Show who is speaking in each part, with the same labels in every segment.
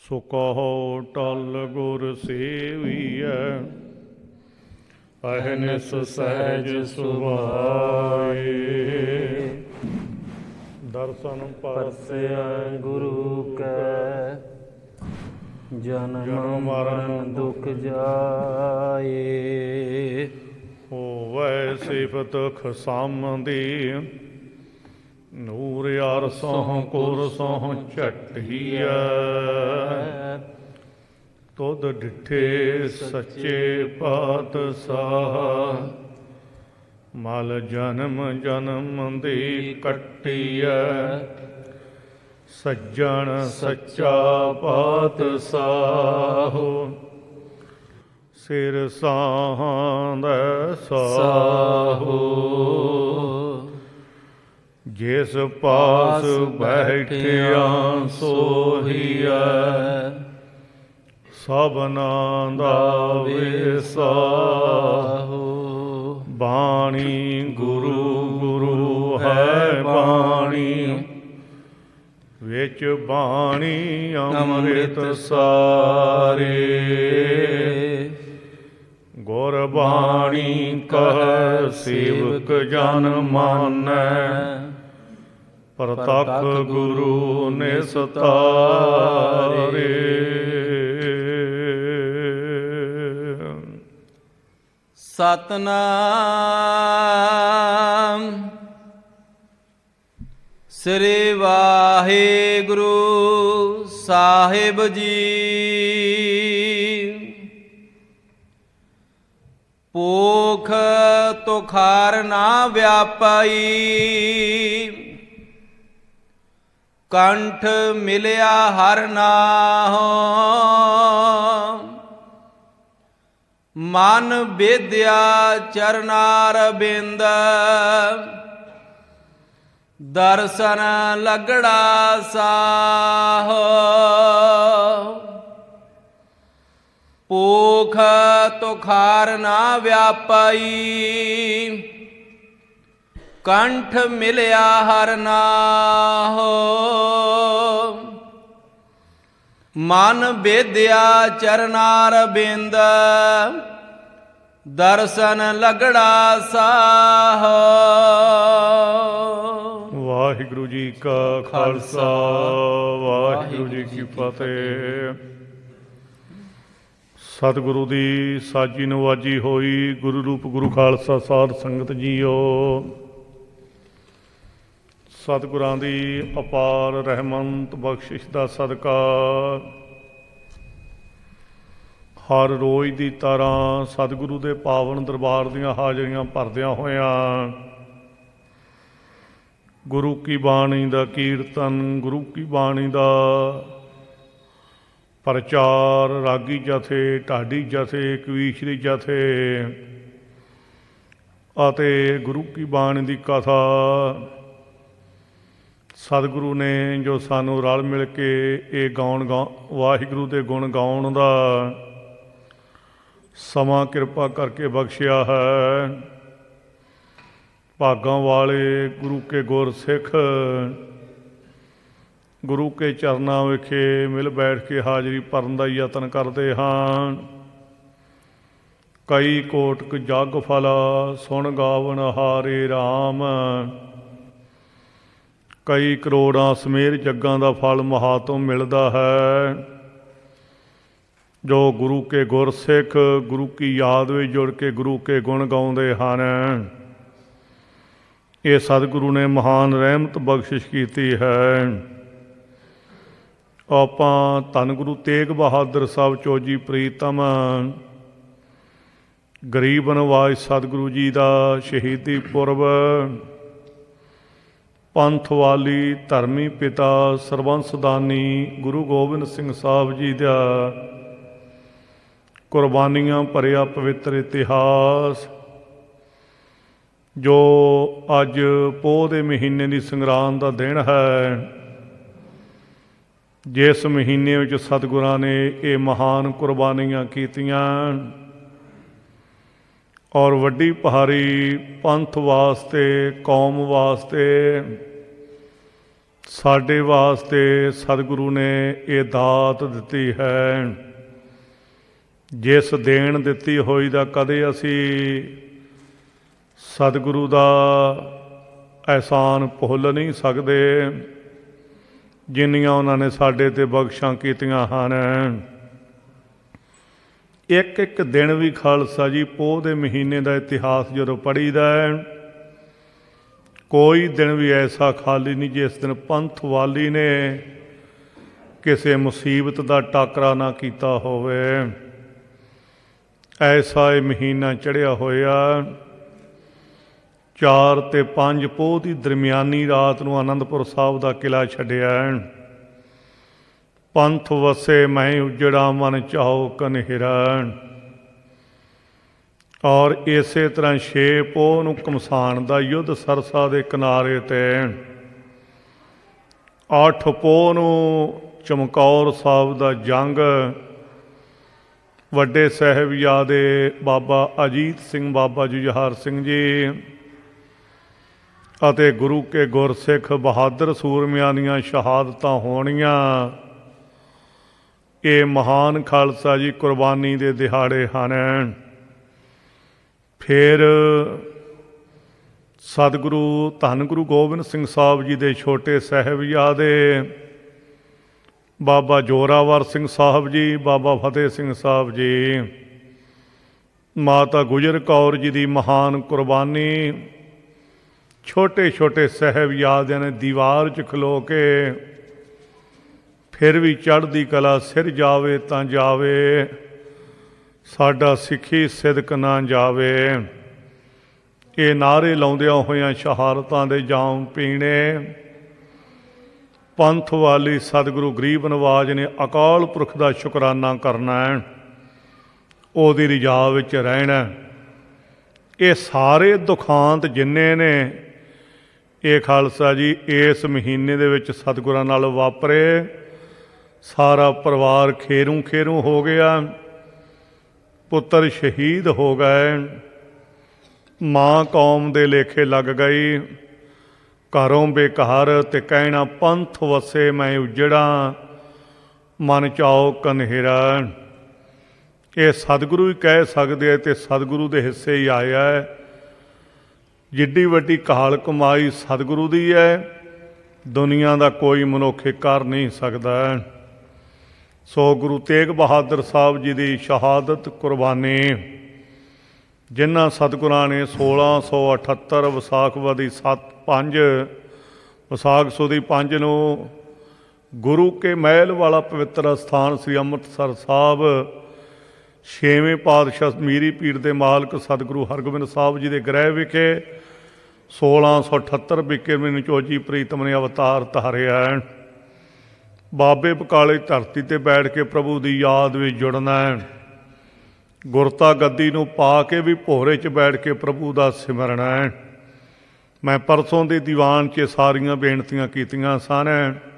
Speaker 1: ਸੋ ਕਹੋ ਟਲ ਗੁਰ ਸੇਵੀਐ, ਅਹਨਿਸ ਸਹਿਜ ਸੁਭਾਏ। ਦਰਸ਼ਨ
Speaker 2: ਪਰਸਿਆ ਗੁਰੂ ਕੈ, ਜਨਮ ਮਰਨ ਦੁਖ ਜਾਏ।
Speaker 1: ਹੋਵੈ ਸਿਫਤ ਖਸਮ ਦੀ, ਨੂਰ ਅਰਸੋਂ ਕੁਰਸੋਂ ਝਟੀਐ। ਤੁਧ ਡਿਠੇ ਸੱਚੇ ਪਾਤਸ਼ਾਹ, ਮਲ ਜਨਮ ਜਨਮ ਦੀ ਕੱਟੀਐ। ਸੱਜਣ ਸੱਚਾ ਪਾਤਸ਼ਾਹ, ਸਿਰ ਸਾਂਦੈ ਸਾਹੋ। ਜਿਸ ਪਾਸ ਬੈਠਿਆ ਸੋਹੀਐ, ਸਭਨਾਂ ਦਾ ਵਿਸਾਹੋ। ਬਾਣੀ ਗੁਰੂ ਗੁਰੂ ਹੈ ਬਾਣੀ, ਵਿੱਚ ਬਾਣੀ ਅੰਮ੍ਰਿਤ ਸਾਰੇ। ਗੁਰ ਬਾਣੀ ਕਹੈ ਸੇਵਕ ਜਨ ਮਾਨੈ, ਪ੍ਰਤੱਖ ਗੁਰੂ ਨਿਸਤਾਰੇ।
Speaker 2: ਸਤਨਾਮ ਸ੍ਰੀ ਵਾਹਿਗੁਰੂ ਸਾਹਿਬ ਜੀ। ਭੂਖ ਤੁਖਾਰ ਨਾ ਵਿਆਪਾਈ, ਕੰਠ ਮਿਲਿਆ ਹਰਿ ਨਾਮ। ਮਨ ਬੇਦਿਆ ਚਰਨਾਰ ਬਿੰਦ, ਦਰਸ਼ਨ ਲਗੜਾ ਸਾਹੋ। ਭੂਖ ਤੁਖਾਰ ਨਾ ਵਿਆਪਾਈ, ਕੰਠ ਮਿਲਿਆ ਹਰਿ ਨਾਮ। ਮਨ ਬੇਦਿਆ ਚਰਨਾਰ ਬਿੰਦ, ਦਰਸ਼ਨ ਲਗੜਾ ਸਾਹੋ।
Speaker 1: ਵਾਹਿਗੁਰੂ ਜੀ ਕਾ ਖਾਲਸਾ, ਵਾਹਿਗੁਰੂ ਜੀ ਕੀ ਫਤਿਹ। ਸਤਿਗੁਰੂ ਦੀ ਸਾਜੀ ਨਵਾਜੀ ਹੋਈ, ਗੁਰੂ ਰੂਪ ਗੁਰੂ ਖਾਲਸਾ ਸਾਧ ਸੰਗਤ ਜੀਓ। ਸਤਿਗੁਰਾਂ ਦੀ ਅਪਾਰ ਰਹਿਮਤ ਬਖਸ਼ਿਸ਼ ਦਾ ਸਦਕਾ ਹਰ ਰੋਜ਼ ਦੀ ਤਰ੍ਹਾਂ ਸਤਿਗੁਰੂ ਦੇ ਪਾਵਨ ਦਰਬਾਰ ਦੀਆਂ ਹਾਜ਼ਰੀਆਂ ਭਰਦਿਆਂ ਹੋਇਆਂ ਗੁਰੂ ਕੀ ਬਾਣੀ ਦਾ ਕੀਰਤਨ, ਗੁਰੂ ਕੀ ਬਾਣੀ ਦਾ ਪ੍ਰਚਾਰ, ਰਾਗੀ ਜਥੇ, ਢਾਡੀ ਜਥੇ, ਕਵੀਸ਼ਰੀ ਜਥੇ ਅਤੇ ਗੁਰੂ ਕੀ ਬਾਣੀ ਦੀ ਕਥਾ ਸਤਿਗੁਰੂ ਨੇ ਜੋ ਸਾਨੂੰ ਰਲ ਮਿਲ ਕੇ ਇਹ ਵਾਹਿਗੁਰੂ ਦੇ ਗੁਣ ਗਾਉਣ ਦਾ ਸਮਾਂ ਕਿਰਪਾ ਕਰਕੇ ਬਖਸ਼ਿਆ ਹੈ। ਭਾਗਾਂ ਵਾਲੇ ਗੁਰੂ ਕੇ ਗੁਰ ਸਿੱਖ ਗੁਰੂ ਕੇ ਚਰਨਾਂ ਵਿਖੇ ਮਿਲ ਬੈਠ ਕੇ ਹਾਜ਼ਰੀ ਭਰਨ ਦਾ ਯਤਨ ਕਰਦੇ ਹਾਂ। ਕਈ ਕੋਟਿਕ ਜਗ ਫਲ ਸੁਣ ਗਾਵਣ ਹਾਰੇ ਰਾਮ, ਕਈ ਕਰੋੜਾਂ ਸਮੇਰ ਜੱਗਾਂ ਦਾ ਫਲ ਮਹਾਤਮ ਮਿਲਦਾ ਹੈ। ਜੋ ਗੁਰੂ ਕੇ ਗੁਰਸਿੱਖ ਗੁਰੂ ਕੀ ਯਾਦ ਵਿੱਚ ਜੁੜ ਕੇ ਗੁਰੂ ਕੇ ਗੁਣ ਗਾਉਂਦੇ ਹਨ, ਇਹ ਸਤਿਗੁਰੂ ਨੇ ਮਹਾਨ ਰਹਿਮਤ ਬਖਸ਼ਿਸ਼ ਕੀਤੀ ਹੈ। ਆਪਾਂ ਧੰਨ ਗੁਰੂ ਤੇਗ ਬਹਾਦਰ ਸਾਹਿਬ ਚੋਜੀ ਪ੍ਰੀਤਮ ਗਰੀਬ ਨਵਾਜ ਸਤਿਗੁਰੂ ਜੀ ਦਾ ਸ਼ਹੀਦੀ ਪੁਰਬ, ਪੰਥਵਾਲੀ ਧਰਮੀ ਪਿਤਾ ਸਰਬੰਸਦਾਨੀ ਗੁਰੂ ਗੋਬਿੰਦ ਸਿੰਘ ਸਾਹਿਬ ਜੀ ਦਾ ਕੁਰਬਾਨੀਆਂ ਭਰਿਆ ਪਵਿੱਤਰ ਇਤਿਹਾਸ, ਜੋ ਅੱਜ ਪੋਹ ਦੇ ਮਹੀਨੇ ਦੀ ਸੰਗਰਾਂਦ ਦਾ ਦਿਨ ਹੈ, ਜਿਸ ਮਹੀਨੇ ਵਿੱਚ ਸਤਿਗੁਰਾਂ ਨੇ ਇਹ ਮਹਾਨ ਕੁਰਬਾਨੀਆਂ ਕੀਤੀਆਂ ਔਰ ਵੱਡੀ ਪਹਾਰੀ ਪੰਥ ਵਾਸਤੇ, ਕੌਮ ਵਾਸਤੇ ਸਾਡੇ ਵਾਸਤੇ ਸਤਿਗੁਰੂ ਨੇ ਇਹ ਦਾਤ ਦਿੱਤੀ ਹੈ। ਜਿਸ ਦੇਣ ਦਿੱਤੀ ਹੋਈ ਦਾ ਕਦੇ ਅਸੀਂ ਸਤਿਗੁਰੂ ਦਾ ਅਹਿਸਾਨ ਭੁੱਲ ਨਹੀਂ ਸਕਦੇ, ਜਿੰਨੀਆਂ ਉਹਨਾਂ ਨੇ ਸਾਡੇ ਤੇ ਬਖਸ਼ਾਂ ਕੀਤੀਆਂ ਹਨ। ਇੱਕ ਇੱਕ ਦਿਨ ਵੀ ਖਾਲਸਾ ਜੀ ਪੋਹ ਦੇ ਮਹੀਨੇ ਦਾ ਇਤਿਹਾਸ ਜਦੋਂ ਪੜ੍ਹੀਦਾ ਹੈ, ਕੋਈ ਦਿਨ ਵੀ ਐਸਾ ਖਾਲੀ ਨਹੀਂ ਜਿਸ ਦਿਨ ਪੰਥ ਵਾਲੀ ਨੇ ਕਿਸੇ ਮੁਸੀਬਤ ਦਾ ਟਾਕਰਾ ਨਾ ਕੀਤਾ ਹੋਵੇ। ਐਸਾ ਇਹ ਮਹੀਨਾ ਚੜ੍ਹਿਆ ਹੋਇਆ। 4 ਤੇ 5 ਪੋਹ ਦੀ ਦਰਮਿਆਨੀ ਰਾਤ ਨੂੰ ਆਨੰਦਪੁਰ ਸਾਹਿਬ ਦਾ ਕਿਲ੍ਹਾ ਛੱਡਿਆ। ਪੰਥ ਵਸੇ ਮੈਂ ਉਜੜਾ ਮਨ ਚਾਓ ਕਨਹਿਰਾ। ਔਰ ਇਸੇ ਤਰ੍ਹਾਂ 6 ਪੋਹ ਨੂੰ ਘਮਸਾਣ ਦਾ ਯੁੱਧ ਸਰਸਾ ਦੇ ਕਿਨਾਰੇ ਤੇ, 8 ਪੋਹ ਨੂੰ ਚਮਕੌਰ ਸਾਹਿਬ ਦਾ ਜੰਗ, ਵੱਡੇ ਸਾਹਿਬਜ਼ਾਦੇ ਬਾਬਾ ਅਜੀਤ ਸਿੰਘ, ਬਾਬਾ ਜੁਝਾਰ ਸਿੰਘ ਜੀ ਅਤੇ ਗੁਰੂ ਕੇ ਗੁਰਸਿੱਖ ਬਹਾਦਰ ਸੂਰਮਿਆਂ ਦੀਆਂ ਸ਼ਹਾਦਤਾਂ ਹੋਣੀਆਂ। ਇਹ ਮਹਾਨ ਖਾਲਸਾ ਜੀ ਕੁਰਬਾਨੀ ਦੇ ਦਿਹਾੜੇ ਹਨ। ਫਿਰ ਸਤਿਗੁਰੂ ਧੰਨ ਗੁਰੂ ਗੋਬਿੰਦ ਸਿੰਘ ਸਾਹਿਬ ਜੀ ਦੇ ਛੋਟੇ ਸਾਹਿਬਜ਼ਾਦੇ ਬਾਬਾ ਜੋਰਾਵਰ ਸਿੰਘ ਸਾਹਿਬ ਜੀ, ਬਾਬਾ ਫਤਿਹ ਸਿੰਘ ਸਾਹਿਬ ਜੀ, ਮਾਤਾ ਗੁਜਰ ਕੌਰ ਜੀ ਦੀ ਮਹਾਨ ਕੁਰਬਾਨੀ। ਛੋਟੇ ਛੋਟੇ ਸਾਹਿਬਜ਼ਾਦਿਆਂ ਨੇ ਦੀਵਾਰ 'ਚ ਖਲੋ ਕੇ ਫਿਰ ਵੀ ਚੜ੍ਹਦੀ ਕਲਾ ਸਿਰ ਜਾਵੇ ਤਾਂ ਜਾਵੇ, ਸਾਡਾ ਸਿੱਖੀ ਸਿਦਕ ਨਾ ਜਾਵੇ। ਇਹ ਨਾਅਰੇ ਲਾਉਂਦਿਆਂ ਹੋਇਆਂ ਸ਼ਹਾਦਤਾਂ ਦੇ ਜਾਮ ਪੀਣੇ। ਪੰਥ ਵਾਲੀ ਸਤਿਗੁਰੂ ਗਰੀਬ ਨਵਾਜ ਨੇ ਅਕਾਲ ਪੁਰਖ ਦਾ ਸ਼ੁਕਰਾਨਾ ਕਰਨਾ ਹੈ, ਉਹਦੀ ਰਿਜਾ ਵਿੱਚ ਰਹਿਣਾ। ਇਹ ਸਾਰੇ ਦੁਖਾਂਤ ਜਿੰਨੇ ਨੇ ਇਹ ਖਾਲਸਾ ਜੀ ਇਸ ਮਹੀਨੇ ਦੇ ਵਿੱਚ ਸਤਿਗੁਰਾਂ ਨਾਲ ਵਾਪਰੇ। ਸਾਰਾ ਪਰਿਵਾਰ ਖੇਰੂ ਖੇਰੂ ਹੋ ਗਿਆ, ਪੁੱਤਰ ਸ਼ਹੀਦ ਹੋ ਗਏ, ਮਾਂ ਕੌਮ ਦੇ ਲੇਖੇ ਲੱਗ ਗਈ, ਘਰੋਂ ਬੇਘਰ ਤੇ ਕਹਿਣਾ ਪੰਥ ਵਸੇ ਮੈਂ ਉਜੜਾ ਮਨ ਚਾਓ ਕਨਹਿਰਾ। ਇਹ ਸਤਿਗੁਰੂ ਹੀ ਕਹਿ ਸਕਦੇ ਤੇ ਸਤਿਗੁਰੂ ਦੇ ਹਿੱਸੇ ਹੀ ਆਇਆ ਹੈ। ਜਿੱਡੀ ਵੱਡੀ ਕਾਲ ਕਮਾਈ ਸਤਿਗੁਰੂ ਦੀ ਹੈ, ਦੁਨੀਆ ਦਾ ਕੋਈ ਮਨੁੱਖ ਕਰ ਨਹੀਂ ਸਕਦਾ। ਸੋ ਗੁਰੂ ਤੇਗ ਬਹਾਦਰ ਸਾਹਿਬ ਜੀ ਦੀ ਸ਼ਹਾਦਤ ਕੁਰਬਾਨੀ, ਜਿਨ੍ਹਾਂ ਸਤਿਗੁਰਾਂ ਨੇ 1678 ਵਿਸਾਖਵਦੀ 5 ਵਿਸਾਖ ਸੁਦੀ 5 ਨੂੰ ਗੁਰੂ ਕੇ ਮਹਿਲ ਵਾਲਾ ਪਵਿੱਤਰ ਅਸਥਾਨ ਸ੍ਰੀ ਅੰਮ੍ਰਿਤਸਰ ਸਾਹਿਬ, 6ਵੇਂ ਪਾਤਸ਼ਾਹ ਮੀਰੀ ਪੀਰ ਦੇ ਮਾਲਕ ਸਤਿਗੁਰੂ ਹਰਗੋਬਿੰਦ ਸਾਹਿਬ ਜੀ ਦੇ ਗ੍ਰਹਿ ਵਿਖੇ 1678 ਬਿਕਰਮੀ ਚੋਜੀ ਪ੍ਰੀਤਮ ਨੇ ਅਵਤਾਰ ਧਾਰਿਆ। ਬਾਬੇ ਬਕਾਲੇ ਧਰਤੀ ਤੇ ਬੈਠ ਕੇ ਪ੍ਰਭੂ ਦੀ ਯਾਦ ਵਿੱਚ ਜੁੜਨਾ। ਗੁਰਤਾ ਗੱਦੀ ਨੂੰ ਪਾ ਕੇ ਵੀ ਭੋਰੇ 'ਚ ਬੈਠ ਕੇ ਪ੍ਰਭੂ ਦਾ ਸਿਮਰਨਾ। ਮੈਂ ਪਰਸੋਂ ਦੇ ਦੀਵਾਨ 'ਚ ਸਾਰੀਆਂ ਬੇਨਤੀਆਂ ਕੀਤੀਆਂ ਸਨ।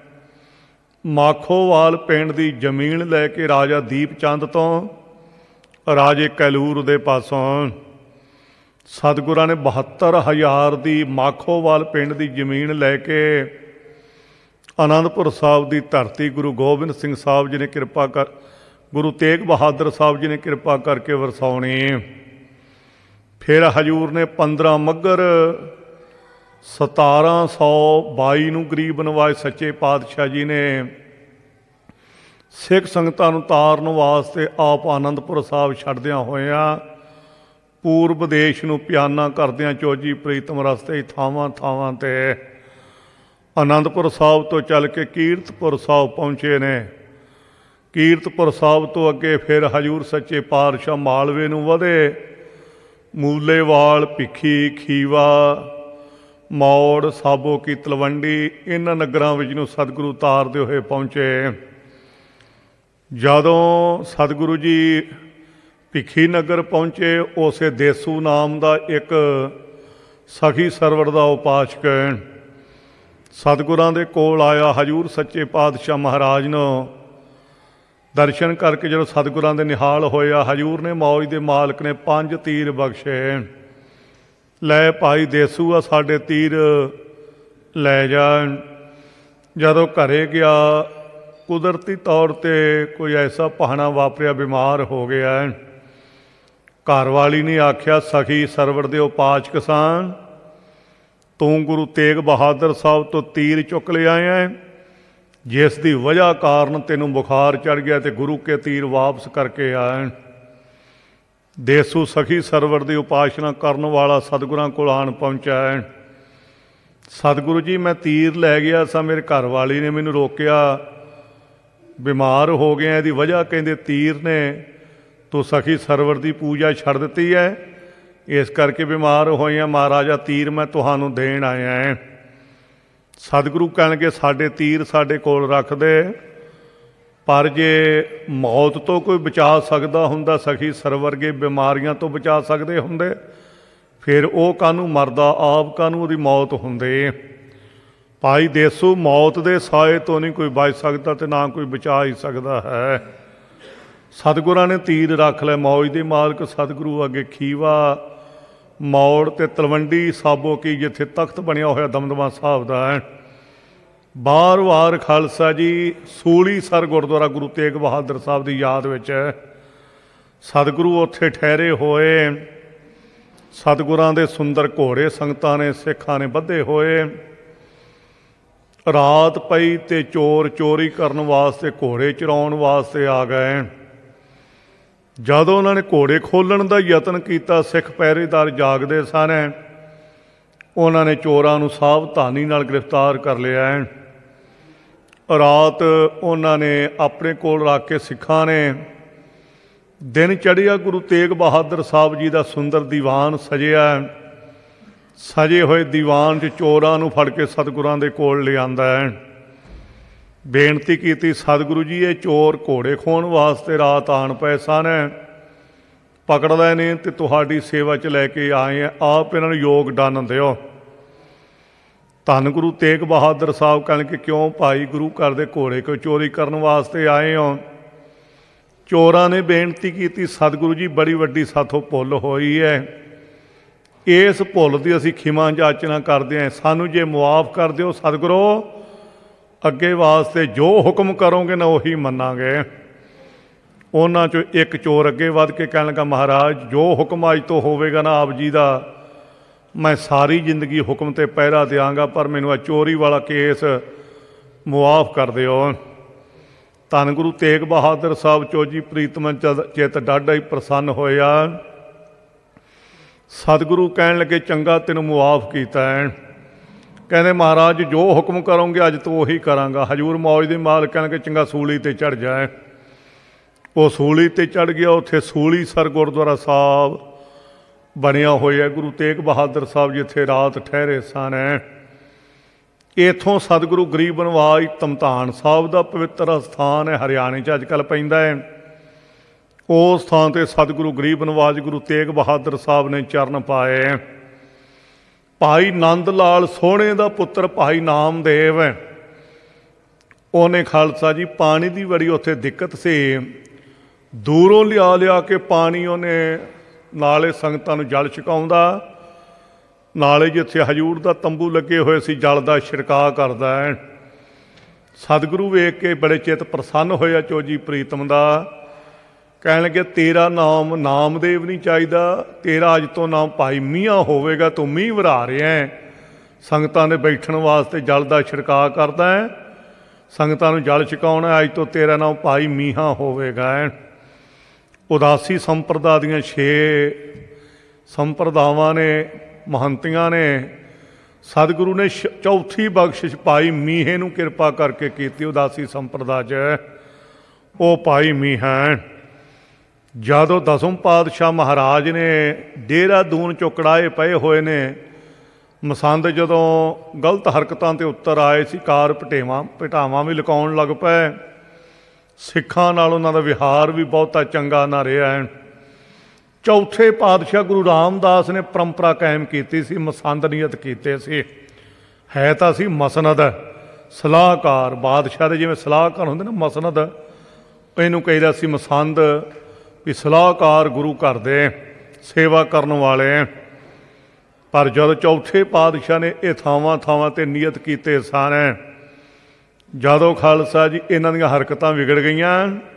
Speaker 1: ਮਾਖੋਵਾਲ ਪਿੰਡ ਦੀ ਜ਼ਮੀਨ ਲੈ ਕੇ ਰਾਜਾ ਦੀਪ ਚੰਦ ਤੋਂ ਰਾਜੇ ਕੈਲੂਰ ਦੇ ਪਾਸੋਂ ਸਤਿਗੁਰਾਂ ਨੇ 72,000 ਦੀ ਮਾਖੋਵਾਲ ਪਿੰਡ ਦੀ ਜ਼ਮੀਨ ਲੈ ਕੇ ਆਨੰਦਪੁਰ ਸਾਹਿਬ ਦੀ ਧਰਤੀ ਗੁਰੂ ਗੋਬਿੰਦ ਸਿੰਘ ਸਾਹਿਬ ਜੀ ਨੇ ਕਿਰਪਾ ਕਰ, ਗੁਰੂ ਤੇਗ ਬਹਾਦਰ ਸਾਹਿਬ ਜੀ ਨੇ ਕਿਰਪਾ ਕਰਕੇ ਵਰਸਾਉਣੀ। ਫਿਰ ਹਜੂਰ ਨੇ 15 ਮੱਘਰ 1722 ਨੂੰ ਗਰੀਬ ਨਵਾਜ ਸੱਚੇ ਪਾਤਸ਼ਾਹ ਜੀ ਨੇ ਸਿੱਖ ਸੰਗਤਾਂ ਨੂੰ ਤਾਰਨ ਵਾਸਤੇ ਆਪ ਆਨੰਦਪੁਰ ਸਾਹਿਬ ਛੱਡਦਿਆਂ ਹੋਇਆਂ ਪੂਰਬ ਦੇਸ਼ ਨੂੰ ਪਿਆਨਾ ਕਰਦਿਆਂ ਚੋਜੀ ਪ੍ਰੀਤਮ ਰਸਤੇ ਥਾਵਾਂ ਥਾਵਾਂ 'ਤੇ ਆਨੰਦਪੁਰ ਸਾਹਿਬ ਤੋਂ ਚੱਲ ਕੇ ਕੀਰਤਪੁਰ ਸਾਹਿਬ ਪਹੁੰਚੇ ਨੇ। ਕੀਰਤਪੁਰ ਸਾਹਿਬ ਤੋਂ ਅੱਗੇ ਫਿਰ ਹਜੂਰ ਸੱਚੇ ਪਾਤਸ਼ਾਹ ਮਾਲਵੇ ਨੂੰ ਵਧੇ। ਮੂਲੇਵਾਲ, ਭਿੱਖੀ, ਖੀਵਾ, ਮੌੜ, ਸਾਬੋ ਕੀ ਤਲਵੰਡੀ, ਇਹਨਾਂ ਨਗਰਾਂ ਵਿੱਚ ਨੂੰ ਸਤਿਗੁਰੂ ਤਾਰਦੇ ਹੋਏ ਪਹੁੰਚੇ। ਜਦੋਂ ਸਤਿਗੁਰੂ ਜੀ ਭਿੱਖੀ ਨਗਰ ਪਹੁੰਚੇ, ਉਸੇ ਦੇਸੂ ਨਾਮ ਦਾ ਇੱਕ ਸਖੀ ਸਰਵਰ ਦਾ ਉਪਾਸਕ ਸਤਿਗੁਰਾਂ ਦੇ ਕੋਲ ਆਇਆ। ਹਜੂਰ ਸੱਚੇ ਪਾਤਸ਼ਾਹ ਮਹਾਰਾਜ ਨੂੰ ਦਰਸ਼ਨ ਕਰਕੇ ਜਦੋਂ ਸਤਿਗੁਰਾਂ ਦੇ ਨਿਹਾਲ ਹੋਇਆ, ਹਜੂਰ ਨੇ ਮੌਜ ਦੇ ਮਾਲਕ ਨੇ 5 ਤੀਰ ਬਖਸ਼ੇ। ਲੈ ਭਾਈ ਦੇਸੂ ਆ, ਸਾਡੇ ਤੀਰ ਲੈ ਜਾ। ਜਦੋਂ ਘਰੇ ਗਿਆ ਕੁਦਰਤੀ ਤੌਰ 'ਤੇ ਕੋਈ ਐਸਾ ਭਾਣਾ ਵਾਪਰਿਆ, ਬਿਮਾਰ ਹੋ ਗਿਆ। ਘਰ ਵਾਲੀ ਨੇ ਆਖਿਆ, ਸਖੀ ਸਰਵਰ ਦੇ ਉਪਾਚਕ ਸਾਂ, ਤੂੰ ਗੁਰੂ ਤੇਗ ਬਹਾਦਰ ਸਾਹਿਬ ਤੋਂ ਤੀਰ ਚੁੱਕ ਲਿਆਇਆ, ਜਿਸ ਦੀ ਵਜ੍ਹਾ ਕਾਰਨ ਤੈਨੂੰ ਬੁਖਾਰ ਚੜ੍ਹ ਗਿਆ ਅਤੇ ਗੁਰੂ ਕੇ ਤੀਰ ਵਾਪਸ ਕਰਕੇ ਆਏ। ਦੇਸੂ ਸਖੀ ਸਰਵਰ ਦੀ ਉਪਾਸਨਾ ਕਰਨ ਵਾਲਾ ਸਤਿਗੁਰਾਂ ਕੋਲ ਆਣ ਪਹੁੰਚਿਆ। ਸਤਿਗੁਰੂ ਜੀ, ਮੈਂ ਤੀਰ ਲੈ ਗਿਆ ਸਾਂ, ਮੇਰੇ ਘਰ ਵਾਲੀ ਨੇ ਮੈਨੂੰ ਰੋਕਿਆ, ਬਿਮਾਰ ਹੋ ਗਿਆ, ਇਹਦੀ ਵਜ੍ਹਾ ਕਹਿੰਦੇ ਤੀਰ ਨੇ, ਤੂੰ ਸਖੀ ਸਰਵਰ ਦੀ ਪੂਜਾ ਛੱਡ ਦਿੱਤੀ ਹੈ, ਇਸ ਕਰਕੇ ਬਿਮਾਰ ਹੋਈਆਂ। ਮਹਾਰਾਜਾ, ਤੀਰ ਮੈਂ ਤੁਹਾਨੂੰ ਦੇਣ ਆਇਆ ਹੈ। ਸਤਿਗੁਰੂ ਕਹਿਣਗੇ, ਸਾਡੇ ਤੀਰ ਸਾਡੇ ਕੋਲ ਰੱਖ ਦੇ, ਪਰ ਜੇ ਮੌਤ ਤੋਂ ਕੋਈ ਬਚਾ ਸਕਦਾ ਹੁੰਦਾ, ਸਖੀ ਸਰਵਰ ਵਰਗੇ ਬਿਮਾਰੀਆਂ ਤੋਂ ਬਚਾ ਸਕਦੇ ਹੁੰਦੇ, ਫਿਰ ਉਹ ਕਾਹਨੂੰ ਮਰਦਾ, ਆਪ ਕਾਹਨੂੰ ਉਹਦੀ ਮੌਤ ਹੁੰਦੇ। ਭਾਈ ਦੇਸੂ, ਮੌਤ ਦੇ ਸਾਏ ਤੋਂ ਨਹੀਂ ਕੋਈ ਬਚ ਸਕਦਾ ਅਤੇ ਨਾ ਕੋਈ ਬਚਾ ਹੀ ਸਕਦਾ ਹੈ। ਸਤਿਗੁਰਾਂ ਨੇ ਤੀਰ ਰੱਖ ਲਏ। ਮੌਜ ਦੇ ਮਾਲਕ ਸਤਿਗੁਰੂ ਅੱਗੇ ਖੀਵਾ ਮੌੜ ਅਤੇ ਤਲਵੰਡੀ ਸਾਬੋ ਕੀ, ਜਿੱਥੇ ਤਖਤ ਬਣਿਆ ਹੋਇਆ ਦਮਦਮਾ ਸਾਹਿਬ ਦਾ ਹੈ। ਬਾਰ-ਬਾਰ ਖਾਲਸਾ ਜੀ, ਸੂਲੀਸਰ ਗੁਰਦੁਆਰਾ ਗੁਰੂ ਤੇਗ ਬਹਾਦਰ ਸਾਹਿਬ ਦੀ ਯਾਦ ਵਿੱਚ ਸਤਿਗੁਰੂ ਉੱਥੇ ਠਹਿਰੇ ਹੋਏ। ਸਤਿਗੁਰਾਂ ਦੇ ਸੁੰਦਰ ਘੋੜੇ ਸੰਗਤਾਂ ਨੇ, ਸਿੱਖਾਂ ਨੇ ਬੱਧੇ ਹੋਏ। ਰਾਤ ਪਈ ਤੇ ਚੋਰ ਚੋਰੀ ਕਰਨ ਵਾਸਤੇ, ਘੋੜੇ ਚਰਾਉਣ ਵਾਸਤੇ ਆ ਗਏ। ਜਦੋਂ ਉਹਨਾਂ ਨੇ ਘੋੜੇ ਖੋਲ੍ਹਣ ਦਾ ਯਤਨ ਕੀਤਾ, ਸਿੱਖ ਪਹਿਰੇਦਾਰ ਜਾਗਦੇ ਸਨ, ਉਹਨਾਂ ਨੇ ਚੋਰਾਂ ਨੂੰ ਸਾਵਧਾਨੀ ਨਾਲ ਗ੍ਰਿਫਤਾਰ ਕਰ ਲਿਆ। ਰਾਤ ਉਹਨਾਂ ਨੇ ਆਪਣੇ ਕੋਲ ਰੱਖ ਕੇ ਸਿੱਖਾਂ ਨੇ, ਦਿਨ ਚੜ੍ਹਿਆ, ਗੁਰੂ ਤੇਗ ਬਹਾਦਰ ਸਾਹਿਬ ਜੀ ਦਾ ਸੁੰਦਰ ਦੀਵਾਨ ਸਜਿਆ। ਸਜੇ ਹੋਏ ਦੀਵਾਨ 'ਚ ਚੋਰਾਂ ਨੂੰ ਫੜ ਕੇ ਸਤਿਗੁਰਾਂ ਦੇ ਕੋਲ ਲਿਆਂਦਾ ਹੈ। ਬੇਨਤੀ ਕੀਤੀ, ਸਤਿਗੁਰੂ ਜੀ, ਇਹ ਚੋਰ ਘੋੜੇ ਖੋਹਣ ਵਾਸਤੇ ਰਾਤ ਆਣ ਪਏ ਸਨ, ਪਕੜ ਲਏ ਨੇ ਅਤੇ ਤੁਹਾਡੀ ਸੇਵਾ 'ਚ ਲੈ ਕੇ ਆਏ ਆ, ਆਪ ਇਹਨਾਂ ਨੂੰ ਯੋਗ ਦੰਡ ਦਿਓ। ਧੰਨ ਗੁਰੂ ਤੇਗ ਬਹਾਦਰ ਸਾਹਿਬ ਕਹਿਣਗੇ, ਕਿਉਂ ਭਾਈ, ਗੁਰੂ ਘਰ ਦੇ ਘੋੜੇ ਕੋਈ ਚੋਰੀ ਕਰਨ ਵਾਸਤੇ ਆਏ ਹੋ? ਚੋਰਾਂ ਨੇ ਬੇਨਤੀ ਕੀਤੀ, ਸਤਿਗੁਰੂ ਜੀ, ਬੜੀ ਵੱਡੀ ਸਾਥੋਂ ਭੁੱਲ ਹੋਈ ਹੈ, ਇਸ ਭੁੱਲ ਦੀ ਅਸੀਂ ਖਿਮਾ ਜਾਚਨਾ ਕਰਦੇ ਹਾਂ, ਸਾਨੂੰ ਜੇ ਮੁਆਫ ਕਰ ਦਿਓ ਸਤਿਗੁਰੂ, ਅੱਗੇ ਵਾਸਤੇ ਜੋ ਹੁਕਮ ਕਰੋਗੇ ਨਾ ਉਹੀ ਮੰਨਾਂਗੇ। ਉਹਨਾਂ 'ਚੋਂ ਇੱਕ ਚੋਰ ਅੱਗੇ ਵੱਧ ਕੇ ਕਹਿਣ ਲੱਗਾ, ਮਹਾਰਾਜ, ਜੋ ਹੁਕਮ ਅੱਜ ਤੋਂ ਹੋਵੇਗਾ ਨਾ ਆਪ ਜੀ ਦਾ, ਮੈਂ ਸਾਰੀ ਜ਼ਿੰਦਗੀ ਹੁਕਮ 'ਤੇ ਪਹਿਰਾ ਦਿਆਂਗਾ, ਪਰ ਮੈਨੂੰ ਆ ਚੋਰੀ ਵਾਲਾ ਕੇਸ ਮੁਆਫ ਕਰ ਦਿਓ। ਧੰਨ ਗੁਰੂ ਤੇਗ ਬਹਾਦਰ ਸਾਹਿਬ ਚੋਜੀ ਪ੍ਰੀਤਮ ਚਿੱਤ ਡਾਢਾ ਹੀ ਪ੍ਰਸੰਨ ਹੋਇਆ। ਸਤਿਗੁਰੂ ਕਹਿਣ ਲੱਗੇ, ਚੰਗਾ, ਤੈਨੂੰ ਮੁਆਫ ਕੀਤਾ ਹੈ। ਕਹਿੰਦੇ, ਮਹਾਰਾਜ, ਜੋ ਹੁਕਮ ਕਰੋਗੇ ਅੱਜ ਤੋਂ ਉਹੀ ਕਰਾਂਗਾ। ਹਜ਼ੂਰ ਮੌਜ ਦੇ ਮਾਲਕ ਕਹਿਣਗੇ, ਚੰਗਾ, ਸੂਲੀ 'ਤੇ ਚੜ੍ਹ ਜਾਏ। ਉਹ ਸੂਲੀ 'ਤੇ ਚੜ੍ਹ ਗਿਆ। ਉੱਥੇ ਸੂਲੀਸਰ ਗੁਰਦੁਆਰਾ ਸਾਹਿਬ ਬਣਿਆ ਹੋਇਆ, ਗੁਰੂ ਤੇਗ ਬਹਾਦਰ ਸਾਹਿਬ ਜਿੱਥੇ ਰਾਤ ਠਹਿਰੇ ਸਨ। ਇੱਥੋਂ ਸਤਿਗੁਰੂ ਗਰੀਬ ਨਵਾਜ ਧਮਧਾਨ ਸਾਹਿਬ ਦਾ ਪਵਿੱਤਰ ਅਸਥਾਨ ਹੈ, ਹਰਿਆਣੇ 'ਚ ਅੱਜ ਕੱਲ੍ਹ ਪੈਂਦਾ ਹੈ। ਉਸ ਥਾਂ 'ਤੇ ਸਤਿਗੁਰੂ ਗਰੀਬ ਨਵਾਜ ਗੁਰੂ ਤੇਗ ਬਹਾਦਰ ਸਾਹਿਬ ਨੇ ਚਰਨ ਪਾਏ। ਭਾਈ ਨੰਦ ਲਾਲ ਸੋਹਣੇ ਦਾ ਪੁੱਤਰ ਭਾਈ ਨਾਮਦੇਵ, ਉਹਨੇ ਖਾਲਸਾ ਜੀ, ਪਾਣੀ ਦੀ ਬੜੀ ਉੱਥੇ ਦਿੱਕਤ ਸੀ, ਦੂਰੋਂ ਲਿਆ ਕੇ ਪਾਣੀ ਉਹਨੇ ਨਾਲੇ ਸੰਗਤਾਂ ਨੂੰ ਜਲ ਛਕਾਉਂਦਾ, ਨਾਲੇ ਜਿੱਥੇ ਹਜ਼ੂਰ ਦਾ ਤੰਬੂ ਲੱਗੇ ਹੋਏ ਸੀ ਜਲ ਦਾ ਛਿੜਕਾਅ ਕਰਦਾ ਹੈ। ਸਤਿਗੁਰੂ ਵੇਖ ਕੇ ਬੜੇ ਚਿੱਤ ਪ੍ਰਸੰਨ ਹੋਇਆ ਚੋਜੀ ਪ੍ਰੀਤਮ ਦਾ। ਕਹਿਣ ਲੱਗੇ, ਤੇਰਾ ਨਾਮ ਨਾਮਦੇਵ ਨਹੀਂ ਚਾਹੀਦਾ, ਤੇਰਾ ਅੱਜ ਤੋਂ ਨਾਮ ਭਾਈ ਮੀਆਂ ਹੋਵੇਗਾ। ਤੂੰ ਮੀਂਹ ਵਰਾ ਰਿਹਾ, ਸੰਗਤਾਂ ਦੇ ਬੈਠਣ ਵਾਸਤੇ ਜਲ ਦਾ ਛਿੜਕਾਅ ਕਰਦਾ ਹੈ, ਸੰਗਤਾਂ ਨੂੰ ਜਲ ਛਕਾਉਣਾ, ਅੱਜ ਤੋਂ ਤੇਰਾ ਨਾਮ ਭਾਈ ਮੀਆਂ ਹੋਵੇਗਾ। ਉਦਾਸੀ ਸੰਪਰਦਾ ਦੀਆਂ 6 ਸੰਪਰਦਾਵਾਂ ਨੇ, ਮਹੰਤੀਆਂ ਨੇ, ਸਤਿਗੁਰੂ ਨੇ ਚੌਥੀ ਬਖਸ਼ਿਸ਼ ਭਾਈ ਮੀਹੇ ਨੂੰ ਕਿਰਪਾ ਕਰਕੇ ਕੀਤੀ ਉਦਾਸੀ ਸੰਪਰਦਾ 'ਚ। ਉਹ ਭਾਈ ਮੀਹਾ ਜਦੋਂ ਦਸਮ ਪਾਤਸ਼ਾਹ ਮਹਾਰਾਜ ਨੇ ਦੇਹਰਾਦੂਨ 'ਚੋਂ ਕੜਾਏ ਪਏ ਹੋਏ ਨੇ, ਮਸੰਦ ਜਦੋਂ ਗਲਤ ਹਰਕਤਾਂ 'ਤੇ ਉੱਤਰ ਆਏ ਸੀ, ਕਾਰ ਭਟਾਵਾਂ ਵੀ ਲੁਕਾਉਣ ਲੱਗ ਪਏ। ਸਿੱਖਾਂ ਨਾਲ ਉਹਨਾਂ ਦਾ ਵਿਹਾਰ ਵੀ ਬਹੁਤਾ ਚੰਗਾ ਨਾ ਰਿਹਾ। ਚੌਥੇ ਪਾਤਸ਼ਾਹ ਗੁਰੂ ਰਾਮਦਾਸ ਨੇ ਪਰੰਪਰਾ ਕਾਇਮ ਕੀਤੀ ਸੀ, ਮਸੰਦ ਨਿਯਤ ਕੀਤੇ ਸੀ। ਹੈ ਤਾਂ ਸੀ ਮਸਨਦ, ਸਲਾਹਕਾਰ, ਬਾਦਸ਼ਾਹ ਦੇ ਜਿਵੇਂ ਸਲਾਹਕਾਰ ਹੁੰਦੇ ਨਾ ਮਸਨਦ, ਇਹਨੂੰ ਕਹੀਦਾ ਸੀ ਮਸੰਦ, ਵੀ ਸਲਾਹਕਾਰ ਗੁਰੂ ਘਰ ਦੇ ਸੇਵਾ ਕਰਨ ਵਾਲੇ। ਪਰ ਜਦ ਚੌਥੇ ਪਾਤਸ਼ਾਹ ਨੇ ਇਹ ਥਾਵਾਂ 'ਤੇ ਨਿਯਤ ਕੀਤੇ ਸਨ, ਜਦੋਂ ਖਾਲਸਾ ਜੀ ਇਹਨਾਂ ਦੀਆਂ ਹਰਕਤਾਂ ਵਿਗੜ ਗਈਆਂ,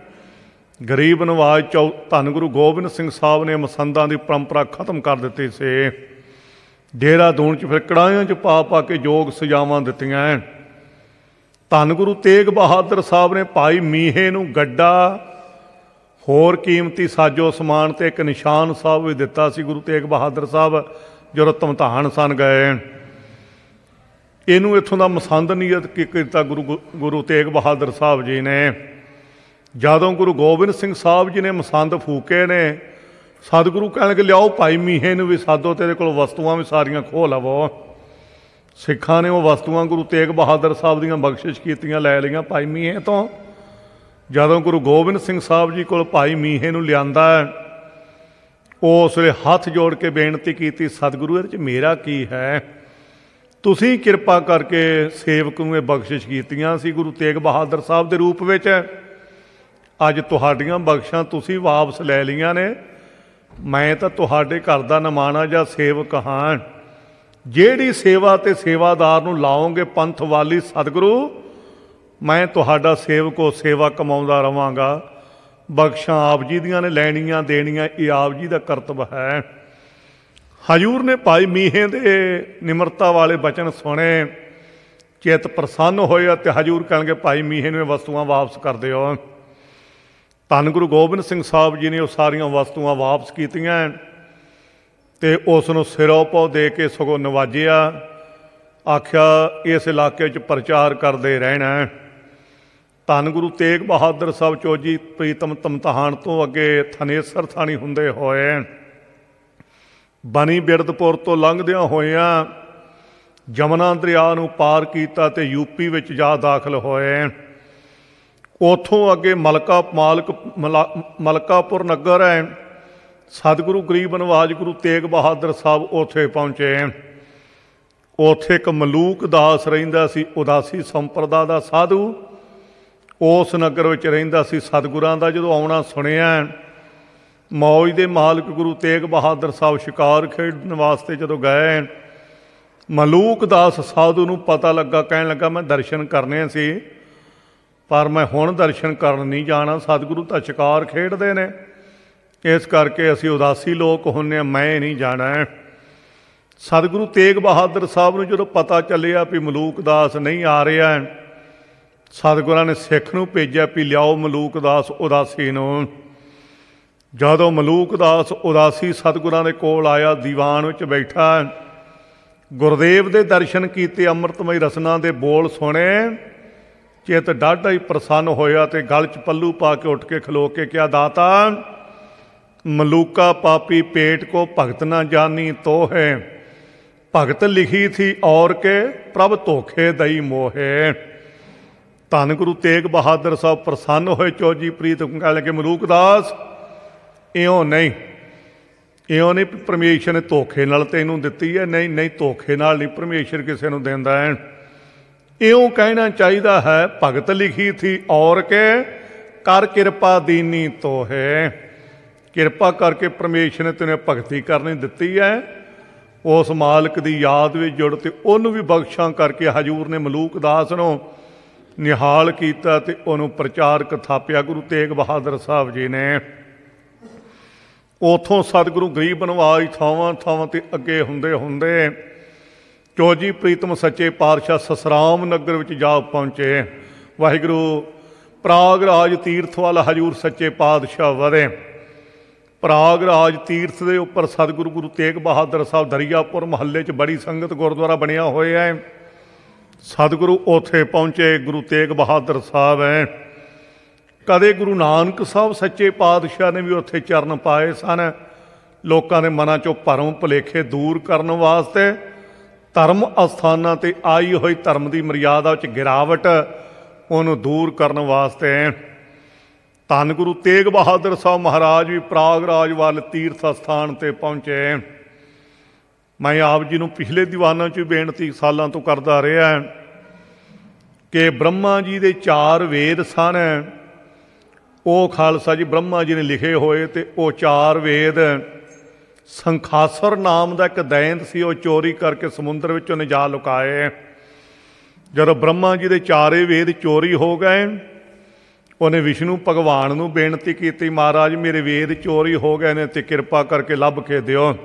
Speaker 1: ਗਰੀਬ ਨਵਾਜ਼ ਧੰਨ ਗੁਰੂ ਗੋਬਿੰਦ ਸਿੰਘ ਸਾਹਿਬ ਨੇ ਮਸੰਦਾਂ ਦੀ ਪਰੰਪਰਾ ਖਤਮ ਕਰ ਦਿੱਤੀ ਸੀ। ਦੇਹਰਾਦੂਨ 'ਚ ਫਿਰ ਕੜਾਹਿਆਂ 'ਚ ਪਾ ਪਾ ਕੇ ਯੋਗ ਸਜ਼ਾਵਾਂ ਦਿੱਤੀਆਂ। ਧੰਨ ਗੁਰੂ ਤੇਗ ਬਹਾਦਰ ਸਾਹਿਬ ਨੇ ਭਾਈ ਮੀਹੇ ਨੂੰ ਗੱਡਾ, ਹੋਰ ਕੀਮਤੀ ਸਾਜੋ ਸਮਾਨ ਤੇ ਇੱਕ ਨਿਸ਼ਾਨ ਸਾਹਿਬ ਵੀ ਦਿੱਤਾ ਸੀ। ਗੁਰੂ ਤੇਗ ਬਹਾਦਰ ਸਾਹਿਬ ਜਦੋਂ ਧਮਧਾਨ ਸਨ ਗਏ, ਇਹਨੂੰ ਇੱਥੋਂ ਦਾ ਮਸੰਦ ਨੀਅਤ ਕੀਤਾ ਗੁਰੂ ਤੇਗ ਬਹਾਦਰ ਸਾਹਿਬ ਜੀ ਨੇ। ਜਦੋਂ ਗੁਰੂ ਗੋਬਿੰਦ ਸਿੰਘ ਸਾਹਿਬ ਜੀ ਨੇ ਮਸੰਦ ਫੂਕੇ ਨੇ, ਸਤਿਗੁਰੂ ਕਹਿਣ ਲੱਗੇ ਲਿਆਓ ਭਾਈ ਮੀਹੇ ਨੂੰ ਵੀ ਸਾਧੋ, ਤੇਰੇ ਕੋਲ ਵਸਤੂਆਂ ਵੀ ਸਾਰੀਆਂ ਖੋਹ ਲਵੋ। ਸਿੱਖਾਂ ਨੇ ਉਹ ਵਸਤੂਆਂ ਗੁਰੂ ਤੇਗ ਬਹਾਦਰ ਸਾਹਿਬ ਦੀਆਂ ਬਖਸ਼ਿਸ਼ ਕੀਤੀਆਂ ਲੈ ਲਈਆਂ ਭਾਈ ਮੀਹੇ ਤੋਂ। ਜਦੋਂ ਗੁਰੂ ਗੋਬਿੰਦ ਸਿੰਘ ਸਾਹਿਬ ਜੀ ਕੋਲ ਭਾਈ ਮੀਹੇ ਨੂੰ ਲਿਆਂਦਾ, ਉਸ ਵੇਲੇ ਹੱਥ ਜੋੜ ਕੇ ਬੇਨਤੀ ਕੀਤੀ, ਸਤਿਗੁਰੂ ਇਹਦੇ 'ਚ ਮੇਰਾ ਕੀ ਹੈ, ਤੁਸੀਂ ਕਿਰਪਾ ਕਰਕੇ ਸੇਵਕ ਨੂੰ ਇਹ ਬਖਸ਼ਿਸ਼ ਕੀਤੀਆਂ ਸੀ ਗੁਰੂ ਤੇਗ ਬਹਾਦਰ ਸਾਹਿਬ ਦੇ ਰੂਪ ਵਿੱਚ, ਅੱਜ ਤੁਹਾਡੀਆਂ ਬਖਸ਼ਾਂ ਤੁਸੀਂ ਵਾਪਸ ਲੈ ਲਈਆਂ ਨੇ। ਮੈਂ ਤਾਂ ਤੁਹਾਡੇ ਘਰ ਦਾ ਨਿਮਾਣਾ ਜਾਂ ਸੇਵਕ ਹਾਂ। ਜਿਹੜੀ ਸੇਵਾ ਤੇ ਸੇਵਾਦਾਰ ਨੂੰ ਲਾਓਗੇ ਪੰਥ ਵਾਲੀ ਸਤਿਗੁਰੂ, ਮੈਂ ਤੁਹਾਡਾ ਸੇਵਕ ਉਹ ਸੇਵਾ ਕਮਾਉਂਦਾ ਰਵਾਂਗਾ। ਬਖਸ਼ਾਂ ਆਪ ਜੀ ਦੀਆਂ ਨੇ, ਲੈਣੀਆਂ ਦੇਣੀਆਂ ਇਹ ਆਪ ਜੀ ਦਾ ਕਰਤੱਵ ਹੈ। ਹਜ਼ੂਰ ਨੇ ਭਾਈ ਮੀਹੇ ਦੇ ਨਿਮਰਤਾ ਵਾਲੇ ਬਚਨ ਸੁਣੇ, ਚਿੱਤ ਪ੍ਰਸੰਨ ਹੋਇਆ ਤੇ ਹਜ਼ੂਰ ਕਹਿਣਗੇ ਭਾਈ ਮੀਹੇ ਨੂੰ ਇਹ ਵਸਤੂਆਂ ਵਾਪਸ ਕਰ ਦਿਓ। ਧੰਨ ਗੁਰੂ ਗੋਬਿੰਦ ਸਿੰਘ ਸਾਹਿਬ ਜੀ ਨੇ ਉਹ ਸਾਰੀਆਂ ਵਸਤੂਆਂ ਵਾਪਸ ਕੀਤੀਆਂ ਤੇ ਉਸ ਨੂੰ ਸਿਰੋਂ ਪਾਉ ਦੇ ਕੇ ਸਗੋਂ ਨਵਾਜਿਆ। ਆਖਿਆ ਇਸ ਇਲਾਕੇ 'ਚ ਪ੍ਰਚਾਰ ਕਰਦੇ ਰਹਿਣਾ। ਧੰਨ ਗੁਰੂ ਤੇਗ ਬਹਾਦਰ ਸਾਹਿਬ ਚੋਜੀ ਪ੍ਰੀਤਮ ਧਮਧਾਨ ਤੋਂ ਅੱਗੇ ਥਨੇਸਰ ਥਾਣੀ ਹੁੰਦੇ ਹੋਏ, ਬਣੀ ਬਿਰਦਪੁਰ ਤੋਂ ਲੰਘਦਿਆਂ ਹੋਇਆਂ ਜਮਨਾ ਦਰਿਆ ਨੂੰ ਪਾਰ ਕੀਤਾ ਤੇ ਯੂਪੀ ਵਿੱਚ ਜਾ ਦਾਖਲ ਹੋਏ। ਉੱਥੋਂ ਅੱਗੇ ਮਲਕਾਪੁਰ ਨਗਰ ਹੈ। ਸਤਿਗੁਰੂ ਗਰੀਬ ਨਵਾਜ਼ ਗੁਰੂ ਤੇਗ ਬਹਾਦਰ ਸਾਹਿਬ ਉੱਥੇ ਪਹੁੰਚੇ। ਉੱਥੇ ਇੱਕ ਮਲੂਕ ਦਾਸ ਰਹਿੰਦਾ ਸੀ, ਉਦਾਸੀ ਸੰਪਰਦਾ ਦਾ ਸਾਧੂ, ਉਸ ਨਗਰ ਵਿੱਚ ਰਹਿੰਦਾ ਸੀ। ਸਤਿਗੁਰਾਂ ਦਾ ਜਦੋਂ ਆਉਣਾ ਸੁਣਿਆ, ਮੌਜ ਦੇ ਮਾਲਕ ਗੁਰੂ ਤੇਗ ਬਹਾਦਰ ਸਾਹਿਬ ਸ਼ਿਕਾਰ ਖੇਡਣ ਵਾਸਤੇ ਜਦੋਂ ਗਏ, ਮਲੂਕ ਦਾਸ ਸਾਧੂ ਨੂੰ ਪਤਾ ਲੱਗਾ, ਕਹਿਣ ਲੱਗਾ ਮੈਂ ਦਰਸ਼ਨ ਕਰਨੇ ਸੀ ਪਰ ਮੈਂ ਹੁਣ ਦਰਸ਼ਨ ਕਰਨ ਨਹੀਂ ਜਾਣਾ, ਸਤਿਗੁਰੂ ਤਾਂ ਸ਼ਿਕਾਰ ਖੇਡਦੇ ਨੇ, ਇਸ ਕਰਕੇ ਅਸੀਂ ਉਦਾਸੀ ਲੋਕ ਹੁੰਦੇ ਹਾਂ, ਮੈਂ ਨਹੀਂ ਜਾਣਾ। ਸਤਿਗੁਰੂ ਤੇਗ ਬਹਾਦਰ ਸਾਹਿਬ ਨੂੰ ਜਦੋਂ ਪਤਾ ਚੱਲਿਆ ਵੀ ਮਲੂਕ ਦਾਸ ਨਹੀਂ ਆ ਰਿਹਾ, ਸਤਿਗੁਰਾਂ ਨੇ ਸਿੱਖ ਨੂੰ ਭੇਜਿਆ ਵੀ ਲਿਆਓ ਮਲੂਕ ਦਾਸ ਉਦਾਸੀ ਨੂੰ। ਜਦੋਂ ਮਲੂਕ ਦਾਸ ਉਦਾਸੀ ਸਤਿਗੁਰਾਂ ਦੇ ਕੋਲ ਆਇਆ, ਦੀਵਾਨ ਵਿੱਚ ਬੈਠਾ, ਗੁਰਦੇਵ ਦੇ ਦਰਸ਼ਨ ਕੀਤੇ, ਅੰਮ੍ਰਿਤਮਈ ਰਸਨਾ ਦੇ ਬੋਲ ਸੁਣੇ, ਚਿੱਤ ਡਾਢਾ ਹੀ ਪ੍ਰਸੰਨ ਹੋਇਆ ਤੇ ਗਲ 'ਚ ਪੱਲੂ ਪਾ ਕੇ ਉੱਠ ਕੇ ਖਲੋ ਕੇ ਕਿਹਾ, ਦਾਤਾ ਮਲੂਕਾ ਪਾਪੀ ਪੇਟ ਕੋ ਭਗਤ ਨਾ ਜਾਨੀ ਤੋ ਹੈ, ਭਗਤ ਲਿਖੀ ਥੀ ਔਰ ਕੇ ਪ੍ਰਭ ਧੋਖੇ ਦਈ ਮੋਹੇ। ਧੰਨ ਗੁਰੂ ਤੇਗ ਬਹਾਦਰ ਸਾਹਿਬ ਪ੍ਰਸੰਨ ਹੋਏ, ਚੌਜੀ ਪ੍ਰੀਤ ਕਹਿਣ ਲੱਗੇ ਮਲੂਕ ਦਾਸ ਇਉਂ ਨਹੀਂ, ਇਉਂ ਨਹੀਂ ਪਰਮੇਸ਼ਰ ਨੇ ਧੋਖੇ ਨਾਲ ਤੈਨੂੰ ਦਿੱਤੀ ਹੈ, ਨਹੀਂ ਨਹੀਂ ਧੋਖੇ ਨਾਲ ਨਹੀਂ ਪਰਮੇਸ਼ਰ ਕਿਸੇ ਨੂੰ ਦਿੰਦਾ ਹੈ, ਇਉਂ ਕਹਿਣਾ ਚਾਹੀਦਾ ਹੈ ਭਗਤ ਲਿਖੀ ਥੀ ਔਰ ਕੇ ਕਰ ਕਿਰਪਾ ਦੀਨੀ ਤੋ ਹੈ, ਕਿਰਪਾ ਕਰਕੇ ਪਰਮੇਸ਼ਰ ਨੇ ਤੈਨੂੰ ਭਗਤੀ ਕਰਨੀ ਦਿੱਤੀ ਹੈ। ਉਸ ਮਾਲਕ ਦੀ ਯਾਦ ਵਿੱਚ ਜੁੜ ਤੇ ਉਹਨੂੰ ਵੀ ਬਖਸ਼ਾਂ ਕਰਕੇ ਹਜ਼ੂਰ ਨੇ ਮਲੂਕ ਦਾਸ ਨੂੰ ਨਿਹਾਲ ਕੀਤਾ ਤੇ ਉਹਨੂੰ ਪ੍ਰਚਾਰਕ ਥਾਪਿਆ ਗੁਰੂ ਤੇਗ ਬਹਾਦਰ ਸਾਹਿਬ ਜੀ ਨੇ। ਉੱਥੋਂ ਸਤਿਗੁਰੂ ਗਰੀਬ ਨਵਾਜ਼ ਥਾਵਾਂ ਥਾਵਾਂ 'ਤੇ ਅੱਗੇ ਹੁੰਦੇ ਹੁੰਦੇ ਚੌਜੀ ਪ੍ਰੀਤਮ ਸੱਚੇ ਪਾਤਸ਼ਾਹ ਸਸਰਾਮ ਨਗਰ ਵਿੱਚ ਜਾ ਪਹੁੰਚੇ। ਵਾਹਿਗੁਰੂ ਪ੍ਰਾਗਰਾਜ ਤੀਰਥ ਵੱਲ ਹਜ਼ੂਰ ਸੱਚੇ ਪਾਤਸ਼ਾਹ ਵਧੇ। ਪ੍ਰਾਗਰਾਜ ਤੀਰਥ ਦੇ ਉੱਪਰ ਸਤਿਗੁਰੂ ਗੁਰੂ ਤੇਗ ਬਹਾਦਰ ਸਾਹਿਬ ਦਰਿਆਪੁਰ ਮਹੱਲੇ 'ਚ ਬੜੀ ਸੰਗਤ ਗੁਰਦੁਆਰਾ ਬਣਿਆ ਹੋਇਆ ਹੈ। ਸਤਿਗੁਰੂ ਉੱਥੇ ਪਹੁੰਚੇ। ਗੁਰੂ ਤੇਗ ਬਹਾਦਰ ਸਾਹਿਬ ਹੈ, ਕਦੇ ਗੁਰੂ ਨਾਨਕ ਸਾਹਿਬ ਸੱਚੇ ਪਾਤਸ਼ਾਹ ਨੇ ਵੀ ਉੱਥੇ ਚਰਨ ਪਾਏ ਸਨ। ਲੋਕਾਂ ਦੇ ਮਨਾਂ 'ਚੋਂ ਭਰਮ ਭੁਲੇਖੇ ਦੂਰ ਕਰਨ ਵਾਸਤੇ, ਧਰਮ ਅਸਥਾਨਾਂ 'ਤੇ ਆਈ ਹੋਈ ਧਰਮ ਦੀ ਮਰਿਆਦਾ ਵਿੱਚ ਗਿਰਾਵਟ ਉਹਨੂੰ ਦੂਰ ਕਰਨ ਵਾਸਤੇ ਧੰਨ ਗੁਰੂ ਤੇਗ ਬਹਾਦਰ ਸਾਹਿਬ ਮਹਾਰਾਜ ਵੀ ਪ੍ਰਾਗਰਾਜ ਵੱਲ ਤੀਰਥ ਅਸਥਾਨ 'ਤੇ ਪਹੁੰਚੇ। ਮੈਂ ਆਪ ਜੀ ਨੂੰ ਪਿਛਲੇ ਦੀਵਾਨਾਂ 'ਚ ਬੇਨਤੀ ਸਾਲਾਂ ਤੋਂ ਕਰਦਾ ਰਿਹਾ ਕਿ ਬ੍ਰਹਮਾ ਜੀ ਦੇ 4 ਵੇਦ ਸਨ। ਉਹ ਖਾਲਸਾ ਜੀ ਬ੍ਰਹਮਾ ਜੀ ਨੇ ਲਿਖੇ ਹੋਏ ਤੇ ਉਹ 4 ਵੇਦ ਸੰਖਾਸੁਰ ਨਾਮ ਦਾ ਇੱਕ ਦੈਂਤ ਸੀ, ਉਹ ਚੋਰੀ ਕਰਕੇ ਸਮੁੰਦਰ ਵਿੱਚ ਉਹਨੇ ਜਾ ਲੁਕਾਏ। ਜਦੋਂ ਬ੍ਰਹਮਾ ਜੀ ਦੇ ਚਾਰੇ ਵੇਦ ਚੋਰੀ ਹੋ ਗਏ, ਉਹਨੇ ਵਿਸ਼ਨੂੰ ਭਗਵਾਨ ਨੂੰ ਬੇਨਤੀ ਕੀਤੀ, ਮਹਾਰਾਜ ਮੇਰੇ ਵੇਦ ਚੋਰੀ ਹੋ ਗਏ ਨੇ ਤੇ ਕਿਰਪਾ ਕਰਕੇ ਲੱਭ ਕੇ ਦਿਓ।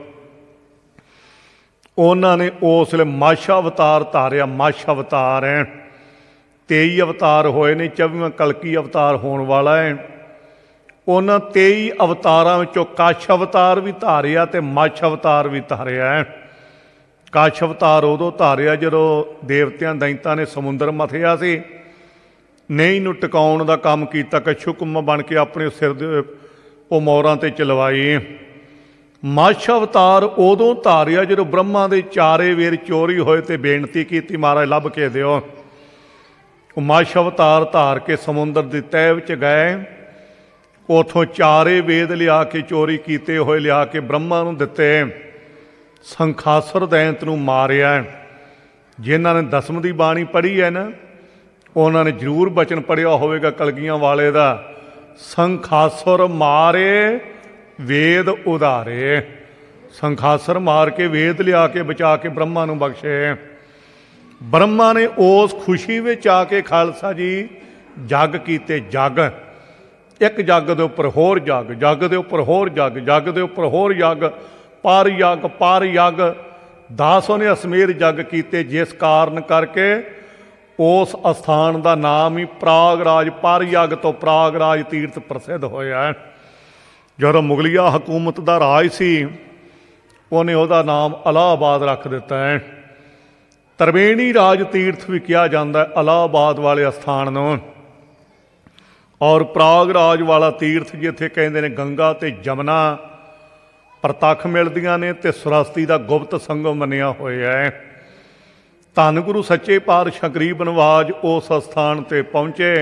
Speaker 1: ਉਹਨਾਂ ਨੇ ਉਸ ਵੇਲੇ ਮੱਛ ਅਵਤਾਰ ਧਾਰਿਆ। ਮੱਛ ਅਵਤਾਰ ਹੈ, 23 ਅਵਤਾਰ ਹੋਏ ਨੇ, 24ਵਾਂ ਕਲਕੀ ਅਵਤਾਰ ਹੋਣ ਵਾਲਾ ਹੈ। ਉਹਨਾਂ 23 ਅਵਤਾਰਾਂ ਵਿੱਚੋਂ ਕੱਛ ਅਵਤਾਰ ਵੀ ਧਾਰਿਆ ਤੇ ਮੱਛ ਅਵਤਾਰ ਵੀ ਧਾਰਿਆ ਹੈ। ਕੱਛ ਅਵਤਾਰ ਉਦੋਂ ਧਾਰਿਆ ਜਦੋਂ ਦੇਵਤਿਆਂ ਦੈਂਤਾਂ ਨੇ ਸਮੁੰਦਰ ਮਥਿਆ ਸੀ, ਨਹੀਂ ਨੂੰ ਟਿਕਾਉਣ ਦਾ ਕੰਮ ਕੀਤਾ, ਕਛੂਕੁੰਮ ਬਣ ਕੇ ਆਪਣੇ ਸਿਰ ਦੇ ਉਹ ਮੋਰਾਂ 'ਤੇ ਚਲਵਾਈ। ਮੱਛ ਅਵਤਾਰ ਉਦੋਂ ਧਾਰਿਆ ਜਦੋਂ ਬ੍ਰਹਮਾ ਦੇ ਚਾਰੇ ਵੇਦ ਚੋਰੀ ਹੋਏ ਤੇ ਬੇਨਤੀ ਕੀਤੀ, ਮਹਾਰਾਜ ਲੱਭ ਕੇ ਦਿਓ। ਉਹ ਮੱਛ ਅਵਤਾਰ ਧਾਰ ਕੇ ਸਮੁੰਦਰ ਦੀ ਤਹਿ ਵਿੱਚ ਗਏ, ਉੱਥੋਂ ਚਾਰੇ ਵੇਦ ਲਿਆ ਕੇ ਚੋਰੀ ਕੀਤੇ ਹੋਏ ਲਿਆ ਕੇ ਬ੍ਰਹਮਾ ਨੂੰ ਦਿੱਤੇ। ਸੰਖਾਸੁਰ ਦੈਂਤ ਨੂੰ ਮਾਰਿਆ। ਜਿਨ੍ਹਾਂ ਨੇ ਦਸਮ ਦੀ ਬਾਣੀ ਪੜ੍ਹੀ ਹੈ ਨਾ, ਉਹਨਾਂ ਨੇ ਜ਼ਰੂਰ ਬਚਨ ਪੜ੍ਹਿਆ ਹੋਵੇਗਾ ਕਲਗੀਆਂ ਵਾਲੇ ਦਾ, ਸੰਖਾਸੁਰ ਮਾਰੇ ਵੇਦ ਉਧਾਰੇ। ਸੰਖਾਸੁਰ ਮਾਰ ਕੇ ਵੇਦ ਲਿਆ ਕੇ ਬਚਾ ਕੇ ਬ੍ਰਹਮਾ ਨੂੰ ਬਖਸ਼ੇ। ਬ੍ਰਹਮਾ ਨੇ ਉਸ ਖੁਸ਼ੀ ਵਿੱਚ ਆ ਕੇ ਖਾਲਸਾ ਜੀ ਜੱਗ ਕੀਤੇ। ਜੱਗ, ਇੱਕ ਜੱਗ ਦੇ ਉੱਪਰ ਹੋਰ ਜੱਗ, ਜੱਗ ਦੇ ਉੱਪਰ ਹੋਰ ਜੱਗ, ਜੱਗ ਦੇ ਉੱਪਰ ਹੋਰ ਜੱਗ, ਪਰ ਯੱਗ ਪਰ ਯੱਗ, 10 ਉਹਨੇ ਅਸਮੇਰ ਜੱਗ ਕੀਤੇ, ਜਿਸ ਕਾਰਨ ਕਰਕੇ ਉਸ ਅਸਥਾਨ ਦਾ ਨਾਮ ਹੀ ਪ੍ਰਾਗਰਾਜ, ਪਰ ਯੱਗ ਤੋਂ ਪ੍ਰਾਗਰਾਜ ਤੀਰਥ ਪ੍ਰਸਿੱਧ ਹੋਇਆ। ਜਦੋਂ ਮੁਗਲਿਆ ਹਕੂਮਤ ਦਾ ਰਾਜ ਸੀ, ਉਹਨੇ ਉਹਦਾ ਨਾਮ ਇਲਾਹਾਬਾਦ ਰੱਖ ਦਿੱਤਾ ਹੈ। ਤ੍ਰਿਵੇਣੀ ਰਾਜ ਤੀਰਥ ਵੀ ਕਿਹਾ ਜਾਂਦਾ ਇਲਾਹਾਬਾਦ ਵਾਲੇ ਅਸਥਾਨ ਨੂੰ। ਔਰ ਪ੍ਰਾਗਰਾਜ ਵਾਲਾ ਤੀਰਥ ਜਿੱਥੇ ਕਹਿੰਦੇ ਨੇ ਗੰਗਾ ਤੇ ਜਮਨਾ ਪ੍ਰਤੱਖ ਮਿਲਦੀਆਂ ਨੇ ਤੇ ਸਰਸਤੀ ਦਾ ਗੁਪਤ ਸੰਗਮ ਮੰਨਿਆ ਹੋਇਆ ਹੈ। ਧੰਨ ਗੁਰੂ ਸੱਚੇ ਪਾਤਸ਼ਾਹ ਗਰੀਬ ਨਵਾਜ ਉਸ ਅਸਥਾਨ 'ਤੇ ਪਹੁੰਚੇ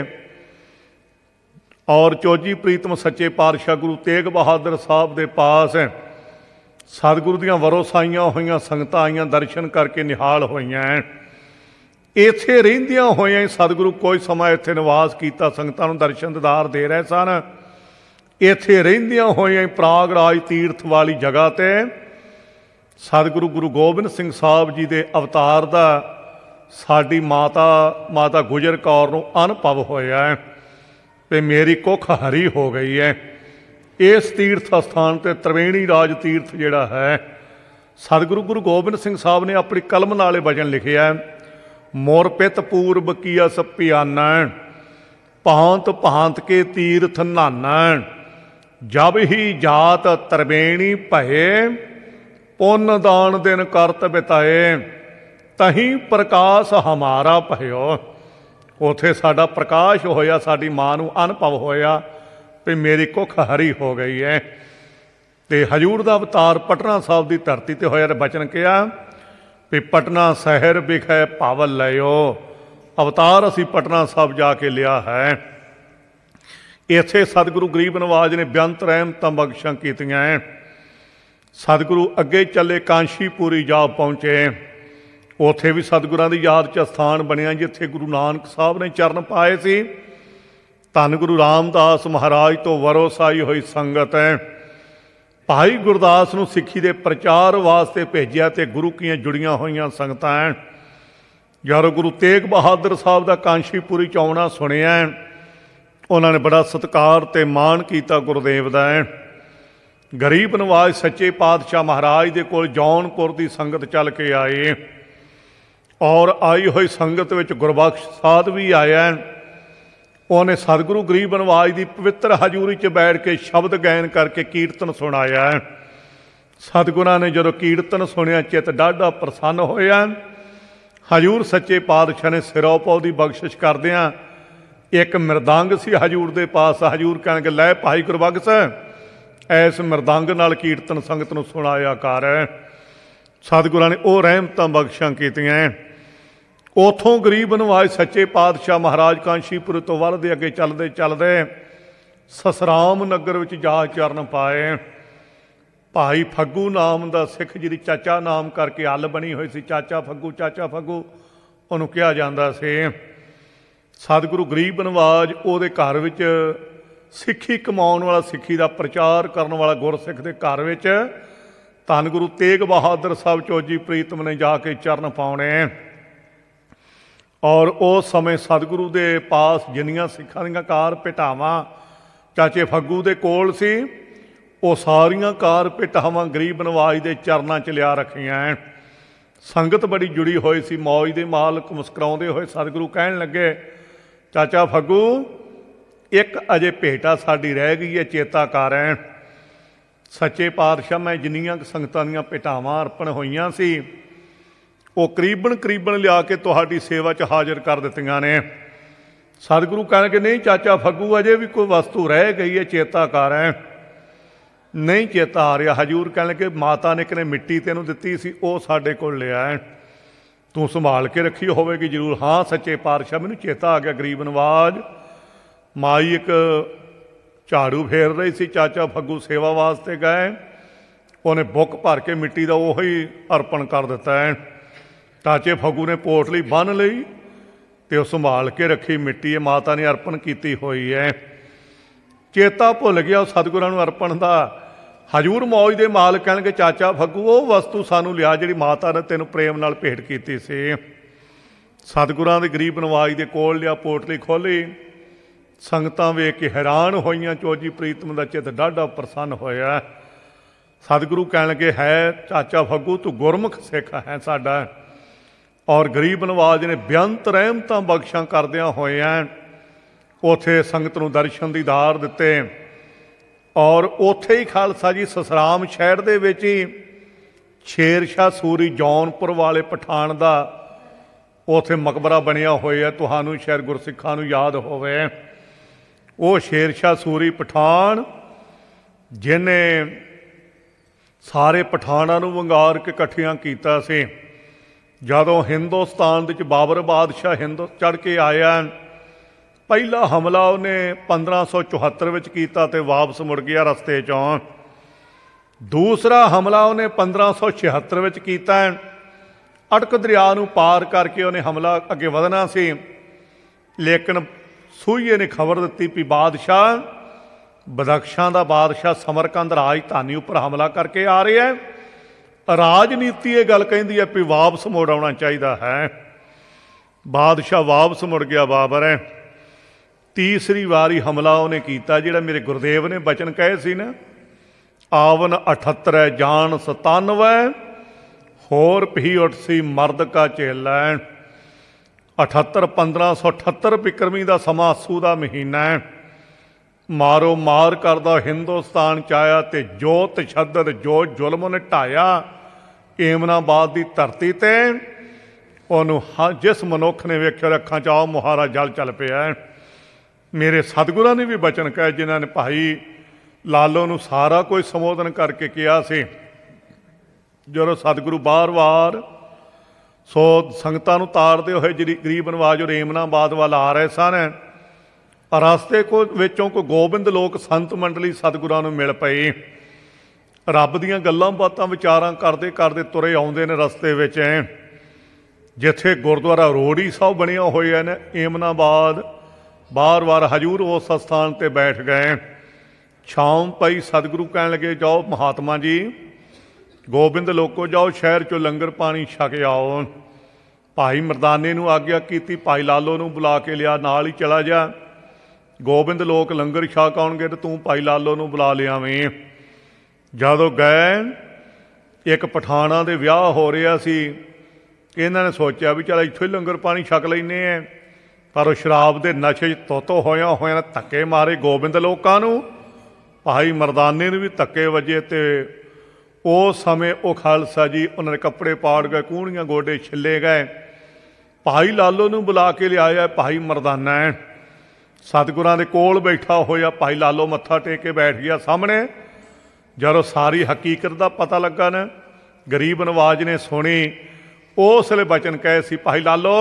Speaker 1: ਔਰ ਚੋਜੀ ਪ੍ਰੀਤਮ ਸੱਚੇ ਪਾਤਸ਼ਾਹ ਗੁਰੂ ਤੇਗ ਬਹਾਦਰ ਸਾਹਿਬ ਦੇ ਪਾਸ ਸਤਿਗੁਰੂ ਦੀਆਂ ਵਰੋਸਾਈਆਂ ਹੋਈਆਂ ਸੰਗਤਾਂ ਆਈਆਂ, ਦਰਸ਼ਨ ਕਰਕੇ ਨਿਹਾਲ ਹੋਈਆਂ। ਇੱਥੇ ਰਹਿੰਦਿਆਂ ਹੋਇਆਂ ਹੀ ਸਤਿਗੁਰੂ ਕੋਈ ਸਮਾਂ ਇੱਥੇ ਨਿਵਾਸ ਕੀਤਾ, ਸੰਗਤਾਂ ਨੂੰ ਦਰਸ਼ਨ ਦੀਦਾਰ ਦੇ ਰਹੇ ਸਨ। ਇੱਥੇ ਰਹਿੰਦਿਆਂ ਹੋਇਆਂ ਹੀ ਪ੍ਰਾਗਰਾਜ ਤੀਰਥ ਵਾਲੀ ਜਗ੍ਹਾ 'ਤੇ ਸਤਿਗੁਰੂ ਗੁਰੂ ਗੋਬਿੰਦ ਸਿੰਘ ਸਾਹਿਬ ਜੀ ਦੇ ਅਵਤਾਰ ਦਾ ਸਾਡੀ ਮਾਤਾ ਗੁਜਰ ਕੌਰ ਨੂੰ ਅਨੁਭਵ ਹੋਇਆ ਹੈ ਵੀ ਮੇਰੀ ਕੁੱਖ ਹਰੀ ਹੋ ਗਈ ਹੈ। ਇਸ ਤੀਰਥ ਅਸਥਾਨ 'ਤੇ ਤ੍ਰਿਵੇਣੀ ਰਾਜ ਤੀਰਥ ਜਿਹੜਾ ਹੈ, ਸਤਿਗੁਰੂ ਗੁਰੂ ਗੋਬਿੰਦ ਸਿੰਘ ਸਾਹਿਬ ਨੇ ਆਪਣੀ ਕਲਮ ਨਾਲੇ ਵਚਨ ਲਿਖਿਆ, ਮੋਰ ਪਿਤ ਪੂਰਬ ਕੀਆ ਪਿਆਨੈ, ਭਾਂਤ ਭਾਂਤ ਕੇ ਤੀਰਥ ਨਾਨੈ, ਜਬ ਹੀ ਜਾਤ ਤ੍ਰਿਵੇਣੀ ਭਏ, ਪੁੰਨ ਦਾਨ ਦਿਨ ਕਰਤ ਬਿਤਾਏ, ਤਹੀਂ ਪ੍ਰਕਾਸ਼ ਹਮਾਰਾ ਭਇਓ। ਉੱਥੇ ਸਾਡਾ ਪ੍ਰਕਾਸ਼ ਹੋਇਆ, ਸਾਡੀ ਮਾਂ ਨੂੰ ਅਨੁਭਵ ਹੋਇਆ ਵੀ ਮੇਰੀ ਕੁੱਖ ਹਰੀ ਹੋ ਗਈ ਹੈ। ਤੇ ਹਜ਼ੂਰ ਦਾ ਅਵਤਾਰ ਪਟਨਾ ਸਾਹਿਬ ਦੀ ਧਰਤੀ 'ਤੇ ਹੋਇਆ ਤੇ ਬਚਨ ਕਿਹਾ ਵੀ ਪਟਨਾ ਸ਼ਹਿਰ ਵਿਖੇ ਭਵ ਲਿਓ, ਅਵਤਾਰ ਅਸੀਂ ਪਟਨਾ ਸਾਹਿਬ ਜਾ ਕੇ ਲਿਆ ਹੈ। ਇੱਥੇ ਸਤਿਗੁਰੂ ਗਰੀਬ ਨਵਾਜ ਨੇ ਬੇਅੰਤ ਰਹਿਮਤਾਂ ਬਖਸ਼ਾਂ ਕੀਤੀਆਂ। ਸਤਿਗੁਰੂ ਅੱਗੇ ਚੱਲੇ ਕਾਂਸ਼ੀਪੁਰੀ ਜਾ ਪਹੁੰਚੇ। ਉੱਥੇ ਵੀ ਸਤਿਗੁਰਾਂ ਦੀ ਯਾਦ 'ਚ ਅਸਥਾਨ ਬਣਿਆ ਜਿੱਥੇ ਗੁਰੂ ਨਾਨਕ ਸਾਹਿਬ ਨੇ ਚਰਨ ਪਾਏ ਸੀ। ਧੰਨ ਗੁਰੂ ਰਾਮਦਾਸ ਮਹਾਰਾਜ ਤੋਂ ਵਰੋਸਾਈ ਹੋਈ ਸੰਗਤ ਹੈ। ਭਾਈ ਗੁਰਦਾਸ ਨੂੰ ਸਿੱਖੀ ਦੇ ਪ੍ਰਚਾਰ ਵਾਸਤੇ ਭੇਜਿਆ ਤੇ ਗੁਰੂ ਕੀਆਂ ਜੁੜੀਆਂ ਹੋਈਆਂ ਸੰਗਤਾਂ ਹੈ। ਜਦੋਂ ਗੁਰੂ ਤੇਗ ਬਹਾਦਰ ਸਾਹਿਬ ਦਾ ਕਾਂਸ਼ੀਪੁਰੀ 'ਚ ਆਉਣਾ ਸੁਣਿਆ, ਉਹਨਾਂ ਨੇ ਬੜਾ ਸਤਿਕਾਰ ਤੇ ਮਾਣ ਕੀਤਾ ਗੁਰਦੇਵ ਦਾ। ਗਰੀਬ ਨਵਾਜ ਸੱਚੇ ਪਾਤਸ਼ਾਹ ਮਹਾਰਾਜ ਦੇ ਕੋਲ ਜੌਨਪੁਰ ਦੀ ਸੰਗਤ ਚੱਲ ਕੇ ਆਏ ਔਰ ਆਈ ਹੋਈ ਸੰਗਤ ਵਿੱਚ ਗੁਰਬਖਸ਼ ਸਾਧ ਵੀ ਆਇਆ। ਉਹਨੇ ਸਤਿਗੁਰੂ ਗਰੀਬ ਨਵਾਜ ਦੀ ਪਵਿੱਤਰ ਹਜ਼ੂਰੀ 'ਚ ਬੈਠ ਕੇ ਸ਼ਬਦ ਗਾਇਨ ਕਰਕੇ ਕੀਰਤਨ ਸੁਣਾਇਆ। ਸਤਿਗੁਰਾਂ ਨੇ ਜਦੋਂ ਕੀਰਤਨ ਸੁਣਿਆ ਚਿੱਤ ਡਾਢਾ ਪ੍ਰਸੰਨ ਹੋਇਆ। ਹਜ਼ੂਰ ਸੱਚੇ ਪਾਤਸ਼ਾਹ ਨੇ ਸਿਰੋਂ ਪਾਉ ਦੀ ਬਖਸ਼ਿਸ਼ ਕਰਦਿਆਂ ਇੱਕ ਮਿਰਦੰਗ ਸੀ ਹਜ਼ੂਰ ਦੇ ਪਾਸ। ਹਜ਼ੂਰ ਕਹਿਣਗੇ ਲੈ ਭਾਈ ਗੁਰਬਖਸ਼, ਐਸ ਮਿਰਦੰਗ ਨਾਲ ਕੀਰਤਨ ਸੰਗਤ ਨੂੰ ਸੁਣਾਇਆ ਕਰ। ਸਤਿਗੁਰਾਂ ਨੇ ਉਹ ਰਹਿਮਤਾਂ ਬਖਸ਼ਾਂ ਕੀਤੀਆਂ। ਉੱਥੋਂ ਗਰੀਬ ਨਵਾਜ ਸੱਚੇ ਪਾਤਸ਼ਾਹ ਮਹਾਰਾਜ ਕਾਂਸ਼ੀਪੁਰ ਤੋਂ ਵੱਧਦੇ ਅੱਗੇ ਚੱਲਦੇ ਚੱਲਦੇ ਸਸਰਾਮ ਨਗਰ ਵਿੱਚ ਜਾ ਚਰਨ ਪਾਏ। ਭਾਈ ਫੱਗੂ ਨਾਮ ਦਾ ਸਿੱਖ ਜਿਹਦੀ ਚਾਚਾ ਨਾਮ ਕਰਕੇ ਹੱਲ ਬਣੀ ਹੋਈ ਸੀ, ਚਾਚਾ ਫੱਗੂ ਉਹਨੂੰ ਕਿਹਾ ਜਾਂਦਾ ਸੀ। ਸਤਿਗੁਰੂ ਗਰੀਬ ਨਵਾਜ ਉਹਦੇ ਘਰ ਵਿੱਚ ਸਿੱਖੀ ਕਮਾਉਣ ਵਾਲਾ, ਸਿੱਖੀ ਦਾ ਪ੍ਰਚਾਰ ਕਰਨ ਵਾਲਾ ਗੁਰਸਿੱਖ ਦੇ ਘਰ ਵਿੱਚ ਧੰਨ ਗੁਰੂ ਤੇਗ ਬਹਾਦਰ ਸਾਹਿਬ ਚੋਜੀ ਪ੍ਰੀਤਮ ਨੇ ਜਾ ਕੇ ਚਰਨ ਪਾਉਣੇ। ਔਰ ਉਸ ਸਮੇਂ ਸਤਿਗੁਰੂ ਦੇ ਪਾਸ ਜਿੰਨੀਆਂ ਸਿੱਖਾਂ ਦੀਆਂ ਕਾਰ ਭੇਟਾਵਾਂ ਚਾਚੇ ਫੱਗੂ ਦੇ ਕੋਲ ਸੀ, ਉਹ ਸਾਰੀਆਂ ਕਾਰ ਭੇਟਾਵਾਂ ਗਰੀਬ ਨਵਾਜ ਦੇ ਚਰਨਾਂ 'ਚ ਲਿਆ ਰੱਖੀਆਂ। ਸੰਗਤ ਬੜੀ ਜੁੜੀ ਹੋਈ ਸੀ। ਮੌਜ ਦੇ ਮਾਲਕ ਮੁਸਕਰਾਉਂਦੇ ਹੋਏ ਸਤਿਗੁਰੂ ਕਹਿਣ ਲੱਗੇ, ਚਾਚਾ ਫੱਗੂ, ਇੱਕ ਅਜੇ ਭੇਟਾ ਸਾਡੀ ਰਹਿ ਗਈ ਹੈ, ਚੇਤਾ ਕਰ। ਸੱਚੇ ਪਾਤਸ਼ਾਹ, ਮੈਂ ਜਿੰਨੀਆਂ ਸੰਗਤਾਂ ਦੀਆਂ ਭੇਟਾਵਾਂ ਅਰਪਣ ਹੋਈਆਂ ਸੀ ਉਹ ਕਰੀਬਨ ਲਿਆ ਕੇ ਤੁਹਾਡੀ ਸੇਵਾ 'ਚ ਹਾਜ਼ਰ ਕਰ ਦਿੱਤੀਆਂ ਨੇ। ਸਤਿਗੁਰੂ ਕਹਿਣਗੇ, ਨਹੀਂ ਚਾਚਾ ਫੱਗੂ, ਅਜੇ ਵੀ ਕੋਈ ਵਸਤੂ ਰਹਿ ਗਈ ਹੈ, ਚੇਤਾ ਕਰ। ਨਹੀਂ ਚੇਤਾ ਆ ਰਿਹਾ। ਹਜ਼ੂਰ ਕਹਿਣ ਲੱਗੇ, ਮਾਤਾ ਨੇ ਕਿਨੇ ਮਿੱਟੀ ਤੈਨੂੰ ਦਿੱਤੀ ਸੀ, ਉਹ ਸਾਡੇ ਕੋਲ ਲਿਆ, ਤੂੰ ਸੰਭਾਲ ਕੇ ਰੱਖੀ ਹੋਵੇਗੀ ਜ਼ਰੂਰ। ਹਾਂ ਸੱਚੇ ਪਾਤਸ਼ਾਹ, ਮੈਨੂੰ ਚੇਤਾ ਆ ਗਿਆ। ਗਰੀਬ ਨਵਾਜ ਮਾਈ ਇੱਕ ਝਾੜੂ ਫੇਰ ਰਹੀ ਸੀ, ਚਾਚਾ ਫੱਗੂ ਸੇਵਾ ਵਾਸਤੇ ਗਏ, ਉਹਨੇ ਬੁੱਕ ਭਰ ਕੇ ਮਿੱਟੀ ਦਾ ਉਹੀ ਅਰਪਣ ਕਰ ਦਿੱਤਾ। ਚਾਚੇ ਫੱਗੂ ਨੇ ਪੋਟਲੀ ਬੰਨ੍ਹ ਲਈ ਅਤੇ ਉਹ ਸੰਭਾਲ ਕੇ ਰੱਖੀ ਮਿੱਟੀ ਹੈ, ਮਾਤਾ ਨੇ ਅਰਪਣ ਕੀਤੀ ਹੋਈ ਹੈ। ਚੇਤਾ ਭੁੱਲ ਗਿਆ ਉਹ ਸਤਿਗੁਰਾਂ ਨੂੰ ਅਰਪਣ ਦਾ। ਹਜ਼ੂਰ ਮੌਜ ਦੇ ਮਾਲਕ ਕਹਿਣਗੇ, ਚਾਚਾ ਫੱਗੂ, ਉਹ ਵਸਤੂ ਸਾਨੂੰ ਲਿਆ ਜਿਹੜੀ ਮਾਤਾ ਨੇ ਤੈਨੂੰ ਪ੍ਰੇਮ ਨਾਲ ਭੇਟ ਕੀਤੀ ਸੀ। ਸਤਿਗੁਰਾਂ ਦੇ ਗਰੀਬ ਨਵਾਜ ਦੇ ਕੋਲ ਲਿਆ, ਪੋਟਲੀ ਖੋਲ੍ਹੀ। ਸੰਗਤਾਂ ਵੇਖ ਕੇ ਹੈਰਾਨ ਹੋਈਆਂ। ਚੋਜੀ ਪ੍ਰੀਤਮ ਦਾ ਚਿੱਤ ਡਾਢਾ ਪ੍ਰਸੰਨ ਹੋਇਆ। ਸਤਿਗੁਰੂ ਕਹਿਣ ਲੱਗੇ, ਹੈ ਚਾਚਾ ਫੱਗੂ, ਤੂੰ ਗੁਰਮੁਖ ਸਿੱਖ ਹੈ ਸਾਡਾ। ਔਰ ਗਰੀਬ ਨਵਾਜ ਨੇ ਬੇਅੰਤ ਰਹਿਮਤਾਂ ਬਖਸ਼ਾਂ ਕਰਦਿਆਂ ਹੋਇਆਂ ਉੱਥੇ ਸੰਗਤ ਨੂੰ ਦਰਸ਼ਨ ਦੀਦਾਰ ਦਿੱਤੇ। ਔਰ ਉੱਥੇ ਹੀ ਖਾਲਸਾ ਜੀ ਸਸਰਾਮ ਸ਼ਹਿਰ ਦੇ ਵਿੱਚ ਹੀ ਸ਼ੇਰ ਸ਼ਾਹ ਸੂਰੀ ਜੌਨਪੁਰ ਵਾਲੇ ਪਠਾਨ ਦਾ ਉੱਥੇ ਮਕਬਰਾ ਬਣਿਆ ਹੋਇਆ। ਤੁਹਾਨੂੰ ਸ਼ਾਇਦ ਗੁਰਸਿੱਖਾਂ ਨੂੰ ਯਾਦ ਹੋਵੇ, ਉਹ ਸ਼ੇਰ ਸ਼ਾਹ ਸੂਰੀ ਪਠਾਨ ਜਿਹਨੇ ਸਾਰੇ ਪਠਾਨਾਂ ਨੂੰ ਵੰਗਾਰ ਕੇ ਇਕੱਠਿਆਂ ਕੀਤਾ ਸੀ। ਜਦੋਂ ਹਿੰਦੁਸਤਾਨ ਵਿੱਚ ਬਾਬਰ ਬਾਦਸ਼ਾਹ ਚੜ੍ਹ ਕੇ ਆਇਆ, ਪਹਿਲਾ ਹਮਲਾ ਉਹਨੇ 1574 ਵਿੱਚ ਕੀਤਾ ਅਤੇ ਵਾਪਸ ਮੁੜ ਗਿਆ ਰਸਤੇ 'ਚੋਂ। ਦੂਸਰਾ ਹਮਲਾ ਉਹਨੇ 1576 ਵਿੱਚ ਕੀਤਾ। ਅਟਕ ਦਰਿਆ ਨੂੰ ਪਾਰ ਕਰਕੇ ਉਹਨੇ ਹਮਲਾ ਅੱਗੇ ਵਧਣਾ ਸੀ, ਲੇਕਿਨ ਸੂਈਏ ਨੇ ਖਬਰ ਦਿੱਤੀ ਵੀ ਬਾਦਸ਼ਾਹ, ਬਦਖਸ਼ਾਂ ਦਾ ਬਾਦਸ਼ਾਹ ਸਮਰਕੰਦ ਰਾਜਧਾਨੀ ਉੱਪਰ ਹਮਲਾ ਕਰਕੇ ਆ ਰਿਹਾ। ਰਾਜਨੀਤੀ ਇਹ ਗੱਲ ਕਹਿੰਦੀ ਹੈ ਵੀ ਵਾਪਸ ਮੁੜ ਆਉਣਾ ਚਾਹੀਦਾ ਹੈ। ਬਾਦਸ਼ਾਹ ਵਾਪਸ ਮੁੜ ਗਿਆ। ਬਾਬਰ ਤੀਸਰੀ ਵਾਰੀ ਹਮਲਾ ਉਹਨੇ ਕੀਤਾ ਜਿਹੜਾ ਮੇਰੇ ਗੁਰਦੇਵ ਨੇ ਬਚਨ ਕਹੇ ਸੀ ਨਾ, ਆਵਨ 78 ਜਾਨ 97 ਹੋਰ ਭੀ ਉੱਠ ਸੀ ਮਰਦ ਕਾ ਚੇਲਾ। 78 1578 ਬਿਕਰਮੀ ਦਾ ਸਮਾਂ, ਅੱਸੂ ਦਾ ਮਹੀਨਾ। ਮਾਰੋ ਮਾਰ ਕਰਦਾ ਹਿੰਦੁਸਤਾਨ 'ਚ ਆਇਆ ਅਤੇ ਜੋ ਤਸ਼ੱਦਦ, ਜੋ ਜ਼ੁਲਮ ਉਹਨੇ ਢਾਇਆ ਏਮਨਾਬਾਦ ਦੀ ਧਰਤੀ 'ਤੇ, ਉਹਨੂੰ ਜਿਸ ਮਨੁੱਖ ਨੇ ਵੇਖਿਆ ਅੱਖਾਂ 'ਚ ਆਓ ਮੁਹਾਰਾ ਜਲ ਚੱਲ ਪਿਆ। ਮੇਰੇ ਸਤਿਗੁਰਾਂ ਨੇ ਵੀ ਬਚਨ ਕਹੇ, ਜਿਨ੍ਹਾਂ ਨੇ ਭਾਈ ਲਾਲੋ ਨੂੰ ਸਾਰਾ ਕੁਝ ਸੰਬੋਧਨ ਕਰਕੇ ਕਿਹਾ ਸੀ। ਜਦੋਂ ਸਤਿਗੁਰੂ ਬਾਰ-ਬਾਰ ਸੋ ਸੰਗਤਾਂ ਨੂੰ ਤਾਰਦੇ ਹੋਏ ਜਿਹੜੀ ਗਰੀਬ ਨਵਾਜ ਉਹ ਏਮਨਾਬਾਦ ਵੱਲ ਆ ਰਹੇ ਸਨ, ਰਸਤੇ ਵਿੱਚੋਂ ਕੋਈ ਗੋਬਿੰਦ ਲੋਕ ਸੰਤ ਮੰਡਲੀ ਸਤਿਗੁਰਾਂ ਨੂੰ ਮਿਲ ਪਈ। ਰੱਬ ਦੀਆਂ ਗੱਲਾਂ ਬਾਤਾਂ ਵਿਚਾਰਾਂ ਕਰਦੇ ਕਰਦੇ ਤੁਰੇ ਆਉਂਦੇ ਨੇ ਰਸਤੇ ਵਿੱਚ। ਜਿੱਥੇ ਗੁਰਦੁਆਰਾ ਰੋੜੀ ਸਾਹਿਬ ਬਣਿਆ ਹੋਇਆ ਨੇ ਏਮਨਾਬਾਦ, ਵਾਰ-ਵਾਰ ਹਜ਼ੂਰ ਉਸ ਸਥਾਨ 'ਤੇ ਬੈਠ ਗਏ। ਸ਼ਾਮ ਪਈ, ਸਤਿਗੁਰੂ ਕਹਿਣ ਲੱਗੇ, ਜਾਓ ਮਹਾਤਮਾ ਜੀ, ਗੋਬਿੰਦ ਲੋਕੋ ਜਾਓ, ਸ਼ਹਿਰ 'ਚੋਂ ਲੰਗਰ ਪਾਣੀ ਛਕ ਆਓ। ਭਾਈ ਮਰਦਾਨੇ ਨੂੰ ਆਗਿਆ ਕੀਤੀ, ਭਾਈ ਲਾਲੋ ਨੂੰ ਬੁਲਾ ਕੇ ਲਿਆ, ਨਾਲ ਹੀ ਚਲਾ ਜਾ। ਗੋਬਿੰਦ ਲੋਕ ਲੰਗਰ ਛਕ ਆਉਣਗੇ ਅਤੇ ਤੂੰ ਭਾਈ ਲਾਲੋ ਨੂੰ ਬੁਲਾ ਲਿਆਵੇਂ। ਜਦੋਂ ਗਏ, ਇੱਕ ਪਠਾਨਾਂ ਦੇ ਵਿਆਹ ਹੋ ਰਿਹਾ ਸੀ। ਇਹਨਾਂ ਨੇ ਸੋਚਿਆ ਵੀ ਚੱਲ ਇੱਥੋਂ ਹੀ ਲੰਗਰ ਪਾਣੀ ਛਕ ਲੈਂਦੇ ਹੈ, ਪਰ ਉਹ ਸ਼ਰਾਬ ਦੇ ਨਸ਼ੇ 'ਚ ਤੋਤੋ ਹੋਇਆਂ ਨੇ ਧੱਕੇ ਮਾਰੇ ਗੋਬਿੰਦ ਲੋਕਾਂ ਨੂੰ। ਭਾਈ ਮਰਦਾਨੇ ਨੂੰ ਵੀ ਧੱਕੇ ਵੱਜੇ ਅਤੇ ਉਸ ਸਮੇਂ ਉਹ ਖਾਲਸਾ ਜੀ ਉਹਨਾਂ ਦੇ ਕੱਪੜੇ ਪਾੜ ਗਏ, ਕੂਹਣੀਆਂ ਗੋਡੇ ਛਿੱਲੇ ਗਏ। ਭਾਈ ਲਾਲੋ ਨੂੰ ਬੁਲਾ ਕੇ ਲਿਆਇਆ। ਭਾਈ ਮਰਦਾਨਾ ਸਤਿਗੁਰਾਂ ਦੇ ਕੋਲ ਬੈਠਾ ਹੋਇਆ। ਭਾਈ ਲਾਲੋ ਮੱਥਾ ਟੇਕ ਕੇ ਬੈਠ ਗਿਆ ਸਾਹਮਣੇ। ਜਦੋਂ ਸਾਰੀ ਹਕੀਕਤ ਦਾ ਪਤਾ ਲੱਗਾ ਨਾ, ਗਰੀਬ ਨਵਾਜ ਨੇ ਸੁਣੀ, ਉਸ ਵੇਲੇ ਬਚਨ ਕਹੇ ਸੀ, ਭਾਈ ਲਾਲੋ,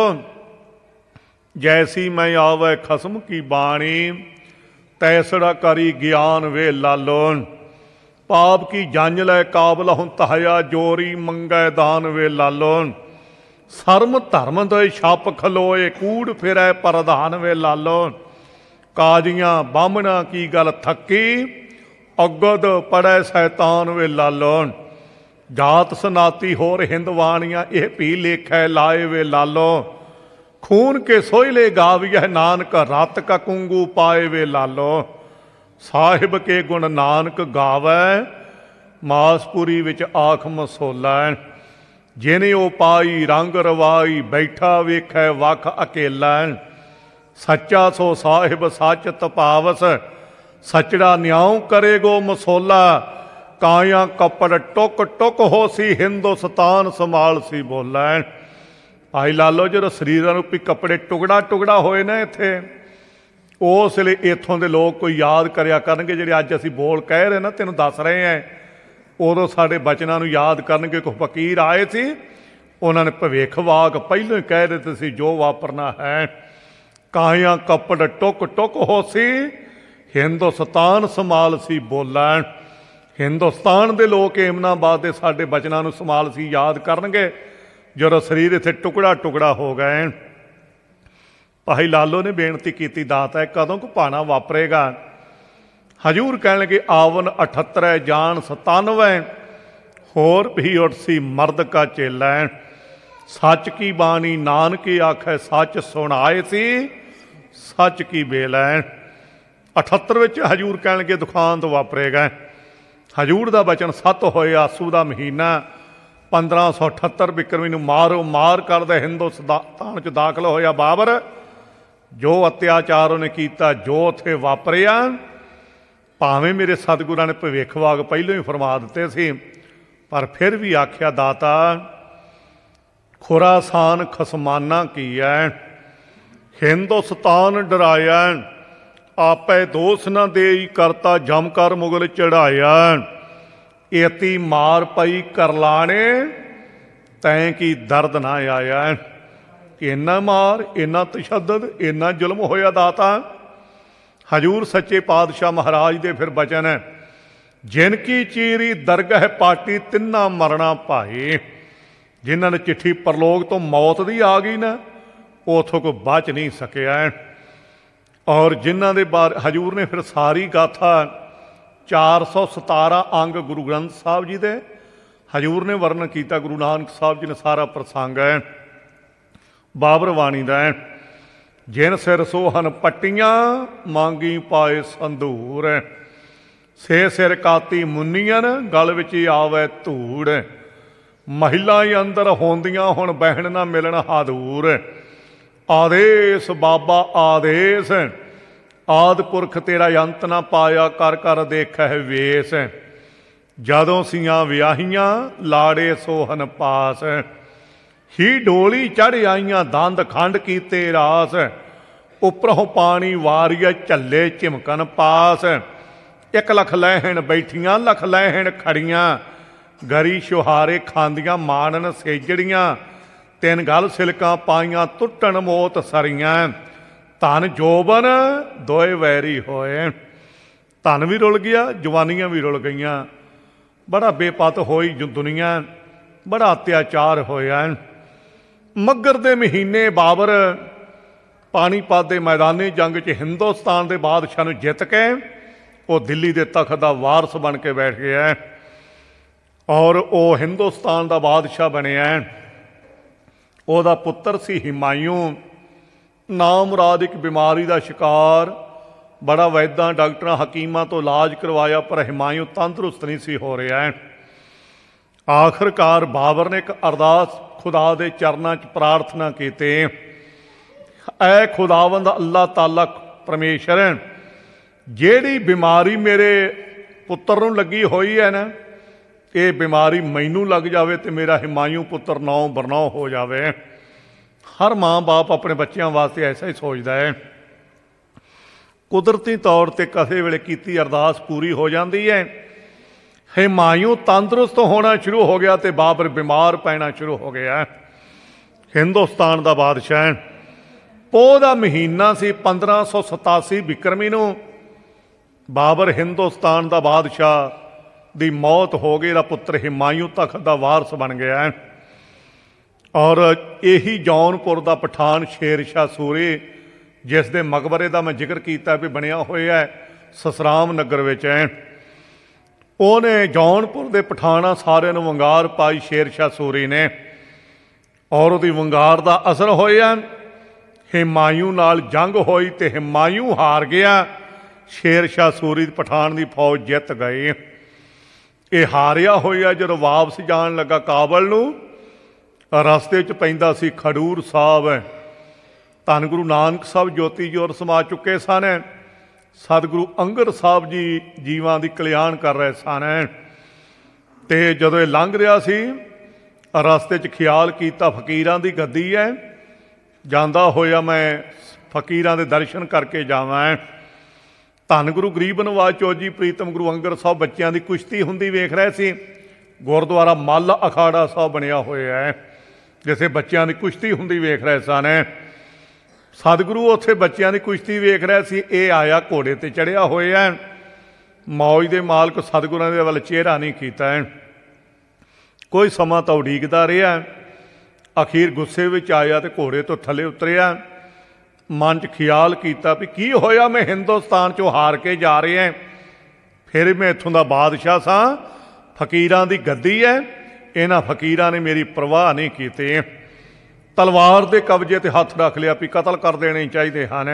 Speaker 1: ਜੈਸੀ ਮੈਂ ਆਵੈ ਖਸਮ ਕੀ ਬਾਣੀ, ਤੈਸੜਾ ਕਰੀ ਗਿਆਨ ਵੇ ਲਾਲੋ। ਪਾਪ ਕੀ ਜੰਝ ਲੈ ਕਾਬਲ ਹੁਣ ਤਹਾਇਆ, ਜੋਰੀ ਮੰਗੈ ਦਾਨ ਵੇ ਲਾਲੋ। ਸਰਮ ਧਰਮ ਦੇ ਛੱਪ ਖਲੋਏ, ਕੂੜ ਫਿਰੈ ਪ੍ਰਧਾਨ ਵੇ ਲਾਲੋ। ਕਾਜੀਆਂ ਬਾਹਮਣਾ ਕੀ ਗੱਲ ਥੱਕੀ, ਅਗਦ ਪੜੈ ਸੈਤਾਨ ਵੇ ਲਾਲੋ। ਜਾਤ ਸਨਾਤੀ ਹੋਰ ਹਿੰਦਵਾਣੀਆਂ, ਇਹ ਭੀ ਲੇਖੈ ਲਾਏ ਵੇ ਲਾਲੋ। ਖੂਨ ਕੇ ਸੋਇਲੇ ਗਾਵੀਐ ਨਾਨਕ ਰਤ ਕਾ ਕੁੰਗੂ ਪਾਏ ਵੇ ਲਾਲੋ। ਸਾਹਿਬ ਕੇ ਗੁਣ ਨਾਨਕ ਗਾਵੈ ਮਾਸਪੁਰੀ ਵਿੱਚ ਆਖ ਮਸੋਲਾ। ਜਿਨੇ ਉਹ ਪਾਈ ਰੰਗ ਰਵਾਈ ਬੈਠਾ ਵੇਖੈ ਵਖ ਅਕੇਲਾ। ਸੱਚਾ ਸੋ ਸਾਹਿਬ ਸੱਚ ਤਪਾਵਸ ਸਚੜਾ ਨਿਆਉ ਕਰੇਗੋ ਮਸੋਲਾ। ਕਾਇਆ ਕੱਪੜ ਟੁਕ ਟੁਕ ਹੋਸੀ ਹਿੰਦੁਸਤਾਨ ਸੰਭਾਲ ਸੀ ਬੋਲਾ। ਭਾਈ ਲਾਲੋ ਜਦੋਂ ਸਰੀਰਾਂ ਨੂੰ ਵੀ ਕੱਪੜੇ ਟੁਕੜਾ ਟੁਕੜਾ ਹੋਏ ਨਾ ਇੱਥੇ, ਉਸ ਲਈ ਇੱਥੋਂ ਦੇ ਲੋਕ ਕੋਈ ਯਾਦ ਕਰਿਆ ਕਰਨਗੇ ਜਿਹੜੇ ਅੱਜ ਅਸੀਂ ਬੋਲ ਕਹਿ ਰਹੇ ਨਾ ਤੈਨੂੰ ਦੱਸ ਰਹੇ ਹਾਂ, ਉਦੋਂ ਸਾਡੇ ਬਚਨਾਂ ਨੂੰ ਯਾਦ ਕਰਨਗੇ। ਕੋਈ ਫਕੀਰ ਆਏ ਸੀ, ਉਹਨਾਂ ਨੇ ਭਵਿੱਖ ਵਾਕ ਪਹਿਲਾਂ ਹੀ ਕਹਿ ਦਿੱਤੇ ਸੀ ਜੋ ਵਾਪਰਨਾ ਹੈ। ਕਾਇਆ ਕੱਪੜ ਟੁਕ ਟੁਕ ਹੋਸੀ ਹਿੰਦੁਸਤਾਨ ਸੰਭਾਲ ਸੀ ਬੋਲਾ। ਹਿੰਦੁਸਤਾਨ ਦੇ ਲੋਕ ਏਮਨਾਬਾਦ ਦੇ ਸਾਡੇ ਬਚਨਾਂ ਨੂੰ ਸੰਭਾਲ ਸੀ ਯਾਦ ਕਰਨਗੇ ਜਦੋਂ ਸਰੀਰ ਇੱਥੇ ਟੁਕੜਾ ਟੁਕੜਾ ਹੋ ਗਏ। ਭਾਈ ਲਾਲੋ ਨੇ ਬੇਨਤੀ ਕੀਤੀ, ਦਾਤਾ ਕਦੋਂ ਕੁ ਭਾਣਾ ਵਾਪਰੇਗਾ? ਹਜੂਰ ਕਹਿਣ ਲੱਗੇ ਆਵਨ 78 ਜਾਨ 97 ਹੋਰ ਵੀ ਉਠਸੀ ਮਰਦ ਕਾ ਚੇਲਾ। ਸੱਚ ਕੀ ਬਾਣੀ ਨਾਨਕ ਆਖੈ ਸੱਚ ਸੁਣਾਏ ਸੀ ਸੱਚ ਕੀ ਬੇਲੈ। 78 ਵਿੱਚ ਹਜੂਰ ਕਹਿਣ ਲੱਗੇ ਦੁਖਾਂਤ ਵਾਪਰੇਗਾ। ਹਜੂਰ ਦਾ ਬਚਨ ਸੱਤ ਹੋਏ ਆਸੂ ਦਾ ਮਹੀਨਾ 1578 ਬਿਕਰਮੀ ਨੂੰ ਮਾਰੋ ਮਾਰ ਕਰਦਾ ਹਿੰਦੁਸਤਾਨ 'ਚ ਦਾਖਲ ਹੋਇਆ ਬਾਬਰ। ਜੋ ਅਤਿਆਚਾਰ ਉਹਨੇ ਕੀਤਾ, ਜੋ ਉੱਥੇ ਵਾਪਰਿਆ, ਭਾਵੇਂ ਮੇਰੇ ਸਤਿਗੁਰਾਂ ਨੇ ਭਵਿੱਖ ਵਾਗ ਪਹਿਲਾਂ ਹੀ ਫਰਮਾ ਦਿੱਤੇ ਸੀ, ਪਰ ਫਿਰ ਵੀ ਆਖਿਆ ਦਾਤਾ ਖੁਰਾਸਾਨ ਖਸਮਾਨਾ ਕੀਐ। ਹਿੰਦੁਸਤਾਨ ਡਰਾਇਆ ਆਪੇ ਦੋਸ ਨਾ ਦੇਈ ਕਰਤਾ ਜਮ ਕਰ ਮੁਗਲ ਚੜਾਇਆ। ਏਤੀ ਮਾਰ ਪਈ ਕਰਲਾਣੇ ਤੈਂ ਕੀ ਦਰਦ ਨਾ ਆਇਆ। ਇੰਨਾ ਮਾਰ, ਇੰਨਾ ਤਸ਼ੱਦਦ, ਇੰਨਾ ਜ਼ੁਲਮ ਹੋਇਆ ਦਾਤਾ। ਹਜੂਰ ਸੱਚੇ ਪਾਤਸ਼ਾਹ ਮਹਾਰਾਜ ਦੇ ਫਿਰ ਬਚਨ ਹੈ, ਜਿਨ ਕੀ ਚੀਰੀ ਦਰਗਹ ਪਾਟੀ ਤਿੰਨਾ ਮਰਨਾ ਭਾਈ। ਜਿਨ੍ਹਾਂ ਨੇ ਚਿੱਠੀ ਪਰਲੋਕ ਤੋਂ ਮੌਤ ਦੀ ਆ ਗਈ ਨਾ, ਉਹ ਉੱਥੋਂ ਕੋਈ ਬਚ ਨਹੀਂ ਸਕਿਆ। ਔਰ ਜਿਨ੍ਹਾਂ ਦੇ ਬਾਰੇ ਹਜੂਰ ਨੇ ਫਿਰ ਸਾਰੀ ਗਾਥਾ 417 ਅੰਗ ਗੁਰੂ ਗ੍ਰੰਥ ਸਾਹਿਬ ਜੀ ਦੇ ਹਜੂਰ ਨੇ ਵਰਣਨ ਕੀਤਾ। ਗੁਰੂ ਨਾਨਕ ਸਾਹਿਬ ਜੀ ਨੇ ਸਾਰਾ ਪ੍ਰਸੰਗ ਹੈ ਬਾਬਰ ਬਾਣੀ ਦਾ। ਜਿਨ ਸਿਰ ਸੋਹਨ ਪੱਟੀਆਂ ਮੰਗੀ ਪਾਏ ਸੰਧੂਰ। ਸੇ ਸਿਰ ਕਾਤੀ ਮੁੰਨੀਆਂ ਗਲ ਵਿੱਚ ਆਵੇ ਧੂੜ। ਮਹਿਲਾ ਅੰਦਰ ਹੁੰਦੀਆਂ ਹੁਣ ਬਹਿਣ ਨਾ ਮਿਲਣ ਹਾਦੂਰ। ਆਦੇਸ ਬਾਬਾ ਆਦੇਸ ਆਦ ਪੁਰਖ ਤੇਰਾ ਅੰਤ ਨਾ ਪਾਇਆ ਕਰ ਕਰ ਦੇਖੈ ਵੇਸ। ਜਦੋਂ ਸੀਆਂ ਵਿਆਹੀਆਂ ਲਾੜੇ ਸੋਹਨ ਪਾਸ। ਹੀ ਡੋਲੀ ਚੜ੍ਹ ਆਈਆਂ ਦੰਦ ਖੰਡ ਕੀਤੇ ਰਾਸ। ਉੱਪਰੋਂ ਪਾਣੀ ਵਾਰੀਆ ਝੱਲੇ ਝਿਮਕਣ ਪਾਸ। 1 ਲੱਖ ਲੈਹਣ ਬੈਠੀਆਂ ਲੱਖ ਲੈਹਣ ਖੜੀਆਂ। ਗਰੀ ਸ਼ੁਹਾਰੇ ਖਾਂਦੀਆਂ ਮਾਣਨ ਸੇਜੜੀਆਂ। 3 ਗਲ ਸਿਲਕਾਂ ਪਾਈਆਂ ਟੁੱਟਣ ਮੋਤ ਸਰੀਆਂ। ਧਨ ਜੋਬਨ ਦੋਏ ਵੈਰੀ ਹੋਏ। ਧਨ ਵੀ ਰੁਲ ਗਿਆ, ਜਵਾਨੀਆਂ ਵੀ ਰੁਲ ਗਈਆਂ। ਬੜਾ ਬੇਪਤ ਹੋਈ ਦੁਨੀਆ, ਬੜਾ ਅਤਿਆਚਾਰ ਹੋਇਆ। ਮੱਘਰ ਦੇ ਮਹੀਨੇ ਬਾਬਰ ਪਾਣੀਪਤ ਦੇ ਮੈਦਾਨੀ ਜੰਗ 'ਚ ਹਿੰਦੁਸਤਾਨ ਦੇ ਬਾਦਸ਼ਾਹ ਨੂੰ ਜਿੱਤ ਕੇ ਉਹ ਦਿੱਲੀ ਦੇ ਤਖਤ ਦਾ ਵਾਰਸ ਬਣ ਕੇ ਬੈਠ ਗਿਆ ਔਰ ਉਹ ਹਿੰਦੁਸਤਾਨ ਦਾ ਬਾਦਸ਼ਾਹ ਬਣਿਆ। ਉਹਦਾ ਪੁੱਤਰ ਸੀ ਹਿਮਾਯੂ। ਨਾਮੁਰਾਦ ਇੱਕ ਬਿਮਾਰੀ ਦਾ ਸ਼ਿਕਾਰ, ਬੜਾ ਵੈਦਾਂ ਡਾਕਟਰਾਂ ਹਕੀਮਾਂ ਤੋਂ ਇਲਾਜ ਕਰਵਾਇਆ, ਪਰ ਹਿਮਾਯੂ ਤੰਦਰੁਸਤ ਨਹੀਂ ਸੀ ਹੋ ਰਿਹਾ। ਆਖਰਕਾਰ ਬਾਬਰ ਨੇ ਇੱਕ ਅਰਦਾਸ ਖੁਦਾ ਦੇ ਚਰਨਾਂ 'ਚ ਪ੍ਰਾਰਥਨਾ ਕੀਤੀ, ਐ ਖੁਦਾਵੰਦ ਅੱਲਾਹ ਤਾਲਾ ਪਰਮੇਸ਼ਰ, ਜਿਹੜੀ ਬਿਮਾਰੀ ਮੇਰੇ ਪੁੱਤਰ ਨੂੰ ਲੱਗੀ ਹੋਈ ਹੈ ਨਾ, ਇਹ ਬਿਮਾਰੀ ਮੈਨੂੰ ਲੱਗ ਜਾਵੇ ਤੇ ਮੇਰਾ ਹਿਮਾਯੂ ਪੁੱਤਰ ਨੌ ਬਰਨੌ ਹੋ ਜਾਵੇ। ਹਰ ਮਾਂ ਬਾਪ ਆਪਣੇ ਬੱਚਿਆਂ ਵਾਸਤੇ ਐਸਾ ਹੀ ਸੋਚਦਾ ਹੈ। ਕੁਦਰਤੀ ਤੌਰ 'ਤੇ ਕਿਸੇ ਵੇਲੇ ਕੀਤੀ ਅਰਦਾਸ ਪੂਰੀ ਹੋ ਜਾਂਦੀ ਹੈ। ਹਿਮਾਯੂ ਤੰਦਰੁਸਤ ਹੋਣਾ ਸ਼ੁਰੂ ਹੋ ਗਿਆ ਤੇ ਬਾਬਰ ਬਿਮਾਰ ਪੈਣਾ ਸ਼ੁਰੂ ਹੋ ਗਿਆ। ਹਿੰਦੁਸਤਾਨ ਦਾ ਬਾਦਸ਼ਾਹ, ਪੋਹ ਦਾ ਮਹੀਨਾ ਸੀ 1587 ਬਿਕਰਮੀ ਨੂੰ ਬਾਬਰ ਹਿੰਦੁਸਤਾਨ ਦਾ ਬਾਦਸ਼ਾਹ ਦੀ ਮੌਤ ਹੋ ਗਈ। ਇਹਦਾ ਪੁੱਤਰ ਹਿਮਾਯੂ ਤਖਤ ਦਾ ਵਾਰਸ ਬਣ ਗਿਆ। ਔਰ ਇਹੀ ਜੌਨਪੁਰ ਦਾ ਪਠਾਨ ਸ਼ੇਰ ਸ਼ਾਹ ਸੂਰੀ, ਜਿਸ ਦੇ ਮਕਬਰੇ ਦਾ ਮੈਂ ਜ਼ਿਕਰ ਕੀਤਾ ਵੀ ਬਣਿਆ ਹੋਇਆ ਸਸਰਾਮ ਨਗਰ ਵਿੱਚ ਹੈ, ਉਹਨੇ ਜੌਨਪੁਰ ਦੇ ਪਠਾਨਾਂ ਸਾਰਿਆਂ ਨੂੰ ਵੰਗਾਰ ਪਾਈ ਸ਼ੇਰ ਸ਼ਾਹ ਸੂਰੀ ਨੇ। ਔਰ ਉਹਦੀ ਵੰਗਾਰ ਦਾ ਅਸਰ ਹੋਇਆ ਹਿਮਾਯੂ ਨਾਲ ਜੰਗ ਹੋਈ ਤੇ ਹਿਮਾਯੂ ਹਾਰ ਗਿਆ। ਸ਼ੇਰ ਸ਼ਾਹ ਸੂਰੀ ਪਠਾਨ ਦੀ ਫੌਜ ਜਿੱਤ ਗਏ। ਇਹ ਹਾਰਿਆ ਹੋਇਆ ਜਦੋਂ ਵਾਪਸ ਜਾਣ ਲੱਗਾ ਕਾਬਲ ਨੂੰ, ਰਸਤੇ 'ਚ ਪੈਂਦਾ ਸੀ ਖਡੂਰ ਸਾਹਿਬ। ਧੰਨ ਗੁਰੂ ਨਾਨਕ ਸਾਹਿਬ ਜੋਤੀ ਜੋਤ ਸਮਾ ਚੁੱਕੇ ਸਨ। ਸਤਿਗੁਰੂ ਅੰਗਦ ਸਾਹਿਬ ਜੀ ਜੀਵਾਂ ਦੀ ਕਲਿਆਣ ਕਰ ਰਹੇ ਸਨ। ਤੇ ਜਦੋਂ ਇਹ ਲੰਘ ਰਿਹਾ ਸੀ, ਰਸਤੇ 'ਚ ਖਿਆਲ ਕੀਤਾ ਫਕੀਰਾਂ ਦੀ ਗੱਦੀ ਹੈ, ਜਾਂਦਾ ਹੋਇਆ ਮੈਂ ਫਕੀਰਾਂ ਦੇ ਦਰਸ਼ਨ ਕਰਕੇ ਜਾਵਾਂ। ਧੰਨ ਗੁਰੂ ਗਰੀਬ ਨਵਾਜ ਚੌਧਰੀ ਪ੍ਰੀਤਮ ਗੁਰੂ ਅੰਗਦ ਸਾਹਿਬ ਬੱਚਿਆਂ ਦੀ ਕੁਸ਼ਤੀ ਹੁੰਦੀ ਵੇਖ ਰਹੇ ਸੀ। ਗੁਰਦੁਆਰਾ ਮੱਲ ਅਖਾੜਾ ਸਾਹਿਬ ਬਣਿਆ ਹੋਇਆ ਹੈ, ਜਿੱਥੇ ਬੱਚਿਆਂ ਦੀ ਕੁਸ਼ਤੀ ਹੁੰਦੀ ਵੇਖ ਰਹੇ ਸਨ। ਸਤਿਗੁਰੂ ਉੱਥੇ ਬੱਚਿਆਂ ਦੀ ਕੁਸ਼ਤੀ ਵੇਖ ਰਿਹਾ ਸੀ। ਇਹ ਆਇਆ ਘੋੜੇ 'ਤੇ ਚੜ੍ਹਿਆ ਹੋਇਆ। ਮੌਜ ਦੇ ਮਾਲਕ ਸਤਿਗੁਰਾਂ ਦੇ ਵੱਲ ਚਿਹਰਾ ਨਹੀਂ ਕੀਤਾ। ਕੋਈ ਸਮਾਂ ਤਾਂ ਉਡੀਕਦਾ ਰਿਹਾ। ਅਖੀਰ ਗੁੱਸੇ ਵਿੱਚ ਆਇਆ ਤੇ ਘੋੜੇ ਤੋਂ ਥੱਲੇ ਉਤਰਿਆ। ਮਨ 'ਚ ਖਿਆਲ ਕੀਤਾ ਵੀ ਕੀ ਹੋਇਆ, ਮੈਂ ਹਿੰਦੁਸਤਾਨ 'ਚੋਂ ਹਾਰ ਕੇ ਜਾ ਰਿਹਾ, ਫਿਰ ਮੈਂ ਇੱਥੋਂ ਦਾ ਬਾਦਸ਼ਾਹ ਸਾਂ, ਫਕੀਰਾਂ ਦੀ ਗੱਦੀ ਹੈ, ਇਹਨਾਂ ਫਕੀਰਾਂ ਨੇ ਮੇਰੀ ਪਰਵਾਹ ਨਹੀਂ ਕੀਤੀ। ਤਲਵਾਰ ਦੇ ਕਬਜ਼ੇ 'ਤੇ ਹੱਥ ਰੱਖ ਲਿਆ ਵੀ ਕਤਲ ਕਰ ਦੇਣੇ ਚਾਹੀਦੇ ਹਨ।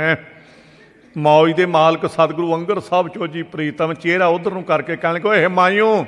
Speaker 1: ਮੌਜ ਦੇ ਮਾਲਕ ਸਤਿਗੁਰੂ ਅੰਗਦ ਸਾਹਿਬ ਚੌਧਰੀ ਪ੍ਰੀਤਮ ਚਿਹਰਾ ਉਧਰ ਨੂੰ ਕਰਕੇ ਕਹਿਣ ਲੱਗੇ, ਓਏ ਹਿਮਾਯੂ,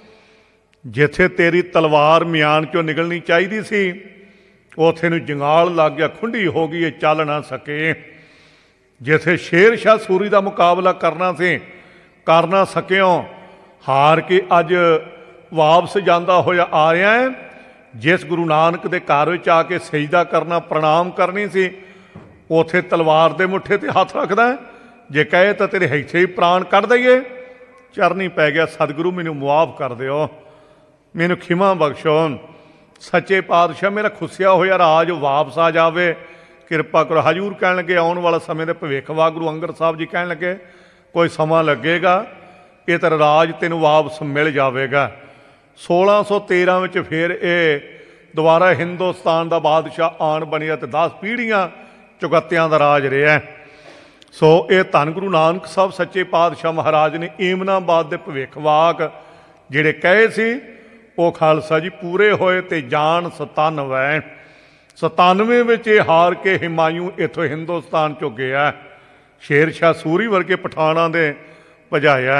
Speaker 1: ਜਿੱਥੇ ਤੇਰੀ ਤਲਵਾਰ ਮਿਆਨ 'ਚੋਂ ਨਿਕਲਣੀ ਚਾਹੀਦੀ ਸੀ, ਉੱਥੇ ਨੂੰ ਜੰਗਾਲ ਲੱਗ ਗਿਆ, ਖੁੰਡੀ ਹੋ ਗਈ, ਇਹ ਚੱਲ ਨਾ ਸਕੇ। ਜਿੱਥੇ ਸ਼ੇਰ ਸ਼ਾਹ ਸੂਰੀ ਦਾ ਮੁਕਾਬਲਾ ਕਰਨਾ ਸੀ, ਕਰ ਨਾ ਸਕਿਓ, ਹਾਰ ਕੇ ਅੱਜ ਵਾਪਸ ਜਾਂਦਾ ਹੋਇਆ ਆ ਰਿਹਾ ਹੈ। ਜਿਸ ਗੁਰੂ ਨਾਨਕ ਦੇ ਘਰ ਵਿੱਚ ਆ ਕੇ ਸਜਦਾ ਕਰਨਾ, ਪ੍ਰਣਾਮ ਕਰਨੀ ਸੀ, ਉੱਥੇ ਤਲਵਾਰ ਦੇ ਮੁੱਠੇ 'ਤੇ ਹੱਥ ਰੱਖਦਾ। ਜੇ ਕਹੇ ਤਾਂ ਤੇਰੇ ਇੱਥੇ ਹੀ ਪ੍ਰਾਣ ਕੱਢ ਦਈਏ। ਚਰਨੀ ਪੈ ਗਿਆ, ਸਤਿਗੁਰੂ ਮੈਨੂੰ ਮੁਆਫ ਕਰ ਦਿਓ, ਮੈਨੂੰ ਖਿਮਾ ਬਖਸ਼ੋ। ਸੱਚੇ ਪਾਤਸ਼ਾਹ, ਮੇਰਾ ਖੁੱਸਿਆ ਹੋਇਆ ਰਾਜ ਵਾਪਸ ਆ ਜਾਵੇ, ਕਿਰਪਾ ਕਰੋ। ਹਜ਼ੂਰ ਕਹਿਣ ਲੱਗੇ, ਆਉਣ ਵਾਲਾ ਸਮੇਂ ਦੇ ਭਵਿੱਖਵਾ ਗੁਰੂ ਅੰਗਦ ਸਾਹਿਬ ਜੀ ਕਹਿਣ ਲੱਗੇ, ਕੋਈ ਸਮਾਂ ਲੱਗੇਗਾ, ਇਹ ਤੇਰਾ ਰਾਜ ਤੈਨੂੰ ਵਾਪਸ ਮਿਲ ਜਾਵੇਗਾ। 1613 ਵਿੱਚ ਫਿਰ ਇਹ ਦੁਬਾਰਾ ਹਿੰਦੁਸਤਾਨ ਦਾ ਬਾਦਸ਼ਾਹ ਆਣ ਬਣਿਆ ਤੇ 10 ਪੀੜ੍ਹੀਆਂ ਚੁਗੱਤਿਆਂ ਦਾ ਰਾਜ ਰਿਹਾ। ਸੋ ਇਹ ਧੰਨ ਗੁਰੂ ਨਾਨਕ ਸਾਹਿਬ ਸੱਚੇ ਪਾਤਸ਼ਾਹ ਮਹਾਰਾਜ ਨੇ ਏਮਨਾਬਾਦ ਦੇ ਭਵਿੱਖਵਾਕ ਜਿਹੜੇ ਕਹੇ ਸੀ, ਉਹ ਖਾਲਸਾ ਜੀ ਪੂਰੇ ਹੋਏ। ਤੇ ਜਾਨ 97 97 ਵਿੱਚ ਇਹ ਹਾਰ ਕੇ ਹਿਮਾਯੂ ਇੱਥੋਂ ਹਿੰਦੁਸਤਾਨ 'ਚੋਂ ਗਿਆ। ਸ਼ੇਰ ਸ਼ਾਹ ਸੂਰੀ ਵਰਗੇ ਪਠਾਨਾਂ ਦੇ ਭਜਾਇਆ।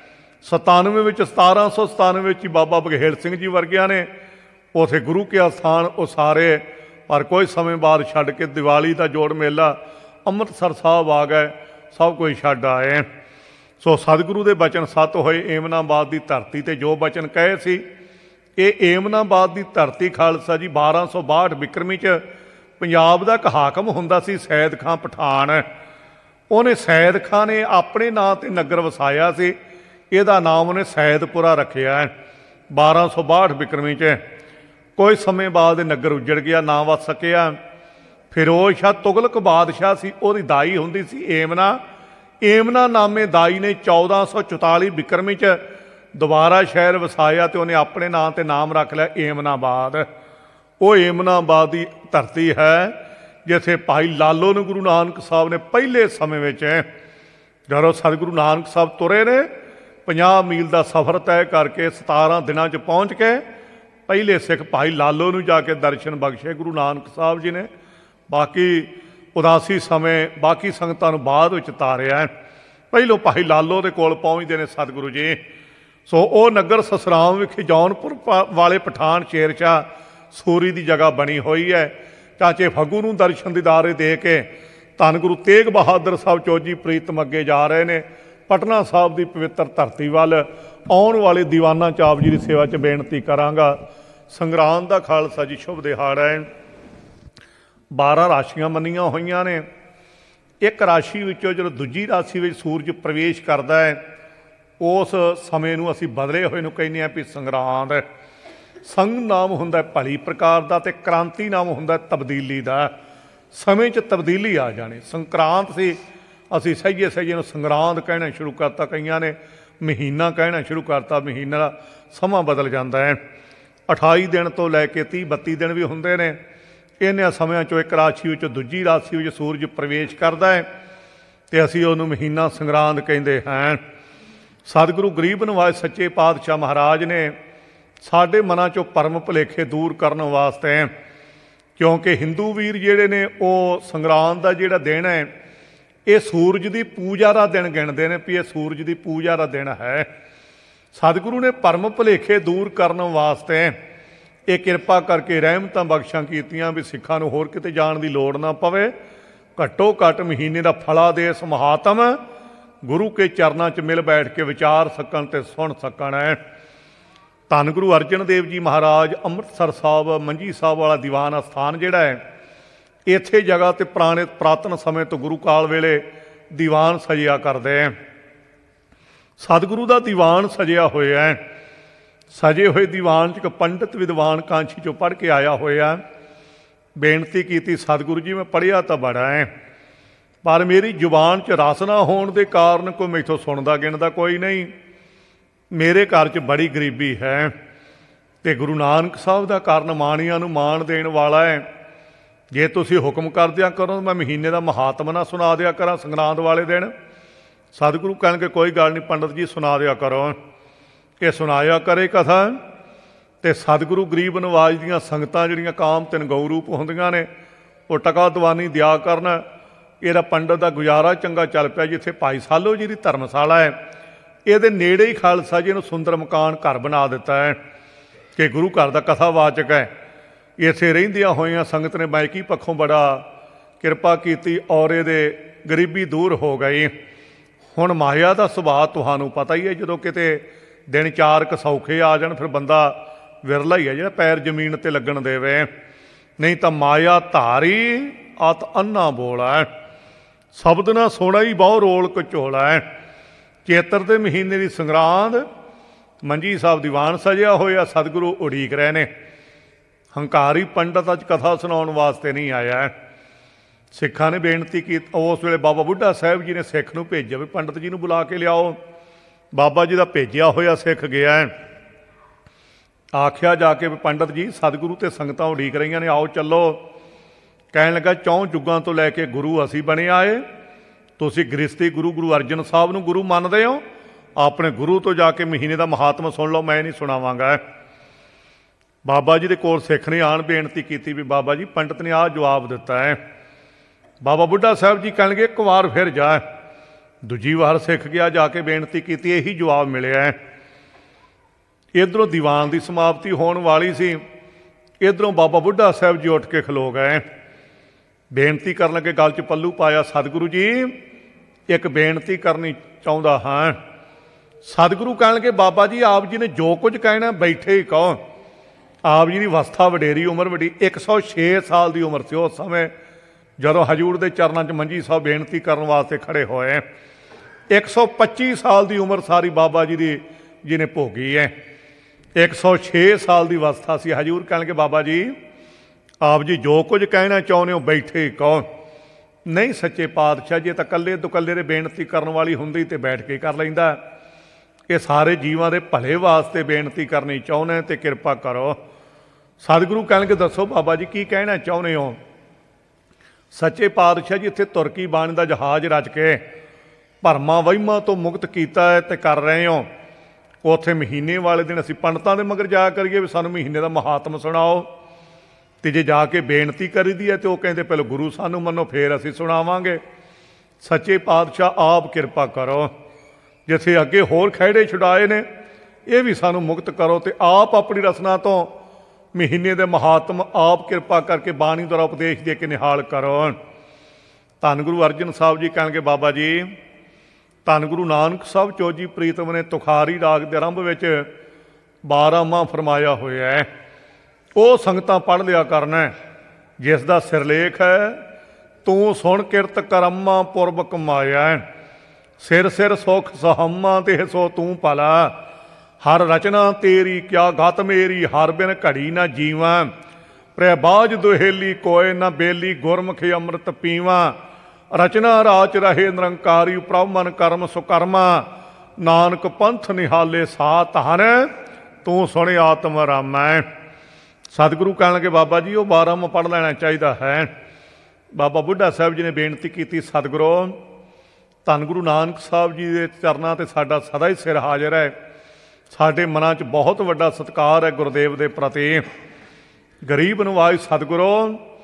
Speaker 1: 97 ਵਿੱਚ 1797 ਵਿੱਚ ਹੀ ਬਾਬਾ ਬਘੇਲ ਸਿੰਘ ਜੀ ਵਰਗਿਆਂ ਨੇ ਉੱਥੇ ਗੁਰੂ ਕੇ ਅਸਥਾਨ ਉਸਾਰੇ। ਪਰ ਕੁਝ ਸਮੇਂ ਬਾਅਦ ਛੱਡ ਕੇ ਦੀਵਾਲੀ ਦਾ ਜੋੜ ਮੇਲਾ ਅੰਮ੍ਰਿਤਸਰ ਸਾਹਿਬ ਆ ਗਏ, ਸਭ ਕੁਝ ਛੱਡ ਆਏ। ਸੋ ਸਤਿਗੁਰੂ ਦੇ ਬਚਨ ਸੱਤ ਹੋਏ। ਏਮਨਾਬਾਦ ਦੀ ਧਰਤੀ 'ਤੇ ਜੋ ਬਚਨ ਕਹੇ ਸੀ, ਇਹ ਏਮਨਾਬਾਦ ਦੀ ਧਰਤੀ ਖਾਲਸਾ ਜੀ 1262 ਬਿਕਰਮੀ 'ਚ ਪੰਜਾਬ ਦਾ ਇੱਕ ਹਾਕਮ ਹੁੰਦਾ ਸੀ, ਸੈਦ ਖਾਂ ਪਠਾਨ। ਉਹਨੇ ਸੈਦ ਖਾਂ ਨੇ ਆਪਣੇ ਨਾਂ 'ਤੇ ਨਗਰ ਵਸਾਇਆ ਸੀ, ਇਹਦਾ ਨਾਮ ਉਹਨੇ ਸੈਦਪੁਰਾ ਰੱਖਿਆ 1262 ਬਿਕਰਮੀ 'ਚ। ਕੁਝ ਸਮੇਂ ਬਾਅਦ ਇਹ ਨਗਰ ਉੱਜੜ ਗਿਆ, ਨਾ ਵਸ ਸਕਿਆ। ਫਿਰੋਜ਼ ਸ਼ਾਹ ਤੁਗਲਕ ਬਾਦਸ਼ਾਹ ਸੀ, ਉਹਦੀ ਦਾਈ ਹੁੰਦੀ ਸੀ ਏਮਨਾ। ਏਮਨਾ ਨਾਮੇ ਦਾਈ ਨੇ 1444 ਬਿਕਰਮੀ 'ਚ ਦੁਬਾਰਾ ਸ਼ਹਿਰ ਵਸਾਇਆ ਤੇ ਉਹਨੇ ਆਪਣੇ ਨਾਂ 'ਤੇ ਨਾਮ ਰੱਖ ਲਿਆ ਏਮਨਾਬਾਦ। ਉਹ ਏਮਨਾਬਾਦ ਦੀ ਧਰਤੀ ਹੈ ਜਿੱਥੇ ਭਾਈ ਲਾਲੋ ਨੂੰ ਗੁਰੂ ਨਾਨਕ ਸਾਹਿਬ ਨੇ ਪਹਿਲੇ ਸਮੇਂ ਵਿੱਚ, ਜਦੋਂ ਸਤਿਗੁਰੂ ਨਾਨਕ ਸਾਹਿਬ ਤੁਰੇ ਨੇ 50 ਮੀਲ ਦਾ ਸਫ਼ਰ ਤੈਅ ਕਰਕੇ 17 ਦਿਨਾਂ 'ਚ ਪਹੁੰਚ ਕੇ ਪਹਿਲੇ ਸਿੱਖ ਭਾਈ ਲਾਲੋ ਨੂੰ ਜਾ ਕੇ ਦਰਸ਼ਨ ਬਖਸ਼ੇ ਗੁਰੂ ਨਾਨਕ ਸਾਹਿਬ ਜੀ ਨੇ। ਬਾਕੀ ਉਦਾਸੀ ਸਮੇਂ ਬਾਕੀ ਸੰਗਤਾਂ ਨੂੰ ਬਾਅਦ ਵਿੱਚ ਤਾਰਿਆ। ਪਹਿਲੋਂ ਭਾਈ ਲਾਲੋ ਦੇ ਕੋਲ ਪਹੁੰਚਦੇ ਨੇ ਸਤਿਗੁਰੂ ਜੀ। ਸੋ ਉਹ ਨਗਰ ਸਸਰਾਮ ਵਿਖੇ ਜੌਨਪੁਰ ਵਾਲੇ ਪਠਾਨ ਸ਼ੇਰ ਸ਼ਾਹ ਸੂਰੀ ਦੀ ਜਗ੍ਹਾ ਬਣੀ ਹੋਈ ਹੈ। ਚਾਚੇ ਫੱਗੂ ਨੂੰ ਦਰਸ਼ਨ ਦੀਦਾਰੇ ਦੇ ਕੇ ਧੰਨ ਗੁਰੂ ਤੇਗ ਬਹਾਦਰ ਸਾਹਿਬ ਚੌਧਰੀ ਪ੍ਰੀਤਮ ਅੱਗੇ ਜਾ ਰਹੇ ਨੇ ਪਟਨਾ ਸਾਹਿਬ ਦੀ ਪਵਿੱਤਰ ਧਰਤੀ ਵੱਲ। ਆਉਣ ਵਾਲੇ ਦੀਵਾਨਾ ਚਾਪ ਜੀ ਦੀ ਸੇਵਾ 'ਚ ਬੇਨਤੀ ਕਰਾਂਗਾ। ਸੰਗਰਾਂਦ ਦਾ ਖਾਲਸਾ ਜੀ ਸ਼ੁਭ ਦਿਹਾੜਾ ਹੈ। 12 ਰਾਸ਼ੀਆਂ ਮੰਨੀਆਂ ਹੋਈਆਂ ਨੇ। ਇੱਕ ਰਾਸ਼ੀ ਵਿੱਚੋਂ ਜਦੋਂ ਦੂਜੀ ਰਾਸ਼ੀ ਵਿੱਚ ਸੂਰਜ ਪ੍ਰਵੇਸ਼ ਕਰਦਾ ਹੈ, ਉਸ ਸਮੇਂ ਨੂੰ ਅਸੀਂ ਬਦਲੇ ਹੋਏ ਨੂੰ ਕਹਿੰਦੇ ਹਾਂ ਵੀ ਸੰਗਰਾਂਦ। ਸੰਗ ਨਾਮ ਹੁੰਦਾ ਭਲੀ ਪ੍ਰਕਾਰ ਦਾ ਤੇ ਕ੍ਰਾਂਤੀ ਨਾਮ ਹੁੰਦਾ ਤਬਦੀਲੀ ਦਾ। ਸਮੇਂ 'ਚ ਤਬਦੀਲੀ ਆ ਜਾਣੀ। ਸੰਕਰਾਂਤ ਸੀ, ਅਸੀਂ ਸਹੀਏ ਸਹੀਏ ਨੂੰ ਸੰਗਰਾਂਦ ਕਹਿਣਾ ਸ਼ੁਰੂ ਕਰਤਾ। ਕਈਆਂ ਨੇ ਮਹੀਨਾ ਕਹਿਣਾ ਸ਼ੁਰੂ ਕਰਤਾ। ਮਹੀਨਾ ਦਾ ਸਮਾਂ ਬਦਲ ਜਾਂਦਾ ਹੈ। 28 ਦਿਨ ਤੋਂ ਲੈ ਕੇ 30-32 ਦਿਨ ਵੀ ਹੁੰਦੇ ਨੇ। ਇਹਨਾਂ ਸਮਿਆਂ 'ਚੋਂ ਇੱਕ ਰਾਸ਼ੀ ਵਿੱਚੋਂ ਦੂਜੀ ਰਾਸ਼ੀ ਵਿੱਚ ਸੂਰਜ ਪ੍ਰਵੇਸ਼ ਕਰਦਾ ਹੈ ਅਤੇ ਅਸੀਂ ਉਹਨੂੰ ਮਹੀਨਾ ਸੰਗਰਾਂਦ ਕਹਿੰਦੇ ਹਾਂ। ਸਤਿਗੁਰੂ ਗਰੀਬ ਨਿਵਾਜ ਸੱਚੇ ਪਾਤਸ਼ਾਹ ਮਹਾਰਾਜ ਨੇ ਸਾਡੇ ਮਨਾਂ 'ਚੋਂ ਭਰਮ ਭੁਲੇਖੇ ਦੂਰ ਕਰਨ ਵਾਸਤੇ क्योंकि हिंदू वीर जिहड़े ने वो संगरांद का जिहड़ा दिन है ये सूरज की पूजा का दिन गिणते हैं भी ये सूरज की पूजा का दिन है। सतगुरु ने भरम भुलेखे दूर करने वास्ते ये किरपा करके रहमतां बख्शां कीतियां भी सिखां नूं होर किते जाण दी लोड़ ना पवे। घट्टो घट महीने का फलादेश महात्म गुरु के चरणों च मिल बैठ के विचार सकन ते सुन सकन। धन गुरु अर्जन देव जी महाराज अमृतसर साहब मंजी साहब वाला दीवान अस्थान जिहड़ा है इत्थे जगह ते पुराने पुरातन समय तो गुरु काल वेले दीवान सजिया करदे हैं। सतगुरु का दीवान सजिया होया है। सजे हुए दीवान च एक पंडित विद्वान कांछी चो पढ़ के आया होया। बेनती की सतगुरु जी मैं पढ़िया तो बड़ा है पर मेरी जुबान च रस ना होने के कारण कोई मैथों सुनता गिनता कोई नहीं। मेरे घर च बड़ी गरीबी है तो गुरु नानक साहब का कारण माणिया नूं मान देण वाला है। जे तुसीं हुक्म कर दिया करो मैं महीने का महात्मा ना सुना दिया करा संगरांद वाले दिन। सतगुरु कहणगे कोई गल नहीं पंडित जी सुना दिया करो। ये सुनाया करे कथा तो सतगुरु गरीब नवाज दियाँ संगतां जिहड़ियां काम तिन गौ रूप होंदियां ने वो टका दवानी दिया करन। ਇਹਦਾ पंडित का गुजारा चंगा चल पिया। जिथे भाई सालो जी की धर्मशाला है ये नेड़े ही खालसा जी ने सुंदर मकान घर बना दिता है कि गुरु घर का कथावाचक है। इत्थे रहिंदियां होइयां संगत ने मायकी पक्षों बड़ा किरपा की और ये गरीबी दूर हो गई। हुण माया का सुभाव तुहानूं पता ही है जदों किते दिन चार क सौखे आ जाण फिर बंदा विरला ही है जिहड़ा पैर जमीन ते लगन देवे। नहीं तो माया धारी अत अन्ना बोला है शब्द ना सोना ही बहु रोल कचोला है। चेतर के महीने की संगरांद मंजी साहब दीवान सजिया होया सतगुरु उड़ीक रहे ने। हंकारी पंडित अज कथा सुनाउण वास्ते नहीं आया है। सिखा ने बेनती की उस वेले बाबा बुढ़ा साहब जी ने सिख नूं भेजिया भी पंडित जी नूं बुला के लियाओ। बाबा जी का भेजिया होया सिख गया है। आख्या जाके भी पंडित जी सतगुरु ते संगतां उड़ीक रही ने आओ चलो। कहण लगा चौं जुगां तो लैके गुरु असी बने आए तुसीं गृहस्थी गुरु गुरु अर्जन साहब नूं गुरु मनदे हो अपने गुरु तो जाके महीने का महात्मा सुन लो मैं नहीं सुनावांगा। बाबा जी दे कोल सिख ने आण बेनती की भी बाबा जी पंडित ने आ जवाब दिता है। बाबा बुढ़ा साहब जी कहणगे एक वार फिर जा। दूजी वार सिख गया जाके बेनती की यही जवाब मिलिया है। इधरों दीवान की समाप्ति होने वाली सी इधरों बाबा बुढ़ा साहब जी उठ के खलो गए। बेनती करन लगे गल च पल्लू पाया सतगुरु जी एक बेनती करनी चाहुंदा हाँ। सतगुरु कहणगे बाबा जी आप जी ने जो कुछ कहना बैठे ही कहो। आप जी की अवस्था वडेरी उम्र वड्डी 106 साल की उम्र से उस समय जदों हजूर के चरणों च मंजी साहब बेनती करने वास्ते खड़े होए। 125 साल की उम्र सारी बाबा जी ने भोगी है। 106 साल की अवस्था सी। हजूर कहणगे बाबा जी आप जी जो कुछ कहना चाहुंदे हो बैठे कहो। नहीं सच्चे पातशाह जे तां कल्ले दुकल्ले दे बेनती करने वाली हुंदी ते बैठ के कर लैंदा। ये सारे जीवां दे भले वास्ते बेनती करनी चाहुंदे ते किरपा करो। सतगुरु कहणगे दसो बाबा जी की कहना चाहुंदे हो। सच्चे पातशाह जी इत्थे तुरकी बाणी दा जहाज रच के भरमां वहिमां तो मुक्त कीता है ते कर रहे हो। उत्थे महीने वाले दिन असीं पंडितां दे मगर जाया करिए भी सानूं महीने दा महात्म सुणाओ ते जे जाके बेनती करी दी है तो कहते पहले गुरु सानू मनो फिर असीं सुणावांगे। सच्चे पातशाह आप किरपा करो जिथे अगे होर खैड़े छुड़ाए ने ये भी सानू मुक्त करो तो आप अपनी रसना तो महीने के महात्म आप किरपा करके बाणी द्वारा उपदेश दे के निहाल करो। धन गुरु अर्जन साहब जी कहणगे बाबा जी धन गुरु नानक साहब चौजी प्रीतम ने तुखारी राग के आरंभ में 12वां फरमाया होया है। वो संगतां पढ़ लिया करना जिसका सिरलेख है तू सुन किरत करम्मा पुरब कमाया। सिर सिर सुख सहम्मा ते सो तू भला हर रचना तेरी क्या गत मेरी हर बिन घड़ी ना जीवा। प्रबाज दुहेली कोय न बेली गुरमुखी अमृत पीवा। रचना राच रहे निरंकारी प्रभ मन कर्म सुकर्मा। नानक पंथ निहाले सा धन तू सुने आत्म रामै। सतगुरु कहण लगे बाबा जी वो 12वां पढ़ लेना चाहिए है। बाबा बुढ़ा साहब जी ने बेनती की सतगुरु धन गुरु नानक साहब जी के चरणों ते साडा सदा ही सिर हाजिर है। साडे मनां च बहुत वड्डा सत्कार है गुरुदेव के प्रति। गरीब नवाज सतगुरु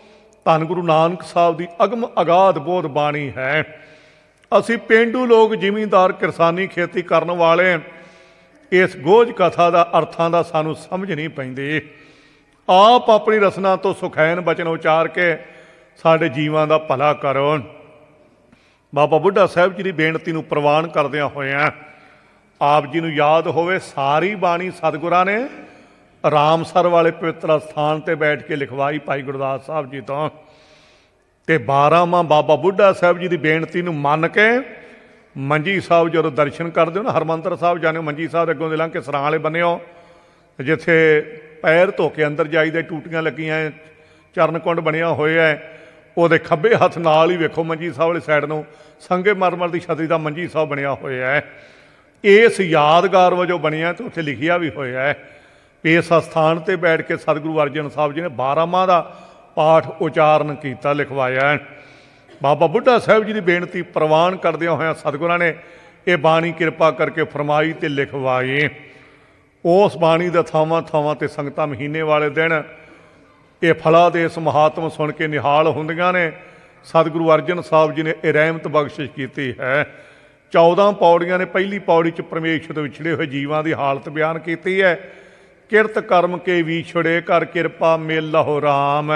Speaker 1: ਧੰਨ ਗੁਰੂ ਨਾਨਕ ਸਾਹਿਬ ਦੀ ਅਗਮ ਅਗਾਧ ਬੋਧ ਬਾਣੀ ਹੈ। ਅਸੀਂ ਪੇਂਡੂ ਲੋਕ ਜ਼ਿਮੀਂਦਾਰ ਕਿਰਸਾਨੀ ਖੇਤੀ ਕਰਨ ਵਾਲੇ ਇਸ ਗੋਝ ਕਥਾ ਦਾ ਅਰਥਾਂ ਦਾ ਸਾਨੂੰ ਸਮਝ ਨਹੀਂ ਪੈਂਦੀ। ਆਪ ਆਪਣੀ ਰਸਨਾ ਤੋਂ ਸੁਖੈਨ ਬਚਨ ਉਚਾਰ ਕੇ ਸਾਡੇ ਜੀਵਾਂ ਦਾ ਭਲਾ ਕਰੋ। ਬਾਬਾ ਬੁੱਢਾ ਸਾਹਿਬ ਜੀ ਦੀ ਬੇਨਤੀ ਨੂੰ ਪ੍ਰਵਾਨ ਕਰਦਿਆਂ ਹੋਇਆਂ ਆਪ ਜੀ ਨੂੰ ਯਾਦ ਹੋਵੇ, ਸਾਰੀ ਬਾਣੀ ਸਤਿਗੁਰਾਂ ਨੇ ਰਾਮਸਰ ਵਾਲੇ ਪਵਿੱਤਰ ਸਥਾਨ ਤੇ ਬੈਠ ਕੇ ਲਿਖਵਾਈ ਭਾਈ ਗੁਰਦਾਸ ਸਾਹਿਬ ਜੀ ਤੋਂ। ਤੇ 12ਵਾਂ ਬਾਬਾ ਬੁੱਢਾ ਸਾਹਿਬ ਜੀ ਦੀ ਬੇਨਤੀ ਨੂੰ ਮੰਨ ਕੇ ਮੰਜੀ ਸਾਹਿਬ ਜਦੋਂ ਦਰਸ਼ਨ ਕਰਦੇ ਹੋ ਨਾ, ਹਰਮੰਦਰ ਸਾਹਿਬ ਜਾਣੇ ਮੰਜੀ ਸਾਹਿਬ ਦੇ ਅੱਗੋਂ ਦੇ ਲੰਘ ਕੇ ਸਰਾਂ ਵਾਲੇ ਬੰਨਿਓ, ਜਿੱਥੇ ਪੈਰ ਧੋ ਕੇ ਅੰਦਰ ਜਾਈਦੇ, ਟੂਟੀਆਂ ਲੱਗੀਆਂ, ਚਰਨ ਕੁੰਡ ਬਣਿਆ ਹੋਇਆ ਹੈ, ਉਹਦੇ ਖੱਬੇ ਹੱਥ ਨਾਲ ਹੀ ਵੇਖੋ ਮੰਜੀ ਸਾਹਿਬ ਵਾਲੀ ਸਾਈਡ ਨੂੰ ਸੰਗੇ ਮਰਮਰ ਦੀ ਛਤਰੀ ਦਾ ਮੰਜੀ ਸਾਹਿਬ ਬਣਿਆ ਹੋਇਆ ਹੈ। ਇਸ ਯਾਦਗਾਰ ਵਜੋਂ ਬਣਿਆ ਤੇ ਉੱਥੇ ਲਿਖਿਆ ਵੀ ਹੋਇਆ ਹੈ। ਇਸ ਅਸਥਾਨ ਤੇ ਬੈਠ ਕੇ ਸਤਿਗੁਰੂ ਅਰਜਨ ਸਾਹਿਬ ਜੀ ਨੇ 12ਵਾਂ ਦਾ ਪਾਠ ਉਚਾਰਨ ਕੀਤਾ, ਲਿਖਵਾਇਆ। ਬਾਬਾ ਬੁੱਢਾ ਸਾਹਿਬ ਜੀ ਦੀ ਬੇਨਤੀ ਪ੍ਰਵਾਨ ਕਰਦਿਆਂ ਹੋਇਆਂ ਸਤਿਗੁਰਾਂ ਨੇ ਇਹ ਬਾਣੀ ਕਿਰਪਾ ਕਰਕੇ ਫਰਮਾਈ ਤੇ ਲਿਖਵਾਈ। ਉਸ ਬਾਣੀ ਦਾ ਥਾਵਾਂ ਥਾਵਾਂ ਤੇ ਸੰਗਤਾਂ ਮਹੀਨੇ ਵਾਲੇ ਦਿਨ ਇਹ ਫਲਾ ਦੇ ਇਸ ਮਹਾਤਮ ਸੁਣ ਕੇ ਨਿਹਾਲ ਹੁੰਦੀਆਂ ਨੇ। ਸਤਿਗੁਰੂ ਅਰਜਨ ਸਾਹਿਬ ਜੀ ਨੇ ਇਹ ਰਹਿਮਤ ਬਖਸ਼ਿਸ਼ ਕੀਤੀ ਹੈ। 14 ਪੌੜੀਆਂ ਨੇ। ਪਹਿਲੀ ਪੌੜੀ 'ਚ ਪਰਮੇਸ਼ਰ ਤੋਂ ਵਿਛੜੇ ਹੋਏ ਜੀਵਾਂ ਦੀ ਹਾਲਤ ਬਿਆਨ ਕੀਤੀ ਹੈ। ਕਿਰਤ ਕਰਮ ਕੇ ਵਿਛੜੇ ਕਰ ਕਿਰਪਾ ਮੇਲਹੁ ਰਾਮ,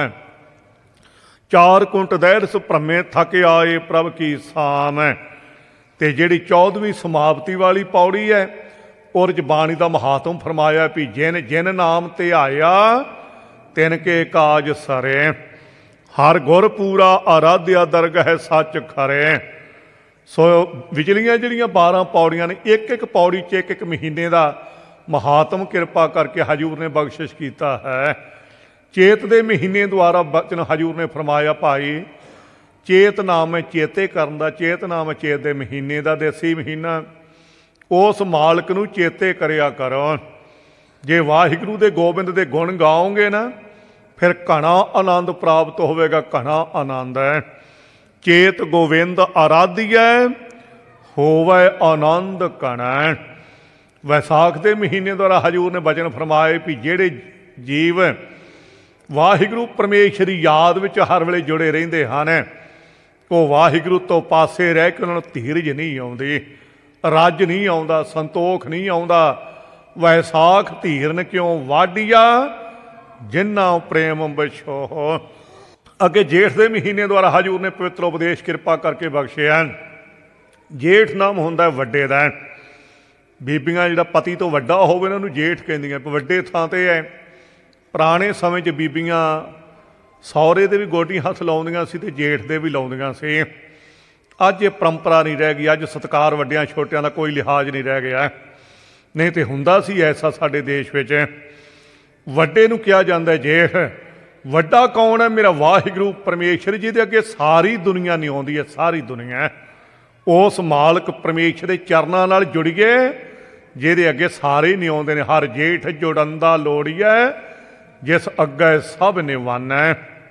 Speaker 1: 4 ਕੁੰਟ ਦਹਿਰਸ ਭ੍ਰਮੇ ਥਕ ਆਏ ਪ੍ਰਭ ਕੀ ਸਾਮ। ਤੇ ਜਿਹੜੀ 14ਵੀਂ ਸਮਾਪਤੀ ਵਾਲੀ ਪੌੜੀ ਹੈ, ਉਹਦੇ 'ਚ ਬਾਣੀ ਦਾ ਮਹਾਤਮ ਫਰਮਾਇਆ ਵੀ ਜਿਨ ਜਿਨ ਨਾਮ ਤੇ ਆਇਆ ਤਿਨ ਕੇ ਕਾਜ ਸਰੇ, ਹਰ ਗੁਰ ਪੂਰਾ ਆਰਾਧਿਆ ਦਰਗਹਿ ਸੱਚ ਖਰੇ। ਸੋ ਵਿਚਲੀਆਂ ਜਿਹੜੀਆਂ 12 ਪੌੜੀਆਂ ਨੇ, ਇੱਕ ਇੱਕ ਪੌੜੀ 'ਚ ਇੱਕ ਇੱਕ ਮਹੀਨੇ ਦਾ ਮਹਾਤਮ ਕਿਰਪਾ ਕਰਕੇ ਹਜੂਰ ਨੇ ਬਖਸ਼ਿਸ਼ ਕੀਤਾ ਹੈ। ਚੇਤ ਦੇ ਮਹੀਨੇ ਦੁਆਰਾ ਬਚਨ ਹਜੂਰ ਨੇ ਫਰਮਾਇਆ, ਭਾਈ ਚੇਤ ਨਾਮ ਹੈ ਚੇਤੇ ਕਰਨ ਦਾ, ਚੇਤ ਨਾਮ ਹੈ ਚੇਤ ਦੇ ਮਹੀਨੇ ਦਾ, ਦੇਸੀ ਮਹੀਨਾ। ਉਸ ਮਾਲਕ ਨੂੰ ਚੇਤੇ ਕਰਿਆ ਕਰੋ। ਜੇ ਵਾਹਿਗੁਰੂ ਦੇ ਗੋਬਿੰਦ ਦੇ ਗੁਣ ਗਾਓਗੇ ਨਾ, ਫਿਰ ਘਣਾ ਆਨੰਦ ਪ੍ਰਾਪਤ ਹੋਵੇਗਾ, ਘਣਾ ਆਨੰਦ ਹੈ। ਚੇਤ ਗੋਬਿੰਦ ਆਰਾਧੀਐ ਹੋਵੇ ਆਨੰਦ ਘਣਾ। ਵੈਸਾਖ ਦੇ ਮਹੀਨੇ ਦੁਆਰਾ ਹਜੂਰ ਨੇ ਬਚਨ ਫਰਮਾਏ ਵੀ ਜਿਹੜੇ ਜੀਵ ਵਾਹਿਗੁਰੂ ਪਰਮੇਸ਼ਰ ਦੀ ਯਾਦ ਵਿੱਚ ਹਰ ਵੇਲੇ ਜੁੜੇ ਰਹਿੰਦੇ ਹਨ, ਉਹ ਵਾਹਿਗੁਰੂ ਤੋਂ ਪਾਸੇ ਰਹਿ ਕੇ ਉਹਨਾਂ ਨੂੰ ਧੀਰਜ ਨਹੀਂ ਆਉਂਦੀ, ਰੱਜ ਨਹੀਂ ਆਉਂਦਾ, ਸੰਤੋਖ ਨਹੀਂ ਆਉਂਦਾ। ਵੈਸਾਖ ਧੀਰਨ ਕਿਉਂ ਵਾਢੀਆ ਜਿਨ੍ਹਾਂ ਪ੍ਰੇਮ ਬਛੋ। ਅੱਗੇ ਜੇਠ ਦੇ ਮਹੀਨੇ ਦੁਆਰਾ ਹਜੂਰ ਨੇ ਪਵਿੱਤਰ ਉਪਦੇਸ਼ ਕਿਰਪਾ ਕਰਕੇ ਬਖਸ਼ਿਆ। ਜੇਠ ਨਾਮ ਹੁੰਦਾ ਵੱਡੇ ਦਾ। ਬੀਬੀਆਂ ਜਿਹੜਾ ਪਤੀ ਤੋਂ ਵੱਡਾ ਹੋਵੇ ਉਹਨਾਂ ਨੂੰ ਜੇਠ ਕਹਿੰਦੀਆਂ। ਵੱਡੇ ਥਾਂ 'ਤੇ ਹੈ। ਪੁਰਾਣੇ ਸਮੇਂ 'ਚ ਬੀਬੀਆਂ ਸਹੁਰੇ ਦੇ ਵੀ ਗੋਡੀ ਹੱਥ ਲਾਉਂਦੀਆਂ ਸੀ ਅਤੇ ਜੇਠ ਦੇ ਵੀ ਲਾਉਂਦੀਆਂ ਸੀ। ਅੱਜ ਇਹ ਪਰੰਪਰਾ ਨਹੀਂ ਰਹਿ ਗਈ। ਅੱਜ ਸਤਿਕਾਰ ਵੱਡਿਆਂ ਛੋਟਿਆਂ ਦਾ ਕੋਈ ਲਿਹਾਜ਼ ਨਹੀਂ ਰਹਿ ਗਿਆ। ਨਹੀਂ ਤੇ ਹੁੰਦਾ ਸੀ ਐਸਾ ਸਾਡੇ ਦੇਸ਼ ਵਿੱਚ। ਵੱਡੇ ਨੂੰ ਕਿਹਾ ਜਾਂਦਾ ਜੇਠ। ਵੱਡਾ ਕੌਣ ਹੈ? ਮੇਰਾ ਵਾਹਿਗੁਰੂ ਪਰਮੇਸ਼ਰ, ਜਿਹਦੇ ਅੱਗੇ ਸਾਰੀ ਦੁਨੀਆ ਨਹੀਂ ਆਉਂਦੀ ਹੈ, ਸਾਰੀ ਦੁਨੀਆ। ਉਸ ਮਾਲਕ ਪਰਮੇਸ਼ਰ ਦੇ ਚਰਨਾਂ ਨਾਲ ਜੁੜੀਏ ਜਿਹਦੇ ਅੱਗੇ ਸਾਰੇ ਨਹੀਂ ਆਉਂਦੇ ਨੇ। ਹਰ ਜੇਠ ਜੁੜਨ ਦਾ ਲੋੜੀਐ ਜਿਸ ਅੱਗੇ ਸਭ ਨਿਵਾਨਾ।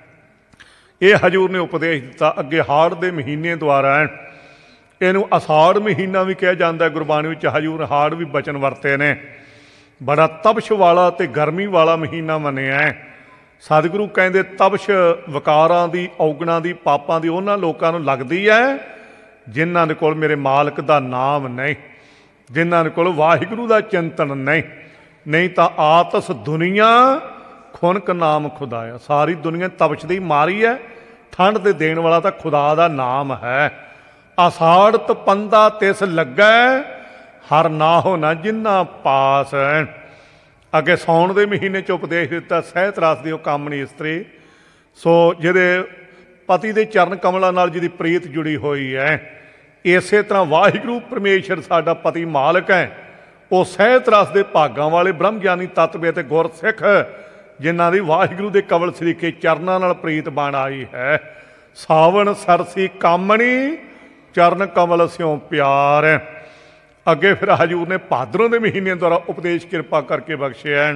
Speaker 1: ਇਹ ਹਜੂਰ ਨੇ ਉਪਦੇਸ਼ ਦਿੱਤਾ। ਅੱਗੇ ਹਾੜ ਦੇ ਮਹੀਨੇ ਦੁਆਰਾ ਇਹਨੂੰ ਅਸਾੜ ਮਹੀਨਾ ਵੀ ਕਿਹਾ ਜਾਂਦਾ। ਗੁਰਬਾਣੀ ਵਿੱਚ ਹਜੂਰ ਹਾੜ ਵੀ ਬਚਨ ਵਰਤੇ ਨੇ। ਬੜਾ ਤਪਸ਼ ਵਾਲਾ ਅਤੇ ਗਰਮੀ ਵਾਲਾ ਮਹੀਨਾ ਮੰਨਿਆ। ਸਤਿਗੁਰੂ ਕਹਿੰਦੇ ਤਪਸ਼ ਵਿਕਾਰਾਂ ਦੀ, ਔਗਣਾਂ ਦੀ, ਪਾਪਾਂ ਦੀ ਉਹਨਾਂ ਲੋਕਾਂ ਨੂੰ ਲੱਗਦੀ ਹੈ ਜਿਨ੍ਹਾਂ ਦੇ ਕੋਲ ਮੇਰੇ ਮਾਲਕ ਦਾ ਨਾਮ ਨਹੀਂ, ਜਿਨ੍ਹਾਂ ਦੇ ਕੋਲ ਵਾਹਿਗੁਰੂ ਦਾ ਚਿੰਤਨ ਨਹੀਂ। ਨਹੀਂ ਤਾਂ ਆਤਸ ਦੁਨੀਆ ਖੁਨਕ ਨਾਮ ਖੁਦਾਇਆ। ਸਾਰੀ ਦੁਨੀਆ ਤਪਸ਼ ਦੀ ਮਾਰੀ ਹੈ। ਠੰਡ ਦੇ ਦੇਣ ਵਾਲਾ ਤਾਂ ਖੁਦਾ ਦਾ ਨਾਮ ਹੈ। ਆਸਾੜ ਤਪੰਦਾ ਤਿਸ ਲੱਗੈ ਹਰ ਨਾਹੋ ਨਾ ਜਿੰਨਾ ਪਾਸ। ਅੱਗੇ ਸਾਉਣ ਦੇ ਮਹੀਨੇ 'ਚ ਉਪਦੇਸ਼ ਦਿੱਤਾ। ਸਹਿਤ ਰਸ ਦੀ ਉਹ ਕਾਮਣੀ ਇਸਤਰੀ, ਸੋ ਜਿਹਦੇ ਪਤੀ ਦੇ ਚਰਨ ਕਮਲਾਂ ਨਾਲ ਜਿਹਦੀ ਪ੍ਰੀਤ ਜੁੜੀ ਹੋਈ ਹੈ। ਇਸੇ ਤਰ੍ਹਾਂ ਵਾਹਿਗੁਰੂ ਪਰਮੇਸ਼ਰ ਸਾਡਾ ਪਤੀ ਮਾਲਕ ਹੈ। ਉਹ ਸਹਿਤ ਰਸ ਦੇ ਭਾਗਾਂ ਵਾਲੇ ਬ੍ਰਹਮ ਗਿਆਨੀ ਤਤਵੇ ਅਤੇ ਗੁਰਸਿੱਖ ਜਿਨ੍ਹਾਂ ਦੀ ਵਾਹਿਗੁਰੂ ਦੇ ਕਵਲ ਸਰੀਕੇ ਚਰਨਾਂ ਨਾਲ ਪ੍ਰੀਤ ਬਣ ਆਈ ਹੈ। ਸਾਵਣ ਸਰਸੀ ਕਾਮਣੀ ਚਰਨ ਕਮਲ ਸਿਉ ਪਿਆਰ। ਅੱਗੇ ਫਿਰ ਹਜੂਰ ਨੇ ਭਾਦਰੋਂ ਦੇ ਮਹੀਨੇ ਦੁਆਰਾ ਉਪਦੇਸ਼ ਕਿਰਪਾ ਕਰਕੇ ਬਖਸ਼ਿਆ।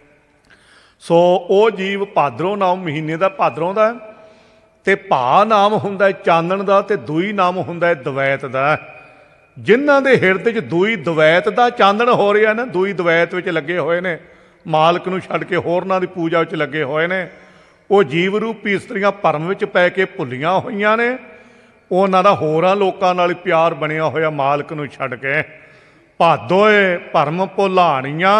Speaker 1: ਸੋ ਉਹ ਜੀਵ ਭਾਦਰੋਂ ਨਾਮ ਮਹੀਨੇ ਦਾ, ਭਾਦਰੋਂ ਦਾ, ਤੇ ਭਾ ਨਾਮ ਹੁੰਦਾ ਚਾਨਣ ਦਾ, ਤੇ ਦੂਈ ਨਾਮ ਹੁੰਦਾ ਦਵੈਤ ਦਾ। ਜਿਨ੍ਹਾਂ ਦੇ ਹਿਰਦੇ 'ਚ ਦੂਈ ਦਵੈਤ ਦਾ ਚਾਨਣ ਹੋ ਰਿਹਾ ਨਾ, ਦੂਈ ਦਵੈਤ ਵਿੱਚ ਲੱਗੇ ਹੋਏ ਨੇ, ਮਾਲਕ ਨੂੰ ਛੱਡ ਕੇ ਹੋਰਨਾਂ ਦੀ ਪੂਜਾ ਵਿੱਚ ਲੱਗੇ ਹੋਏ ਨੇ, ਉਹ ਜੀਵ ਰੂਪੀ ਇਸਤਰੀਆਂ ਭਰਮ ਵਿੱਚ ਪੈ ਕੇ ਭੁੱਲੀਆਂ ਹੋਈਆਂ ਨੇ। ਉਹਨਾਂ ਦਾ ਹੋਰਾਂ ਲੋਕਾਂ ਨਾਲ ਪਿਆਰ ਬਣਿਆ ਹੋਇਆ ਮਾਲਕ ਨੂੰ ਛੱਡ ਕੇ। ਭਾਦੋਏ ਭਰਮ ਭੁਲਾਣੀਆਂ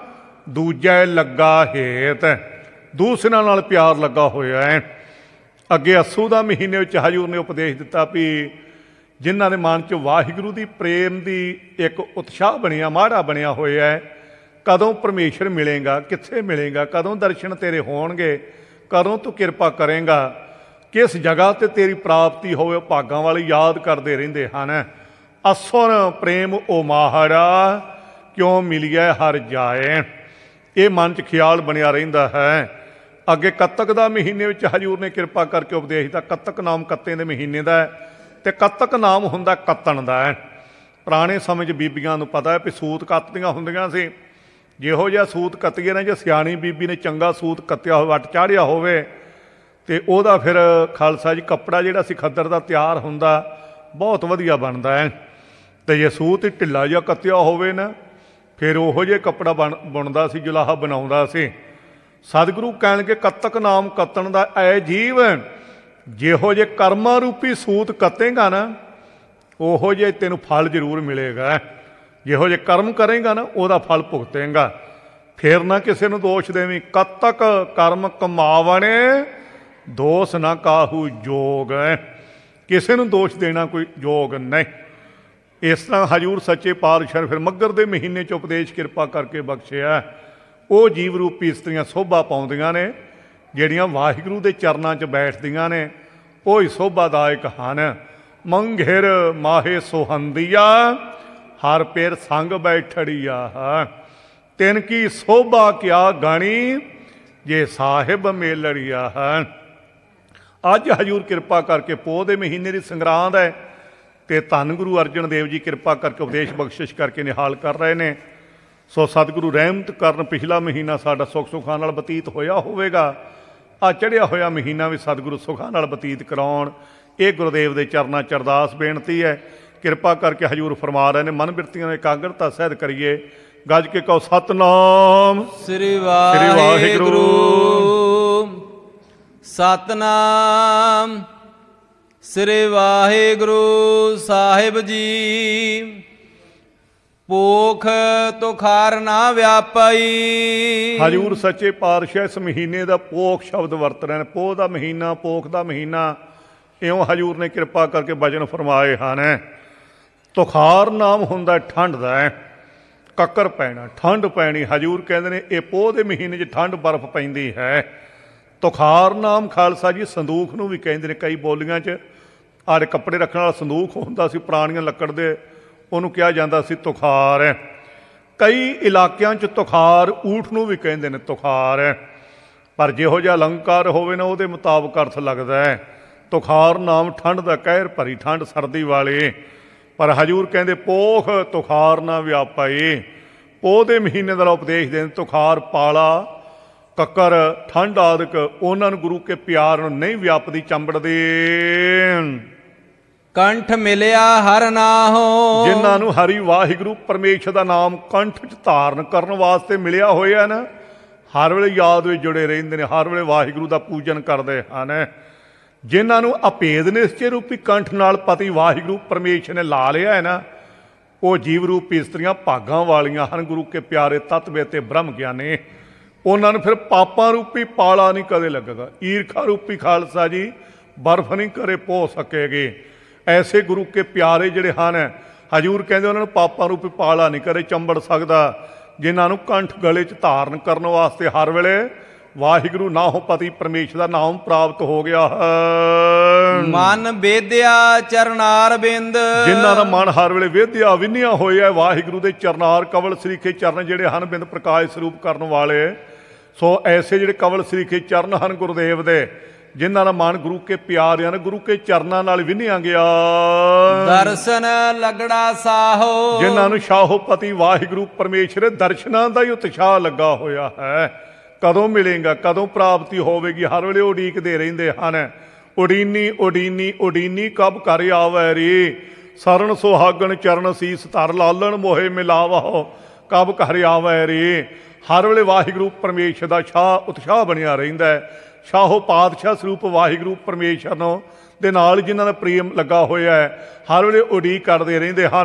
Speaker 1: ਦੂਜੇ ਲੱਗਾ ਹੇਤ, ਦੂਸਰਿਆਂ ਨਾਲ ਪਿਆਰ ਲੱਗਾ ਹੋਇਆ ਹੈ। ਅੱਗੇ ਅੱਸੂ ਦਾ ਮਹੀਨੇ ਵਿੱਚ ਹਜ਼ੂਰ ਨੇ ਉਪਦੇਸ਼ ਦਿੱਤਾ ਵੀ ਜਿਨ੍ਹਾਂ ਦੇ ਮਨ 'ਚ ਵਾਹਿਗੁਰੂ ਦੀ ਪ੍ਰੇਮ ਦੀ ਇੱਕ ਉਤਸ਼ਾਹ ਬਣਿਆ, ਮਾੜਾ ਬਣਿਆ ਹੋਇਆ ਹੈ, ਕਦੋਂ ਪਰਮੇਸ਼ਰ ਮਿਲੇਗਾ, ਕਿੱਥੇ ਮਿਲੇਗਾ, ਕਦੋਂ ਦਰਸ਼ਨ ਤੇਰੇ ਹੋਣਗੇ, ਕਦੋਂ ਤੂੰ ਕਿਰਪਾ ਕਰੇਗਾ, ਕਿਸ ਜਗ੍ਹਾ 'ਤੇ ਤੇਰੀ ਪ੍ਰਾਪਤੀ ਹੋਵੇ, ਭਾਗਾਂ ਵਾਲੇ ਯਾਦ ਕਰਦੇ ਰਹਿੰਦੇ ਹਨ। ਅਸੁਰ ਪ੍ਰੇਮ ਓ ਮਾਹਰਾ ਕਿਉਂ ਮਿਲਿਆ ਹਰ ਜਾਏ, ਇਹ ਮਨ 'ਚ ਖਿਆਲ ਬਣਿਆ ਰਹਿੰਦਾ ਹੈ। ਅੱਗੇ ਕੱਤਕ ਦਾ ਮਹੀਨੇ ਵਿੱਚ ਹਜ਼ੂਰ ਨੇ ਕਿਰਪਾ ਕਰਕੇ ਉਪਦੇਸ਼ ਦਿੱਤਾ। ਕੱਤਕ ਨਾਮ ਕੱਤੇ ਦੇ ਮਹੀਨੇ ਦਾ ਹੈ ਅਤੇ ਕੱਤਕ ਨਾਮ ਹੁੰਦਾ ਕੱਤਣ ਦਾ ਹੈ। ਪੁਰਾਣੇ ਸਮੇਂ 'ਚ ਬੀਬੀਆਂ ਨੂੰ ਪਤਾ ਹੈ ਵੀ ਸੂਤ ਕੱਤਦੀਆਂ ਹੁੰਦੀਆਂ ਸੀ। ਜਿਹੋ ਜਿਹਾ ਸੂਤ ਕੱਤੀਏ ਨਾ, ਜੇ ਸਿਆਣੀ ਬੀਬੀ ਨੇ ਚੰਗਾ ਸੂਤ ਕੱਤਿਆ ਹੋਵੇ, ਵੱਟ ਚਾੜਿਆ ਹੋਵੇ, ਅਤੇ ਉਹਦਾ ਫਿਰ ਖਾਲਸਾ ਜੀ ਕੱਪੜਾ ਜਿਹੜਾ ਸੀ ਖੱਦਰ ਦਾ ਤਿਆਰ ਹੁੰਦਾ, ਬਹੁਤ ਵਧੀਆ ਬਣਦਾ ਹੈ। ਅਤੇ ਜੇ ਸੂਤ ਢਿੱਲਾ ਜਿਹਾ ਕੱਤਿਆ ਹੋਵੇ ਨਾ, ਫਿਰ ਉਹੋ ਜਿਹੇ ਕੱਪੜਾ ਬੁਣਦਾ ਸੀ, ਜੁਲਾਹਾ ਬਣਾਉਂਦਾ ਸੀ। ਸਤਿਗੁਰੂ ਕਹਿਣਗੇ ਕੱਤਕ ਨਾਮ ਕੱਤਣ ਦਾ ਐ ਜੀਵ, ਜਿਹੋ ਜਿਹੇ ਕਰਮਾਂ ਰੂਪੀ ਸੂਤ ਕੱਤੇਗਾ ਨਾ, ਉਹੋ ਜਿਹੇ ਤੈਨੂੰ ਫਲ ਜ਼ਰੂਰ ਮਿਲੇਗਾ। ਜਿਹੋ ਜਿਹੇ ਕਰਮ ਕਰੇਗਾ ਨਾ, ਉਹਦਾ ਫਲ ਭੁਗਤੇਗਾ। ਫਿਰ ਨਾ ਕਿਸੇ ਨੂੰ ਦੋਸ਼ ਦੇਵੀਂ। ਕੱਤਕ ਕਰਮ ਕਮਾਵਣੇ ਦੋਸ਼ ਨਾ ਕਾਹੂ ਜੋਗ, ਕਿਸੇ ਨੂੰ ਦੋਸ਼ ਦੇਣਾ ਕੋਈ ਯੋਗ ਨਹੀਂ। ਇਸ ਤਰ੍ਹਾਂ ਹਜ਼ੂਰ ਸੱਚੇ ਪਾਤਸ਼ਾਹ ਨੇ ਫਿਰ ਮੱਘਰ ਦੇ ਮਹੀਨੇ 'ਚ ਉਪਦੇਸ਼ ਕਿਰਪਾ ਕਰਕੇ ਬਖਸ਼ਿਆ। ਉਹ ਜੀਵ ਰੂਪੀ ਇਸਤਰੀਆਂ ਸੋਭਾ ਪਾਉਂਦੀਆਂ ਨੇ, ਜਿਹੜੀਆਂ ਵਾਹਿਗੁਰੂ ਦੇ ਚਰਨਾਂ 'ਚ ਬੈਠਦੀਆਂ ਨੇ, ਉਹ ਹੀ ਸੋਭਾਦਾਇਕ ਹਨ। ਮੰਘਿਰ ਮਾਹੇ ਸੁਹੰਦੀਆ ਹਰ ਪੇਰ ਸੰਗ ਬੈਠੜੀਆ, ਤਿਨ ਕੀ ਸੋਭਾ ਕਿਆ ਗਾਣੀ ਜੇ ਸਾਹਿਬ ਮੇਲੜੀਆ। ਅੱਜ ਹਜ਼ੂਰ ਕਿਰਪਾ ਕਰਕੇ ਪੋਹ ਦੇ ਮਹੀਨੇ ਦੀ ਸੰਗਰਾਂਦ ਹੈ ਅਤੇ ਧੰਨ ਗੁਰੂ ਅਰਜਨ ਦੇਵ ਜੀ ਕਿਰਪਾ ਕਰਕੇ ਉਪਦੇਸ਼ ਬਖਸ਼ਿਸ਼ ਕਰਕੇ ਨਿਹਾਲ ਕਰ ਰਹੇ ਨੇ। ਸੋ ਸਤਿਗੁਰੂ ਰਹਿਮਤ ਕਰਨ ਪਿਛਲਾ ਮਹੀਨਾ ਸਾਡਾ ਸੁੱਖ ਸੁੱਖਾਂ ਨਾਲ ਬਤੀਤ ਹੋਇਆ ਹੋਵੇਗਾ। ਆ ਚੜ੍ਹਿਆ ਹੋਇਆ ਮਹੀਨਾ ਵੀ ਸਤਿਗੁਰੂ ਸੁੱਖਾਂ ਨਾਲ ਬਤੀਤ ਕਰਾਉਣ, ਇਹ ਗੁਰਦੇਵ ਦੇ ਚਰਨਾਂ 'ਚ ਅਰਦਾਸ ਬੇਨਤੀ ਹੈ। ਕਿਰਪਾ ਕਰਕੇ ਹਜ਼ੂਰ ਫਰਮਾ ਰਹੇ ਨੇ ਮਨ ਬਿਰਤੀਆਂ ਨੂੰ ਇਕਾਗਰਤਾ ਸਹਿਤ ਕਰੀਏ। ਗੱਜ ਕੇ ਕਹੋ ਸਤਨਾਮ
Speaker 2: ਸ੍ਰੀ ਵਾਹਿਗੁਰੂ। ਸਤਨਾਮ ਸ੍ਰੀ ਵਾਹਿਗੁਰੂ ਸਾਹਿਬ ਜੀ। ਪੋਖ ਤੁਖਾਰ ਨਾ ਵਿਆਪਈ।
Speaker 1: ਹਜ਼ੂਰ ਸੱਚੇ ਪਾਤਸ਼ਾਹ ਇਸ ਮਹੀਨੇ ਦਾ ਪੋਖ ਸ਼ਬਦ ਵਰਤ ਰਹੇ ਨੇ। ਪੋਹ ਦਾ ਮਹੀਨਾ, ਪੋਖ ਦਾ ਮਹੀਨਾ, ਇਉਂ ਹਜ਼ੂਰ ਨੇ ਕਿਰਪਾ ਕਰਕੇ ਬਚਨ ਫਰਮਾਏ ਹਨ। ਤੁਖਾਰ ਨਾਮ ਹੁੰਦਾ ਠੰਡ ਦਾ ਹੈ, ਕੱਕਰ ਪੈਣਾ, ਠੰਡ ਪੈਣੀ। ਹਜ਼ੂਰ ਕਹਿੰਦੇ ਨੇ ਇਹ ਪੋਹ ਦੇ ਮਹੀਨੇ 'ਚ ਠੰਡ ਬਰਫ਼ ਪੈਂਦੀ ਹੈ। ਤੁਖਾਰ ਨਾਮ ਖਾਲਸਾ ਜੀ ਸੰਦੂਖ ਨੂੰ ਵੀ ਕਹਿੰਦੇ ਨੇ। ਕਈ ਬੋਲੀਆਂ 'ਚ ਆੜੇ ਕੱਪੜੇ ਰੱਖਣ ਵਾਲਾ ਸੰਦੂਖ ਹੁੰਦਾ ਸੀ ਪੁਰਾਣੀਆਂ ਲੱਕੜ ਦੇ, ਉਹਨੂੰ ਕਿਹਾ ਜਾਂਦਾ ਸੀ ਤੁਖਾਰ ਹੈ। ਕਈ ਇਲਾਕਿਆਂ 'ਚ ਤੁਖਾਰ ਊਠ ਨੂੰ ਵੀ ਕਹਿੰਦੇ ਨੇ ਤੁਖਾਰ ਹੈ, ਪਰ ਜਿਹੋ ਜਿਹਾ ਅਲੰਕਾਰ ਹੋਵੇ ਨਾ ਉਹਦੇ ਮੁਤਾਬਕ ਅਰਥ ਲੱਗਦਾ ਹੈ। ਤੁਖਾਰ ਨਾਮ ਠੰਡ ਦਾ, ਕਹਿਰ ਭਰੀ ਠੰਡ ਸਰਦੀ ਵਾਲੇ। ਪਰ ਹਜ਼ੂਰ ਕਹਿੰਦੇ ਪੋਖ ਤੁਖਾਰ ਨਾ ਵਿਆਪਾਏ। ਪੋਹ ਦੇ ਮਹੀਨੇ ਦਾ ਉਪਦੇਸ਼ ਦੇਣ। ਤੁਖਾਰ ਪਾਲਾ, ਕੱਕਰ, ਠੰਡ ਆਦਿਕ ਉਹਨਾਂ ਨੂੰ ਗੁਰੂ ਕੇ ਪਿਆਰ ਨੂੰ ਨਹੀਂ ਵਿਆਪਦੀ, ਚੰਬੜਦੇ।
Speaker 2: ਕੰਠ ਮਿਲਿਆ ਹਰ ਨਾਹੋ,
Speaker 1: ਜਿਨ੍ਹਾਂ ਨੂੰ ਹਰੀ ਵਾਹਿਗੁਰੂ ਪਰਮੇਸ਼ਰ ਦਾ ਨਾਮ ਕੰਠ 'ਚ ਧਾਰਨ ਕਰਨ ਵਾਸਤੇ ਮਿਲਿਆ ਹੋਇਆ ਨਾ, ਹਰ ਵੇਲੇ ਯਾਦ ਵਿੱਚ ਜੁੜੇ ਰਹਿੰਦੇ ਨੇ, ਹਰ ਵੇਲੇ ਵਾਹਿਗੁਰੂ ਦਾ ਪੂਜਨ ਕਰਦੇ ਹਨ। ਜਿਨ੍ਹਾਂ ਨੂੰ ਅਭੇਦ ਨਿਸ਼ਚੇ ਰੂਪੀ ਕੰਠ ਨਾਲ ਪਤੀ ਵਾਹਿਗੁਰੂ ਪਰਮੇਸ਼ਰ ਨੇ ਲਾ ਲਿਆ ਹੈ ਨਾ, ਉਹ ਜੀਵ ਰੂਪੀ ਇਸਤਰੀਆਂ ਭਾਗਾਂ ਵਾਲੀਆਂ ਹਨ, ਗੁਰੂ ਕੇ ਪਿਆਰੇ ਤਤਵੇ ਤੇ ਬ੍ਰਹਮ ਗਿਆਨੀ। ਉਹਨਾਂ ਨੂੰ ਫਿਰ ਪਾਪਾਂ ਰੂਪੀ ਪਾਲਾ ਨਹੀਂ ਕਦੇ ਲੱਗੇਗਾ। ਈਰਖਾ ਰੂਪੀ ਖਾਲਸਾ ਜੀ ਬਰਫ਼ ਨਹੀਂ ਕਰੇ ਪੋ ਸਕੇਗੇ। ਐਸੇ ਗੁਰੂ ਕੇ ਪਿਆਰੇ ਜਿਹੜੇ ਹਨ, ਹਜ਼ੂਰ ਕਹਿੰਦੇ ਉਹਨਾਂ ਨੂੰ ਪਾਪਾਂ ਰੂਪੀ ਪਾਲਾ ਨਹੀਂ ਕਰੇ ਚੰਬੜ ਸਕਦਾ। ਜਿਨ੍ਹਾਂ ਨੂੰ ਕੰਠ ਗਲੇ 'ਚ ਧਾਰਨ ਕਰਨ ਵਾਸਤੇ ਹਰ ਵੇਲੇ ਵਾਹਿਗੁਰੂ ਨਾ ਹੋ ਪਤੀ ਪਰਮੇਸ਼ਰ ਦਾ ਨਾਮ ਪ੍ਰਾਪਤ ਹੋ ਗਿਆ ਹੈ।
Speaker 2: ਮਨ ਵੇਦਿਆ ਚਰਨਾਰ ਬਿੰਦ,
Speaker 1: ਜਿਨ੍ਹਾਂ ਦਾ ਮਨ ਹਰ ਵੇਲੇ ਵੇਦਿਆ ਵਿੰਨਿਆ ਹੋਇਆ ਵਾਹਿਗੁਰੂ ਦੇ ਚਰਨਾਰ, ਕਵਲ ਸਰੀਖੇ ਚਰਨ ਜਿਹੜੇ ਹਨ ਬਿੰਦ ਪ੍ਰਕਾਸ਼ ਸਰੂਪ ਕਰਨ ਵਾਲੇ। ਸੋ ਐਸੇ ਜਿਹੜੇ ਕਵਲ ਸਰੀਖੇ ਚਰਨ ਹਨ ਗੁਰਦੇਵ ਦੇ, ਜਿਨ੍ਹਾਂ ਦਾ ਮਨ ਗੁਰੂ ਕੇ ਪਿਆਰਿਆਂ ਨੇ ਗੁਰੂ ਕੇ ਚਰਨਾਂ ਨਾਲ ਵਿੰਨਿਆ ਗਿਆ।
Speaker 2: ਦਰਸ਼ਨ ਲਗੜਾ ਸਾਹੋ,
Speaker 1: ਜਿਨ੍ਹਾਂ ਨੂੰ ਸ਼ਾਹੋਪਤੀ ਵਾਹਿਗੁਰੂ ਪਰਮੇਸ਼ਰ ਦਰਸ਼ਨਾਂ ਦਾ ਹੀ ਉਤਸ਼ਾਹ ਲੱਗਾ ਹੋਇਆ ਹੈ। ਕਦੋਂ ਮਿਲੇਗਾ, ਕਦੋਂ ਪ੍ਰਾਪਤੀ ਹੋਵੇਗੀ, ਹਰ ਵੇਲੇ ਉਡੀਕਦੇ ਰਹਿੰਦੇ ਹਨ। ਉਡੀਨੀ ਉਡੀਨੀ ਉਡੀਨੀ ਕਬ ਕਰ ਆਵੈ ਰੇ, ਸਰਨ ਸੁਹਾਗਣ ਚਰਨ ਸੀਸ ਧਰ ਲਾਲਣ ਮੋਹੇ ਮਿਲਾਵਹੁ ਕਬ ਕਰ ਆਵੈ ਰੇ। ਹਰ ਵੇਲੇ ਵਾਹਿਗੁਰੂ ਪਰਮੇਸ਼ਰ ਦਾ ਉਤਸ਼ਾਹ ਬਣਿਆ ਰਹਿੰਦਾ ਹੈ। ਸ਼ਾਹੋ ਪਾਤਸ਼ਾਹ ਸਰੂਪ ਵਾਹਿਗੁਰੂ ਪਰਮੇਸ਼ਰ ਨੂੰ ਦੇ ਨਾਲ ਜਿਨ੍ਹਾਂ ਦਾ ਪ੍ਰੇਮ ਲੱਗਾ ਹੋਇਆ ਹੈ, ਹਰ ਵੇਲੇ ਉਡੀਕ ਕਰਦੇ ਰਹਿੰਦੇ ਹਨ।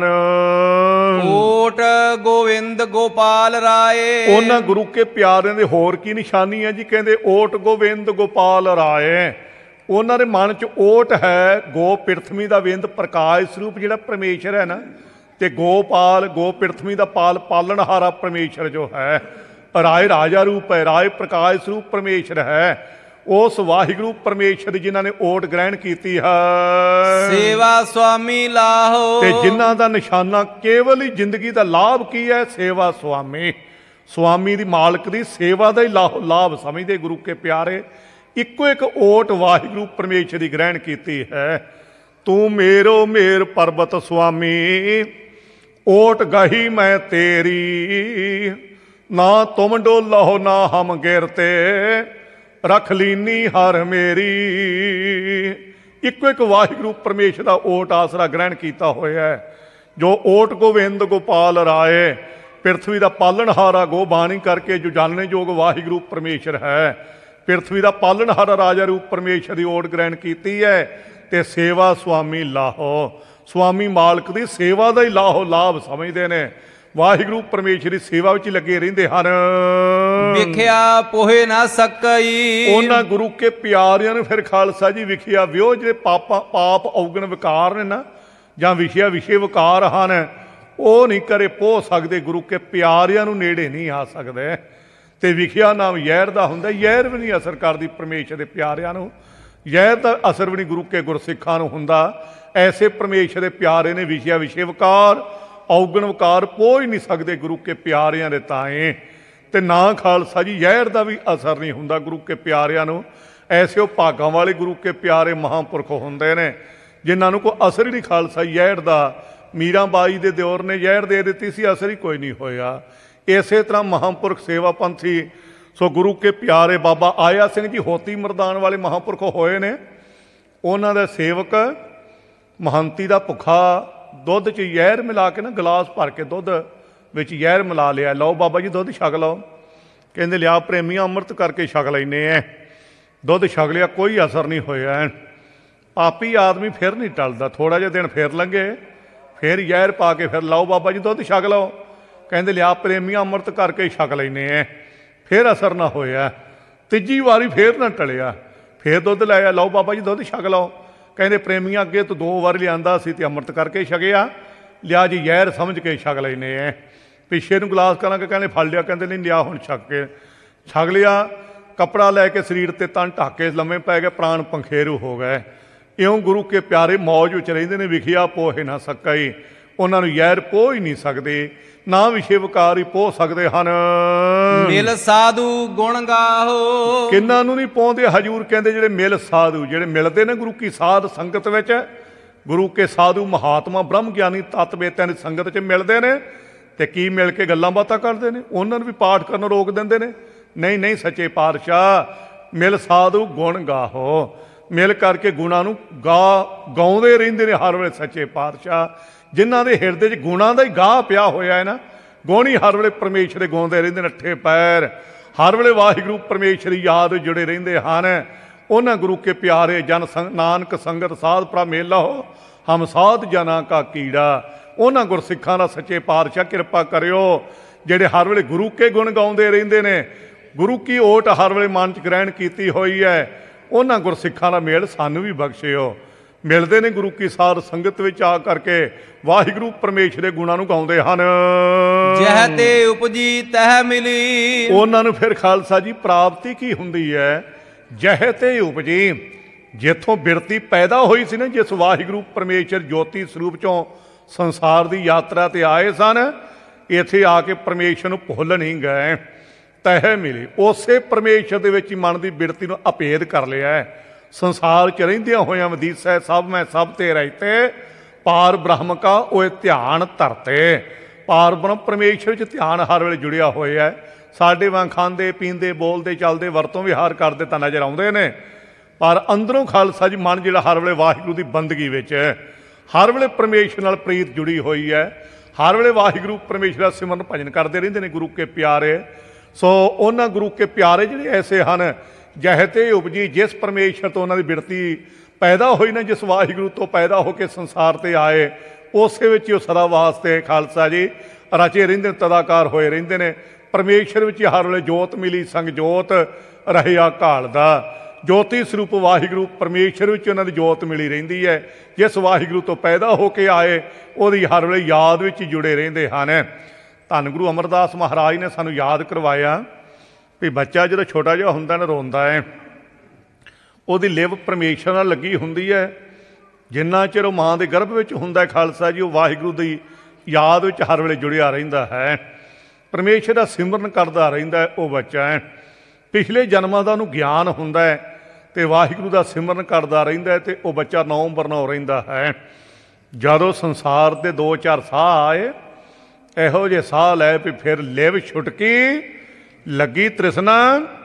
Speaker 2: ਓਟ ਗੋਵਿੰਦ ਗੋਪਾਲ ਰਾਏ।
Speaker 1: ਉਹਨਾਂ ਗੁਰੂ ਕੇ ਪਿਆਰਿਆਂ ਦੇ ਹੋਰ ਕੀ ਨਿਸ਼ਾਨੀ ਹੈ ਜੀ? ਕਹਿੰਦੇ ਓਟ ਗੋਬਿੰਦ ਗੋਪਾਲ ਰਾਏ। ਉਹਨਾਂ ਦੇ ਮਨ 'ਚ ਓਟ ਹੈ ਗੋ ਪ੍ਰਿਥਵੀ ਦਾ ਵਿੰਦ ਪ੍ਰਕਾਸ਼ ਸਰੂਪ ਜਿਹੜਾ ਪਰਮੇਸ਼ਰ ਹੈ ਨਾ, ਤੇ ਗੋਪਾਲ ਗੋ ਪ੍ਰਿਥਵੀ ਦਾ ਪਾਲ ਪਾਲਣਹਾਰਾ ਪਰਮੇਸ਼ਰ ਜੋ ਹੈ, ਰਾਏ ਰਾਜਾ ਰੂਪ ਹੈ, ਰਾਏ ਪ੍ਰਕਾਸ਼ ਸਰੂਪ ਪਰਮੇਸ਼ਰ ਹੈ। ਉਸ ਵਾਹਿਗੁਰੂ ਪਰਮੇਸ਼ਰ ਜਿਨ੍ਹਾਂ ਨੇ ਓਟ ਗ੍ਰਹਿਣ ਕੀਤੀ ਹੈ,
Speaker 2: ਸੇਵਾ ਸੁਆਮੀ ਲਾਹੋ।
Speaker 1: ਤੇ ਜਿਨ੍ਹਾਂ ਦਾ ਨਿਸ਼ਾਨਾ ਕੇਵਲ ਹੀ ਜ਼ਿੰਦਗੀ ਦਾ ਲਾਭ ਕੀ ਹੈ? ਸੇਵਾ ਸੁਆਮੀ। ਸੁਆਮੀ ਦੀ ਮਾਲਕ ਦੀ ਸੇਵਾ ਦਾ ਹੀ ਲਾਭ ਸਮਝਦੇ ਗੁਰੂ ਕੇ ਪਿਆਰੇ। ਇੱਕੋ ਇੱਕ ਓਟ ਵਾਹਿਗੁਰੂ ਪਰਮੇਸ਼ਰ ਦੀ ਗ੍ਰਹਿਣ ਕੀਤੀ ਹੈ। ਤੂੰ ਮੇਰੋ ਮੇਰ ਪਰਬਤ ਸੁਆਮੀ, ਓਟ ਗਹੀ ਮੈਂ ਤੇਰੀ, ਨਾ ਤੁਮ ਡੋਲੋ ਨਾ ਹਮ ਗਿਰਤੇ, ਰੱਖ ਲੀਨੀ ਹਰ ਮੇਰੀ। ਇੱਕੋ ਇੱਕ ਵਾਹਿਗੁਰੂ ਪਰਮੇਸ਼ਰ ਦਾ ਓਟ ਆਸਰਾ ਗ੍ਰਹਿਣ ਕੀਤਾ ਹੋਇਆ ਹੈ। ਜੋ ਓਟ ਗੋਬਿੰਦ ਗੋਪਾਲ ਰਾਏ, ਪ੍ਰਿਥਵੀ ਦਾ ਪਾਲਣਹਾਰਾ ਗੋ ਬਾਣੀ ਕਰਕੇ ਜੋ ਜਾਣਨੇ ਯੋਗ ਵਾਹਿਗੁਰੂ ਪਰਮੇਸ਼ਰ ਹੈ, ਪ੍ਰਿਥਵੀ ਦਾ ਪਾਲਣਹਾਰਾ ਰਾਜਾ ਰੂਪ ਪਰਮੇਸ਼ਰ ਦੀ ਓਟ ਗ੍ਰਹਿਣ ਕੀਤੀ ਹੈ। ਤੇ ਸੇਵਾ ਸੁਆਮੀ ਲਾਹੋ, ਸੁਆਮੀ ਮਾਲਕ ਦੀ ਸੇਵਾ ਦਾ ਹੀ ਲਾਭ ਸਮਝਦੇ ਨੇ। ਵਾਹਿਗੁਰੂ ਪਰਮੇਸ਼ਰ ਦੀ ਸੇਵਾ ਵਿੱਚ ਲੱਗੇ ਰਹਿੰਦੇ ਹਨ।
Speaker 2: ਵਿਖਿਆ ਪੋਹੇ ਨਾ ਸਕਈ।
Speaker 1: ਉਹਨਾਂ ਗੁਰੂ ਕੇ ਪਿਆਰਿਆਂ ਨੂੰ ਫਿਰ ਖਾਲਸਾ ਜੀ ਵਿਖਿਆ ਵਿਓ ਜਿਹੜੇ ਪਾਪ ਔਗਣ ਵਿਕਾਰ ਨੇ ਨਾ, ਜਾਂ ਵਿਸ਼ੇ ਵਿਕਾਰ ਹਨ, ਉਹ ਨਹੀਂ ਕਰੇ ਪੋਹ ਸਕਦੇ। ਗੁਰੂ ਕੇ ਪਿਆਰਿਆਂ ਨੂੰ ਨੇੜੇ ਨਹੀਂ ਆ ਸਕਦੇ। ਤੇ ਵਿਖਿਆ ਨਾਮ ਜ਼ਹਿਰ ਦਾ ਹੁੰਦਾ, ਜ਼ਹਿਰ ਵੀ ਨਹੀਂ ਅਸਰ ਕਰਦੀ ਪਰਮੇਸ਼ਰ ਦੇ ਪਿਆਰਿਆਂ ਨੂੰ। ਜ਼ਹਿਰ ਦਾ ਅਸਰ ਵੀ ਨਹੀਂ ਗੁਰੂ ਕੇ ਗੁਰਸਿੱਖਾਂ ਨੂੰ ਹੁੰਦਾ। ਐਸੇ ਪਰਮੇਸ਼ਰ ਦੇ ਪਿਆਰੇ ਨੇ ਵਿਸ਼ੇ ਵਿਕਾਰ ਔਗਣ ਵਿਕਾਰ ਪੋਹ ਹੀ ਨਹੀਂ ਸਕਦੇ ਗੁਰੂ ਕੇ ਪਿਆਰਿਆਂ ਦੇ ਤਾਏ। ਤੇ ਨਾ ਖਾਲਸਾ ਜੀ ਜ਼ਹਿਰ ਦਾ ਵੀ ਅਸਰ ਨਹੀਂ ਹੁੰਦਾ ਗੁਰੂ ਕੇ ਪਿਆਰਿਆਂ ਨੂੰ। ਐਸੇ ਉਹ ਭਾਗਾਂ ਵਾਲੇ ਗੁਰੂ ਕੇ ਪਿਆਰੇ ਮਹਾਂਪੁਰਖ ਹੁੰਦੇ ਨੇ ਜਿਨ੍ਹਾਂ ਨੂੰ ਕੋਈ ਅਸਰ ਹੀ ਨਹੀਂ ਖਾਲਸਾ ਜ਼ਹਿਰ ਦਾ। ਮੀਰਾਂ ਬਾਈ ਦੇ ਦਿਓਰ ਨੇ ਜ਼ਹਿਰ ਦੇ ਦਿੱਤੀ ਸੀ, ਅਸਰ ਹੀ ਕੋਈ ਨਹੀਂ ਹੋਇਆ। ਇਸੇ ਤਰ੍ਹਾਂ ਮਹਾਂਪੁਰਖ ਸੇਵਾ ਪੰਥੀ ਸੋ ਗੁਰੂ ਕੇ ਪਿਆਰੇ ਬਾਬਾ ਆਇਆ ਸਿੰਘ ਜੀ ਹੋਤੀ ਮਰਦਾਨ ਵਾਲੇ ਮਹਾਂਪੁਰਖ ਹੋਏ ਨੇ। ਉਹਨਾਂ ਦਾ ਸੇਵਕ ਮਹੰਤੀ ਦਾ ਭੁੱਖਾ ਦੁੱਧ 'ਚ ਜ਼ਹਿਰ ਮਿਲਾ ਕੇ ਨਾ, ਗਲਾਸ ਭਰ ਕੇ ਦੁੱਧ ਵਿੱਚ ਜ਼ਹਿਰ ਮਿਲਾ ਲਿਆ। ਲਓ ਬਾਬਾ ਜੀ ਦੁੱਧ ਛਕ ਲਓ। ਕਹਿੰਦੇ ਲਿਆ ਪ੍ਰੇਮੀਆਂ ਅੰਮ੍ਰਿਤ ਕਰਕੇ ਛਕ ਲੈਂਦੇ ਐ। ਦੁੱਧ ਛਕ ਲਿਆ, ਕੋਈ ਅਸਰ ਨਹੀਂ ਹੋਇਆ। ਪਾਪੀ ਆਦਮੀ ਫਿਰ ਨਹੀਂ ਟਲਦਾ। ਥੋੜ੍ਹਾ ਜਿਹਾ ਦਿਨ ਫਿਰ ਲੰਘੇ, ਫਿਰ ਜ਼ਹਿਰ ਪਾ ਕੇ ਫਿਰ ਲਾਓ ਬਾਬਾ ਜੀ ਦੁੱਧ ਛਕ ਲਓ। ਕਹਿੰਦੇ ਲਿਆ ਪ੍ਰੇਮੀਆਂ ਅੰਮ੍ਰਿਤ ਕਰਕੇ ਛਕ ਲੈਂਦੇ ਐ, ਫਿਰ ਅਸਰ ਨਾ ਹੋਇਆ। ਤੀਜੀ ਵਾਰੀ ਫਿਰ ਨਾ ਟਲਿਆ, ਫਿਰ ਦੁੱਧ ਲਾਇਆ, ਲਓ ਬਾਬਾ ਜੀ ਦੁੱਧ ਛਕ ਲਓ। ਕਹਿੰਦੇ ਪ੍ਰੇਮੀਆਂ ਅੱਗੇ ਤੋਂ 2 ਵਾਰ ਲਿਆਂਦਾ ਸੀ ਤੇ ਅੰਮ੍ਰਿਤ ਕਰਕੇ ਛਕਿਆ, ਲਿਆ ਜੀ ਜ਼ਹਿਰ ਸਮਝ ਕੇ ਛਕ ਲੈਂਦੇ ਐ। ਪਿੱਛੇ ਨੂੰ ਗਲਾਸ ਕਰਾਂਗੇ, ਕਹਿੰਦੇ ਫੜ ਲਿਆ, ਕਹਿੰਦੇ ਨਹੀਂ ਲਿਆ ਹੁਣ ਛਕ ਲਿਆ। ਕੱਪੜਾ ਲੈ ਕੇ ਸਰੀਰ ਤੇ ਤਨ ਢੱਕ ਕੇ ਲੰਮੇ ਪੈ ਗਏ, ਪ੍ਰਾਣ ਪੰਖੇਰੂ ਹੋ ਗਏ। ਇਉਂ ਗੁਰੂ ਕੇ ਪਿਆਰੇ ਮੌਜ ਵਿੱਚ ਰਹਿੰਦੇ ਨੇ। ਵਿਖਿਆ ਪੋਹੇ ਨਾ ਸਕਈ, ਉਹਨਾਂ ਨੂੰ ਜ਼ਹਿਰ ਪੋਹ ਹੀ ਨਹੀਂ ਸਕਦੇ, ਨਾ ਵਿਸ਼ੇ ਵਿਕਾਰ ਹੀ ਪੋਹ ਸਕਦੇ ਹਨ।
Speaker 2: ਮਿਲ ਸਾਧੂ ਗੁਣ ਗਾਹੋ।
Speaker 1: ਕਿੰਨਾਂ ਨੂੰ ਨਹੀਂ ਪਾਉਂਦੇ? ਹਜੂਰ ਕਹਿੰਦੇ ਜਿਹੜੇ ਮਿਲ ਸਾਧੂ, ਜਿਹੜੇ ਮਿਲਦੇ ਨੇ ਗੁਰੂ ਕੀ ਸਾਧ ਸੰਗਤ ਵਿੱਚ, ਗੁਰੂ ਕੇ ਸਾਧੂ ਮਹਾਤਮਾ ਬ੍ਰਹਮ ਗਿਆਨੀ ਤਤਵੇਤਿਆਂ ਦੀ ਸੰਗਤ 'ਚ ਮਿਲਦੇ ਨੇ ਤੇ ਕੀ ਮਿਲ ਕੇ ਗੱਲਾਂ ਬਾਤਾਂ ਕਰਦੇ ਨੇ। ਉਹਨਾਂ ਨੂੰ ਵੀ ਪਾਠ ਕਰਨ ਰੋਕ ਦਿੰਦੇ ਨੇ। ਨਹੀਂ ਸੱਚੇ ਪਾਤਸ਼ਾਹ ਮਿਲ ਸਾਧੂ ਗੁਣ ਗਾਹੋ, ਮਿਲ ਕਰਕੇ ਗੁਣਾਂ ਨੂੰ ਗਾਉਂਦੇ ਰਹਿੰਦੇ ਨੇ ਹਰ ਵੇਲੇ ਸੱਚੇ ਪਾਤਸ਼ਾਹ। ਜਿਨ੍ਹਾਂ ਦੇ ਹਿਰਦੇ 'ਚ ਗੁਣਾਂ ਦਾ ਹੀ ਗਾਹ ਪਿਆ ਹੋਇਆ ਹੈ ਨਾ, ਗੋਣੀ ਹਰ ਵੇਲੇ ਪਰਮੇਸ਼ਰ ਦੇ ਗਾਉਂਦੇ ਰਹਿੰਦੇ ਨੇ। ਅੱਠੇ ਪੈਰ ਹਰ ਵੇਲੇ ਵਾਹਿਗੁਰੂ ਪਰਮੇਸ਼ਰ ਦੀ ਯਾਦ ਜੁੜੇ ਰਹਿੰਦੇ ਹਨ। ਉਹਨਾਂ ਗੁਰੂ ਕੇ ਪਿਆਰੇ ਜਨ ਨਾਨਕ ਸੰਗਤ ਸਾਧ ਭਰਾ ਮੇਲਾ ਹੋ, ਹਮ ਸਾਧ ਜਨਾਂ ਕਾ ਕੀੜਾ। ਉਹਨਾਂ ਗੁਰਸਿੱਖਾਂ ਦਾ ਸੱਚੇ ਪਾਤਸ਼ਾਹ ਕਿਰਪਾ ਕਰਿਓ ਜਿਹੜੇ ਹਰ ਵੇਲੇ ਗੁਰੂ ਕੇ ਗੁਣ ਗਾਉਂਦੇ ਰਹਿੰਦੇ ਨੇ। ਗੁਰੂ ਕੀ ਓਟ ਹਰ ਵੇਲੇ ਮਨ 'ਚ ਗ੍ਰਹਿਣ ਕੀਤੀ ਹੋਈ ਹੈ। ਉਹਨਾਂ ਗੁਰਸਿੱਖਾਂ ਦਾ ਮੇਲ ਸਾਨੂੰ ਵੀ ਬਖਸ਼ਿਓ। ਮਿਲਦੇ ਨੇ ਗੁਰੂ ਕੀ ਸਾਧ ਸੰਗਤ ਵਿੱਚ ਆ ਕਰਕੇ, ਵਾਹਿਗੁਰੂ ਪਰਮੇਸ਼ਰ ਦੇ ਗੁਣਾਂ ਨੂੰ ਗਾਉਂਦੇ ਹਨ।
Speaker 2: ਜਹ ਤੇ ਉਪਜੀ ਤਹ ਮਿਲੀ।
Speaker 1: ਉਹਨਾਂ ਨੂੰ ਫਿਰ ਖਾਲਸਾ ਜੀ ਪ੍ਰਾਪਤੀ ਕੀ ਹੁੰਦੀ ਹੈ? ਜਹ ਤੇ ਉਪਜੀ, ਜਿੱਥੋਂ ਬਿਰਤੀ ਪੈਦਾ ਹੋਈ ਸੀ ਨਾ, ਜਿਸ ਵਾਹਿਗੁਰੂ ਪਰਮੇਸ਼ਰ ਜੋਤੀ ਸਰੂਪ 'ਚੋਂ ਸੰਸਾਰ ਦੀ ਯਾਤਰਾ ਤੇ ਆਏ ਸਨ, ਇੱਥੇ ਆ ਕੇ ਪਰਮੇਸ਼ਰ ਨੂੰ ਭੁੱਲ ਨਹੀਂ ਗਏ। ਤਹ ਮਿਲੀ, ਉਸੇ ਪਰਮੇਸ਼ਰ ਦੇ ਵਿੱਚ ਹੀ ਮਨ ਦੀ ਬਿਰਤੀ ਨੂੰ ਅਭੇਦ ਕਰ ਲਿਆ ਹੈ। ਸੰਸਾਰ 'ਚ ਰਹਿੰਦਿਆਂ ਹੋਇਆਂ ਵਦੀਸੈ ਸਭ ਮੈਂ ਸਭ ਤੇ ਰਹਿਤੇ, ਪਾਰ ਬ੍ਰਹਮ ਕਾ ਉਹ ਧਿਆਨ ਧਰਤੇ। ਪਾਰ ਬ੍ਰਹਮ ਪਰਮੇਸ਼ਰ 'ਚ ਧਿਆਨ ਹਰ ਵੇਲੇ ਜੁੜਿਆ ਹੋਇਆ। ਸਾਡੇ ਵਾਂਗ ਖਾਂਦੇ ਪੀਂਦੇ ਬੋਲਦੇ ਚੱਲਦੇ ਵਰਤੋਂ ਵਿਹਾਰ ਕਰਦੇ ਤਾਂ ਨਜ਼ਰ ਆਉਂਦੇ ਨੇ, ਪਰ ਅੰਦਰੋਂ ਖਾਲਸਾ ਜੀ ਮਨ ਜਿਹੜਾ ਹਰ ਵੇਲੇ ਵਾਹਿਗੁਰੂ ਦੀ ਬੰਦਗੀ ਵਿੱਚ, ਹਰ ਵੇਲੇ ਪਰਮੇਸ਼ਰ ਨਾਲ ਪ੍ਰੀਤ ਜੁੜੀ ਹੋਈ ਹੈ। ਹਰ ਵੇਲੇ ਵਾਹਿਗੁਰੂ ਪਰਮੇਸ਼ਰ ਦਾ ਸਿਮਰਨ ਭਜਨ ਕਰਦੇ ਰਹਿੰਦੇ ਨੇ ਗੁਰੂ ਕੇ ਪਿਆਰੇ। ਸੋ ਉਹਨਾਂ ਗੁਰੂ ਕੇ ਪਿਆਰੇ ਜਿਹੜੇ ਐਸੇ ਹਨ ਜਹ ਤੇ ਉਪਜੀ, ਜਿਸ ਪਰਮੇਸ਼ਰ ਤੋਂ ਉਹਨਾਂ ਦੀ ਬਿਰਤੀ ਪੈਦਾ ਹੋਈ ਨਾ, ਜਿਸ ਵਾਹਿਗੁਰੂ ਤੋਂ ਪੈਦਾ ਹੋ ਕੇ ਸੰਸਾਰ ਤੇ ਆਏ, ਉਸੇ ਵਿੱਚ ਉਹ ਸਦਾ ਵਾਸਤੇ ਖਾਲਸਾ ਜੀ ਰਚੇ ਰਹਿੰਦੇ ਨੇ, ਤਦਾਕਾਰ ਹੋਏ ਰਹਿੰਦੇ ਨੇ। ਪਰਮੇਸ਼ਰ ਵਿੱਚ ਹਰ ਵੇਲੇ ਜੋਤ ਮਿਲੀ, ਸੰਗ ਜੋਤ ਰਹਿਆ ਘਾਲਦਾ। ਜੋਤੀ ਸਰੂਪ ਵਾਹਿਗੁਰੂ ਪਰਮੇਸ਼ਰ ਵਿੱਚ ਉਹਨਾਂ ਦੀ ਜੋਤ ਮਿਲੀ ਰਹਿੰਦੀ ਹੈ। ਜਿਸ ਵਾਹਿਗੁਰੂ ਤੋਂ ਪੈਦਾ ਹੋ ਕੇ ਆਏ, ਉਹਦੀ ਹਰ ਵੇਲੇ ਯਾਦ ਵਿੱਚ ਜੁੜੇ ਰਹਿੰਦੇ ਹਨ। ਧੰਨ ਗੁਰੂ ਅਮਰਦਾਸ ਮਹਾਰਾਜ ਨੇ ਸਾਨੂੰ ਯਾਦ ਕਰਵਾਇਆ ਵੀ ਬੱਚਾ ਜਦੋਂ ਛੋਟਾ ਜਿਹਾ ਹੁੰਦਾ ਨਾ, ਰੋਂਦਾ ਹੈ, ਉਹਦੀ ਲਿਵ ਪਰਮੇਸ਼ਰ ਨਾਲ ਲੱਗੀ ਹੁੰਦੀ ਹੈ। ਜਿੰਨਾ ਚਿਰ ਉਹ ਮਾਂ ਦੇ ਗਰਭ ਵਿੱਚ ਹੁੰਦਾ ਖਾਲਸਾ ਜੀ, ਉਹ ਵਾਹਿਗੁਰੂ ਦੀ ਯਾਦ ਵਿੱਚ ਹਰ ਵੇਲੇ ਜੁੜਿਆ ਰਹਿੰਦਾ ਹੈ, ਪਰਮੇਸ਼ਰ ਦਾ ਸਿਮਰਨ ਕਰਦਾ ਰਹਿੰਦਾ ਹੈ ਉਹ ਬੱਚਾ ਹੈ। ਪਿਛਲੇ ਜਨਮਾਂ ਦਾ ਉਹਨੂੰ ਗਿਆਨ ਹੁੰਦਾ ਹੈ ਅਤੇ ਵਾਹਿਗੁਰੂ ਦਾ ਸਿਮਰਨ ਕਰਦਾ ਰਹਿੰਦਾ ਹੈ, ਅਤੇ ਉਹ ਬੱਚਾ ਨੌਂ ਬਰਨੌਂ ਰਹਿੰਦਾ ਹੈ। ਜਦੋਂ ਸੰਸਾਰ ਦੇ 2-4 ਸਾਹ ਆਏ, ਇਹੋ ਜਿਹੇ ਸਾਹ ਲੈ ਵੀ ਫਿਰ ਲਿਵ ਛੁਟਕੀ ਲੱਗੀ ਤ੍ਰਿਸ਼ਨਾ,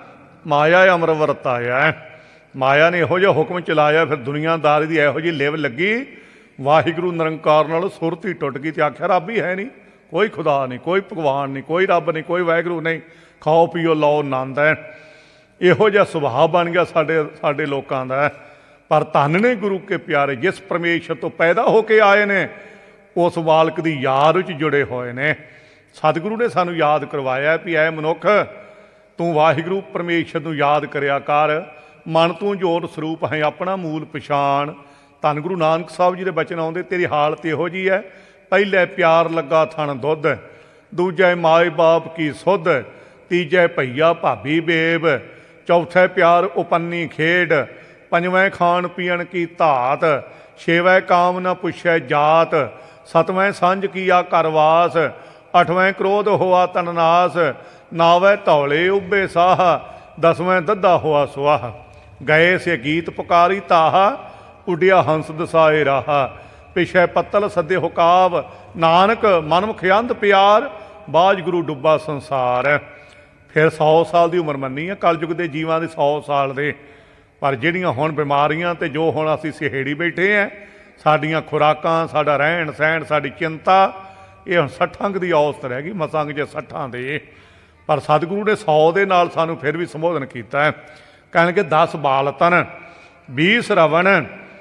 Speaker 1: ਮਾਇਆ ਅਮਰ ਵਰਤਾਇਆ। ਮਾਇਆ ਨੇ ਇਹੋ ਜਿਹਾ ਹੁਕਮ ਚਲਾਇਆ, ਫਿਰ ਦੁਨੀਆਦਾਰੀ ਦੀ ਇਹੋ ਜਿਹੀ ਲਿਵ ਲੱਗੀ, ਵਾਹਿਗੁਰੂ ਨਿਰੰਕਾਰ ਨਾਲ ਸੁਰਤੀ ਟੁੱਟ ਗਈ ਅਤੇ ਆਖਿਆ ਰੱਬ ਹੀ ਹੈ ਨਹੀਂ, ਕੋਈ ਖੁਦਾ ਨਹੀਂ, ਕੋਈ ਭਗਵਾਨ ਨਹੀਂ, ਕੋਈ ਰੱਬ ਨਹੀਂ, ਕੋਈ ਵਾਹਿਗੁਰੂ ਨਹੀਂ, ਖਾਓ ਪੀਓ ਲਓ ਆਨੰਦ ਹੈ। ਇਹੋ ਜਿਹਾ ਸੁਭਾਅ ਬਣ ਗਿਆ ਸਾਡੇ ਲੋਕਾਂ ਦਾ। ਪਰ ਧੰਨ ਨੇ ਗੁਰੂ ਕੇ ਪਿਆਰੇ, ਜਿਸ ਪਰਮੇਸ਼ਰ ਤੋਂ ਪੈਦਾ ਹੋ ਕੇ ਆਏ ਨੇ, ਉਸ ਮਾਲਕ ਦੀ ਯਾਦ ਵਿੱਚ ਜੁੜੇ ਹੋਏ ਨੇ। ਸਤਿਗੁਰੂ ਨੇ ਸਾਨੂੰ ਯਾਦ ਕਰਵਾਇਆ ਵੀ ਐ ਮਨੁੱਖ, ਤੂੰ ਵਾਹਿਗੁਰੂ ਪਰਮੇਸ਼ਰ ਨੂੰ ਯਾਦ ਕਰਿਆ ਕਰ। ਮਨ ਤੂੰ ਜੋਤ ਸਰੂਪ ਹੈ, ਆਪਣਾ ਮੂਲ ਪਛਾਣ। ਧੰਨ ਗੁਰੂ ਨਾਨਕ ਸਾਹਿਬ ਜੀ ਦੇ ਬਚਨ ਆਉਂਦੇ, ਤੇਰੀ ਹਾਲਤ ਇਹੋ ਜਿਹੀ ਹੈ, ਪਹਿਲੇ ਪਿਆਰ ਲੱਗਾ ਥਣ ਦੁੱਧ, ਦੂਜੇ ਮਾਏ ਬਾਪ ਕੀ ਸੁੱਧ, ਤੀਜੇ ਭਈਆ ਭਾਬੀ ਬੇਬ, ਚੌਥੇ ਪਿਆਰ ਉਪੰਨੀ ਖੇਡ, ਪੰਜਵੇਂ ਖਾਣ ਪੀਣ ਕੀ ਧਾਤ, ਛੇਵੇਂ ਕਾਮ ਨਾ ਪੁੱਛੈ ਜਾਤ, ਸਤਵੇਂ ਸਾਂਝ ਕੀਆ ਘਰਵਾਸ, ਅੱਠਵੇਂ ਕ੍ਰੋਧ ਹੋਆ ਤਨਨਾਸ, ਨਾਵੇਂ ਧੌਲੇ ਉੱਭੇ ਸਾਹ, ਦਸਵੇਂ ਦੱਦਾ ਹੋਆ ਸੁਆਹ, ਗਏ ਸੇ ਗੀਤ ਪੁਕਾਰੀ ਤਾਹਾ, ਉੱਡਿਆ ਹੰਸ ਦਸਾਏ ਰਾਹਾ, ਪਿਛੈ ਪੱਤਲ ਸੱਦੇ ਹੁਕਾਬ, ਨਾਨਕ ਮਨਮੁਖ ਅੰਧ ਪਿਆਰ, ਬਾਝ ਗੁਰੂ ਡੁੱਬਾ ਸੰਸਾਰ। ਫਿਰ 100 ਸਾਲ ਦੀ ਉਮਰ ਮੰਨੀ ਹੈ ਕਲਯੁਗ ਦੇ ਜੀਵਾਂ ਦੇ, 100 ਸਾਲ ਦੇ। ਪਰ ਜਿਹੜੀਆਂ ਹੁਣ ਬਿਮਾਰੀਆਂ ਅਤੇ ਜੋ ਹੁਣ ਅਸੀਂ ਸਿਹੇੜੀ ਬੈਠੇ ਹਾਂ, ਸਾਡੀਆਂ ਖੁਰਾਕਾਂ, ਸਾਡਾ ਰਹਿਣ ਸਹਿਣ, ਸਾਡੀ ਚਿੰਤਾ, ਇਹ ਹੁਣ 60 ਦੀ ਔਸਤ ਰਹਿ ਗਈ, ਮਸਾਂ ਜੇ 60 ਦੇ। ਪਰ ਸਤਿਗੁਰੂ ਨੇ 100 ਦੇ ਨਾਲ ਸਾਨੂੰ ਫਿਰ ਵੀ ਸੰਬੋਧਨ ਕੀਤਾ ਹੈ। ਕਹਿਣਗੇ 10 ਬਾਲਤਨ 20 ਰਵਣ,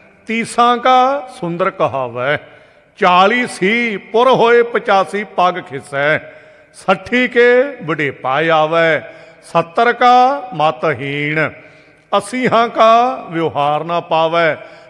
Speaker 1: 30 ਕਾ ਸੁੰਦਰ ਕਹਾਵੈ, 40 ਸੀ ਪੁਰ ਹੋਏ 85 ਪੱਗ ਖਿਸੈ, 60 ਕੇ ਵਡੇਪਾ ਆਵੈ, 70 ਕਾ ਮਤਹੀਣ, 80 ਕਾ ਵਿਵਹਾਰ ਨਾ ਪਾਵੈ,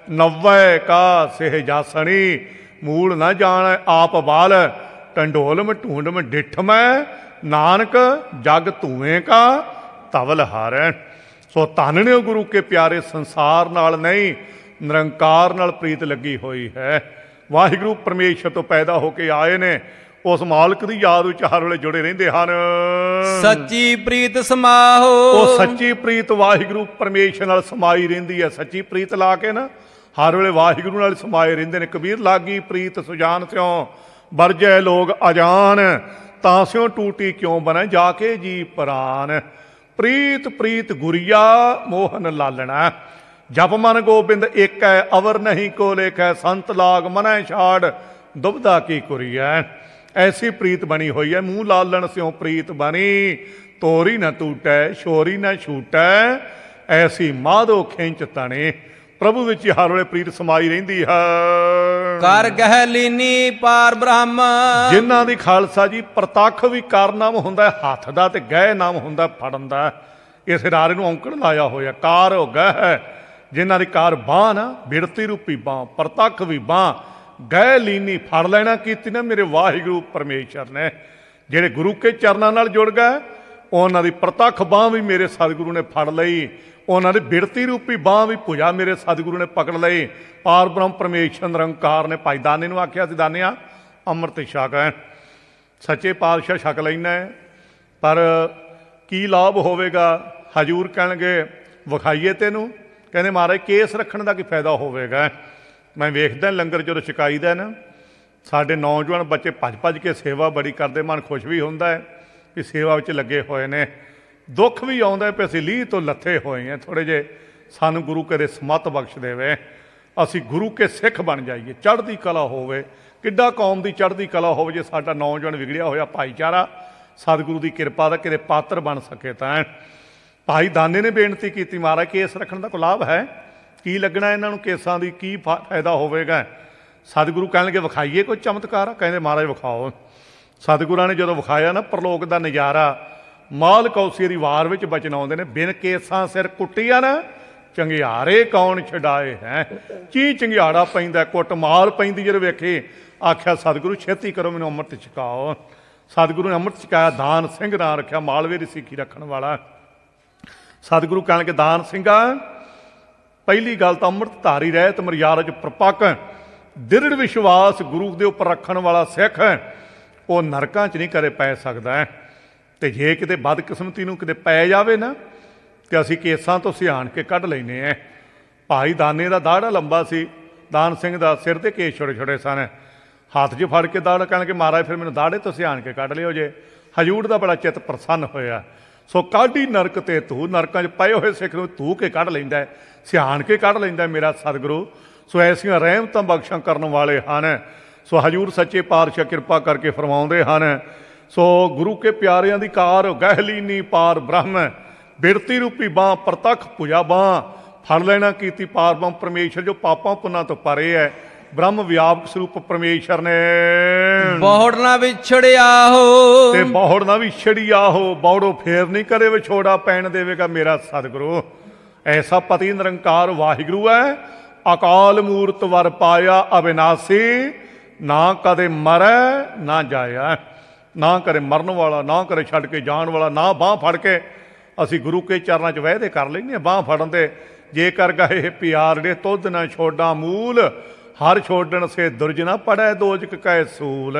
Speaker 1: 90 ਕਾ ਸਿਹ ਜਾਸਣੀ, ਮੂਲ ਨਾ ਜਾਣੈ ਆਪ ਬਾਲ, ਟੰਡੋਲ ਮ ਢੂੰਡ ਮ ਡਿੱਠ ਮੈਂ, ਨਾਨਕ ਜਗ ਧੂਏ ਕਾ ਧਵਲ ਹਾਰੈ। ਸੋ ਧੰਨ ਨੇ ਗੁਰੂ ਕੇ ਪਿਆਰੇ, ਸੰਸਾਰ ਨਾਲ ਨਹੀਂ ਨਿਰੰਕਾਰ ਨਾਲ ਪ੍ਰੀਤ ਲੱਗੀ ਹੋਈ ਹੈ। ਵਾਹਿਗੁਰੂ ਪਰਮੇਸ਼ਰ ਤੋਂ ਪੈਦਾ ਹੋ ਕੇ ਆਏ ਨੇ, ਉਸ ਮਾਲਕ ਦੀ ਯਾਦ ਵਿੱਚ ਹਰ ਵੇਲੇ ਜੁੜੇ ਰਹਿੰਦੇ ਹਨ।
Speaker 2: ਸੱਚੀ ਪ੍ਰੀਤ ਸਮਾਹੋ,
Speaker 1: ਉਹ ਸੱਚੀ ਪ੍ਰੀਤ ਵਾਹਿਗੁਰੂ ਪਰਮੇਸ਼ਰ ਨਾਲ ਸਮਾਈ ਰਹਿੰਦੀ ਹੈ। ਸੱਚੀ ਪ੍ਰੀਤ ਲਾ ਕੇ ਨਾ ਹਰ ਵੇਲੇ ਵਾਹਿਗੁਰੂ ਨਾਲ ਸਮਾਏ ਰਹਿੰਦੇ ਨੇ। ਕਬੀਰ ਲਾਗੀ ਪ੍ਰੀਤ ਸੁਜਾਨ ਸਿਓ, ਵਰਜੈ ਲੋਗ ਅਜਾਨ, ਤਾਂ ਸਿਓ ਟੂਟੀ ਕਿਉਂ ਬਨੈ ਜਾ ਕੇ ਜੀ ਪ੍ਰਾਨ। ਪ੍ਰੀਤ ਪ੍ਰੀਤ ਗੁਰੀਆ ਮੋਹਨ ਲਾਲਣਾ, ਜਪ ਮਨ ਗੋਬਿੰਦ ਏਕ ਹੈ, ਅਵਰ ਨਹੀਂ ਕੋ ਲੇਖੈ, ਸੰਤ ਲਾਗ ਮਨੈ ਛਾੜ, ਦੁਬਦਾ ਕੀ ਕੁਰੀਐ। ਐਸੀ ਪ੍ਰੀਤ ਬਣੀ ਹੋਈ ਹੈ, ਮੂੰਹ ਲਾਲਣ ਸਿਓ ਪ੍ਰੀਤ ਬਣੀ, ਤੋਰੀ ਨਾ ਟੂਟੈ ਸ਼ੋਰੀ ਨਾ ਛੂਟੈ, ਐਸੀ ਮਾਧੋ ਖਿੰਚ ਤਣੇ। ਪ੍ਰਭੂ ਵਿੱਚ ਹਰ ਵੇਲੇ ਪ੍ਰੀਤ ਸਮਾਈ ਰਹਿੰਦੀ ਹੈ।
Speaker 2: ਕਰ ਗਹਿ ਲੀਨੀ ਪਾਰ ਬ੍ਰਹਮ,
Speaker 1: ਜਿਨ੍ਹਾਂ ਦੀ ਖਾਲਸਾ ਜੀ ਪ੍ਰਤੱਖ ਵੀ ਕਰ ਨਾਮ ਹੁੰਦਾ ਹੱਥ ਦਾ, ਤੇ ਗਹਿ ਨਾਮ ਹੁੰਦਾ ਫੜਨ ਦਾ। ਇਸ ਰਾਰੇ ਨੂੰ ਔਂਕੜ ਲਾਇਆ ਹੋਇਆ, ਕਾਰ ਹੋ ਗਹਿ, ਜਿਨ੍ਹਾਂ ਦੀ ਕਾਰ ਬਾਂਹ ਨਾ, ਬਿਰਤੀ ਰੂਪੀ ਬਾਂਹ, ਪ੍ਰਤੱਖ ਵੀ ਬਾਂਹ, ਗਹਿ ਲੀਨੀ ਫੜ ਲੈਣਾ ਕੀਤੀ ਨਾ ਮੇਰੇ ਵਾਹਿਗੁਰੂ ਪਰਮੇਸ਼ਰ ਨੇ। ਜਿਹੜੇ ਗੁਰੂ ਕੇ ਚਰਨਾਂ ਨਾਲ ਜੁੜ ਗਏ, ਉਹਨਾਂ ਦੀ ਪ੍ਰਤੱਖ ਬਾਂਹ ਵੀ ਮੇਰੇ ਸਤਿਗੁਰੂ ਨੇ ਫੜ ਲਈ, ਉਹਨਾਂ ਦੀ ਬਿਰਤੀ ਰੂਪੀ ਬਾਂਹ ਵੀ ਭੁਜਾ ਮੇਰੇ ਸਤਿਗੁਰੂ ਨੇ ਪਕੜ ਲਈ। ਪਾਰ ਬ੍ਰਹਮ ਪਰਮੇਸ਼ਰ ਨਿਰੰਕਾਰ ਨੇ ਭਾਈ ਦਾਨੇ ਨੂੰ ਆਖਿਆ ਸੀ, ਦਾਨਿਆ ਅੰਮ੍ਰਿਤ ਛਕ ਹੈ, ਸੱਚੇ ਪਾਤਸ਼ਾਹ ਛਕ ਲੈਣਾ ਹੈ, ਪਰ ਕੀ ਲਾਭ ਹੋਵੇਗਾ? ਹਜੂਰ ਕਹਿਣਗੇ ਵਿਖਾਈਏ ਤੈਨੂੰ। ਕਹਿੰਦੇ ਮਹਾਰਾਜ ਕੇਸ ਰੱਖਣ ਦਾ ਕੀ ਫਾਇਦਾ ਹੋਵੇਗਾ? ਮੈਂ ਵੇਖਦਾ ਲੰਗਰ ਜਦੋਂ ਛਕਾਈਦਾ ਨਾ, ਸਾਡੇ ਨੌਜਵਾਨ ਬੱਚੇ ਭੱਜ ਭੱਜ ਕੇ ਸੇਵਾ ਬੜੀ ਕਰਦੇ, ਮਨ ਖੁਸ਼ ਵੀ ਹੁੰਦਾ ਹੈ ਵੀ ਸੇਵਾ ਵਿੱਚ ਲੱਗੇ ਹੋਏ ਨੇ। ਦੁੱਖ ਵੀ ਆਉਂਦਾ ਵੀ ਅਸੀਂ ਲੀਹ ਤੋਂ ਲੱਥੇ ਹੋਏ ਹਾਂ ਥੋੜ੍ਹੇ ਜਿਹੇ, ਸਾਨੂੰ ਗੁਰੂ ਕਦੇ ਸਮੱਤ ਬਖਸ਼ ਦੇਵੇ, ਅਸੀਂ ਗੁਰੂ ਕੇ ਸਿੱਖ ਬਣ ਜਾਈਏ, ਚੜ੍ਹਦੀ ਕਲਾ ਹੋਵੇ। ਕਿੱਡਾ ਕੌਮ ਦੀ ਚੜ੍ਹਦੀ ਕਲਾ ਹੋਵੇ ਜੇ ਸਾਡਾ ਨੌਜਵਾਨ ਵਿਗੜਿਆ ਹੋਇਆ ਭਾਈਚਾਰਾ ਸਤਿਗੁਰੂ ਦੀ ਕਿਰਪਾ ਦਾ ਕਿਤੇ ਪਾਤਰ ਬਣ ਸਕੇ ਤਾਂ। ਭਾਈ ਦਾਨੇ ਨੇ ਬੇਨਤੀ ਕੀਤੀ, ਮਹਾਰਾਜ ਕੇਸ ਰੱਖਣ ਦਾ ਕੋਈ ਲਾਭ ਹੈ? ਕੀ ਲੱਗਣਾ ਇਹਨਾਂ ਨੂੰ ਕੇਸਾਂ ਦੀ, ਕੀ ਫਾਇਦਾ ਹੋਵੇਗਾ? ਸਤਿਗੁਰੂ ਕਹਿਣ ਲੱਗੇ ਵਿਖਾਈਏ ਕੋਈ ਚਮਤਕਾਰ? ਕਹਿੰਦੇ ਮਹਾਰਾਜ ਵਿਖਾਓ। ਸਤਿਗੁਰਾਂ ਨੇ ਜਦੋਂ ਵਿਖਾਇਆ ਨਾ ਪ੍ਰਲੋਕ ਦਾ ਨਜ਼ਾਰਾ, ਮਾਲ ਕੌਸੀ ਦੀ ਵਾਰ ਵਿੱਚ ਬਚਨ ਆਉਂਦੇ ਨੇ, ਬਿਨ ਕੇਸਾਂ ਸਿਰ ਕੁੱਟੀਆਂ ਨਾ ਚੰਗਿਆੜੇ ਕੌਣ ਛਡਾਏ ਹੈ। ਚੀ ਚੰਗਿਆੜਾ ਪੈਂਦਾ, ਕੁੱਟ ਮਾਰ ਪੈਂਦੀ ਜਦੋਂ ਵੇਖੇ, ਆਖਿਆ ਸਤਿਗੁਰੂ ਛੇਤੀ ਕਰੋ ਮੈਨੂੰ ਅੰਮ੍ਰਿਤ ਛਕਾਓ। ਸਤਿਗੁਰੂ ਨੇ ਅੰਮ੍ਰਿਤ ਛਕਾਇਆ, ਦਾਨ ਸਿੰਘ ਨਾਂ ਰੱਖਿਆ, ਮਾਲਵੇ ਦੀ ਸਿੱਖੀ ਰੱਖਣ ਵਾਲਾ। ਸਤਿਗੁਰੂ ਕਹਿਣ ਲੱਗੇ ਦਾਨ ਸਿੰਘਾ, ਪਹਿਲੀ ਗੱਲ ਤਾਂ ਅੰਮ੍ਰਿਤ ਧਾਰੀ ਰਹਿਤ ਮਰਿਆਦਾ 'ਚ ਪ੍ਰਪੱਕ ਦ੍ਰਿੜ ਵਿਸ਼ਵਾਸ ਗੁਰੂ ਦੇ ਉੱਪਰ ਰੱਖਣ ਵਾਲਾ ਸਿੱਖ ਉਹ ਨਰਕਾਂ 'ਚ ਨਹੀਂ ਕਦੇ ਪੈ ਸਕਦਾ ਹੈ। ਅਤੇ ਜੇ ਕਿਤੇ ਬਦਕਿਸਮਤੀ ਨੂੰ ਕਿਤੇ ਪੈ ਜਾਵੇ ਨਾ, ਤੇ ਅਸੀਂ ਕੇਸਾਂ ਤੋਂ ਸਿਆਣ ਕੇ ਕੱਢ ਲੈਂਦੇ ਹਾਂ। ਭਾਈ ਦਾਨੇ ਦਾ ਦਾੜਾ ਲੰਬਾ ਸੀ, ਦਾਨ ਸਿੰਘ ਦਾ ਸਿਰ ਦੇ ਕੇਸ ਛੋਟੇ ਛੋਟੇ ਸਨ। ਹੱਥ 'ਚ ਫੜ ਕੇ ਦਾੜਾ ਕਹਿਣਗੇ ਮਹਾਰਾਜ ਫਿਰ ਮੈਨੂੰ ਦਾੜੇ ਤੋਂ ਸਿਆਣ ਕੇ ਕੱਢ ਲਿਓ ਜੇ। ਹਜ਼ੂਰ ਦਾ ਬੜਾ ਚਿੱਤ ਪ੍ਰਸੰਨ ਹੋਇਆ, ਸੋ ਕਾਢੀ ਨਰਕ ਤੇ ਧੂ, ਨਰਕਾਂ 'ਚ ਪਏ ਹੋਏ ਸਿੱਖ ਨੂੰ ਧੂ ਕੇ ਕੱਢ ਲੈਂਦਾ, ਸਿਆਣ ਕੇ ਕੱਢ ਲੈਂਦਾ ਮੇਰਾ ਸਤਿਗੁਰੂ। ਸੋ ਐਸੀਆਂ ਰਹਿਮਤਾਂ ਬਖਸ਼ਾਂ ਕਰਨ ਵਾਲੇ ਹਨ। ਸੋ ਹਜ਼ੂਰ ਸੱਚੇ ਪਾਤਸ਼ਾਹ ਕਿਰਪਾ ਕਰਕੇ ਫਰਮਾਉਂਦੇ ਹਨ, ਸੋ ਗੁਰੂ ਕੇ ਪਿਆਰਿਆਂ ਦੀ ਕਾਰ ਗਹਿਲੀਨੀ ਪਾਰ ਬ੍ਰਹਮ, ਬਿਰਤੀ ਰੂਪੀ ਬਾਂਹ ਪ੍ਰਤੱਖ ਭੁਜਾ ਬਾਂਹ, ਫੜ ਲੈਣਾ ਕੀਤੀ ਪਾਰ ਬ੍ਰਹਮ ਪਰਮੇਸ਼ਰ ਜੋ ਪਾਪਾਂ ਪੁੰਨਾਂ ਤੋਂ ਪਰੇ ਹੈ। ਬ੍ਰਹਮ ਵਿਆਪਕ ਸਰੂਪ ਪਰਮੇਸ਼ਰ ਨੇ
Speaker 2: ਬਹੁੜ ਨਾ ਵਿਛੜਿਆ ਹੋ,
Speaker 1: ਤੇ ਬਹੁੜ ਨਾ ਵਿਛੜਿਆ ਹੋ, ਬੌੜੋ ਫੇਰ ਨਹੀਂ ਕਦੇ ਵਿਛੋੜਾ ਪੈਣ ਦੇਵੇਗਾ ਮੇਰਾ ਸਤਿਗੁਰੂ। ਐਸਾ ਪਤੀ ਨਿਰੰਕਾਰ ਵਾਹਿਗੁਰੂ ਹੈ, ਅਕਾਲ ਮੂਰਤ ਵਰ ਪਾਇਆ ਅਬਿਨਾਸੀ, ਨਾ ਕਦੇ ਮਰੈ ਨਾ ਜਾਇਆ। ਨਾ ਕਰੇ ਮਰਨ ਵਾਲਾ, ਨਾ ਕਰੇ ਛੱਡ ਕੇ ਜਾਣ ਵਾਲਾ। ਨਾ ਬਾਂਹ ਫੜ ਕੇ ਅਸੀਂ ਗੁਰੂ ਕੇ ਚਰਨਾਂ 'ਚ ਵਾਅਦੇ ਕਰ ਲੈਂਦੇ ਹਾਂ ਬਾਂਹ ਫੜਨ ਦੇ, ਜੇਕਰ ਗਏ ਪਿਆਰੜੇ ਤੁਧ ਨਾ ਛੋਡਾ ਮੂਲ, ਹਰ ਛੋਡਣ ਸੇ ਦੁਰਜ ਨਾ ਪੜੈ ਦੋਜਕ ਕੈ ਸੂਲ।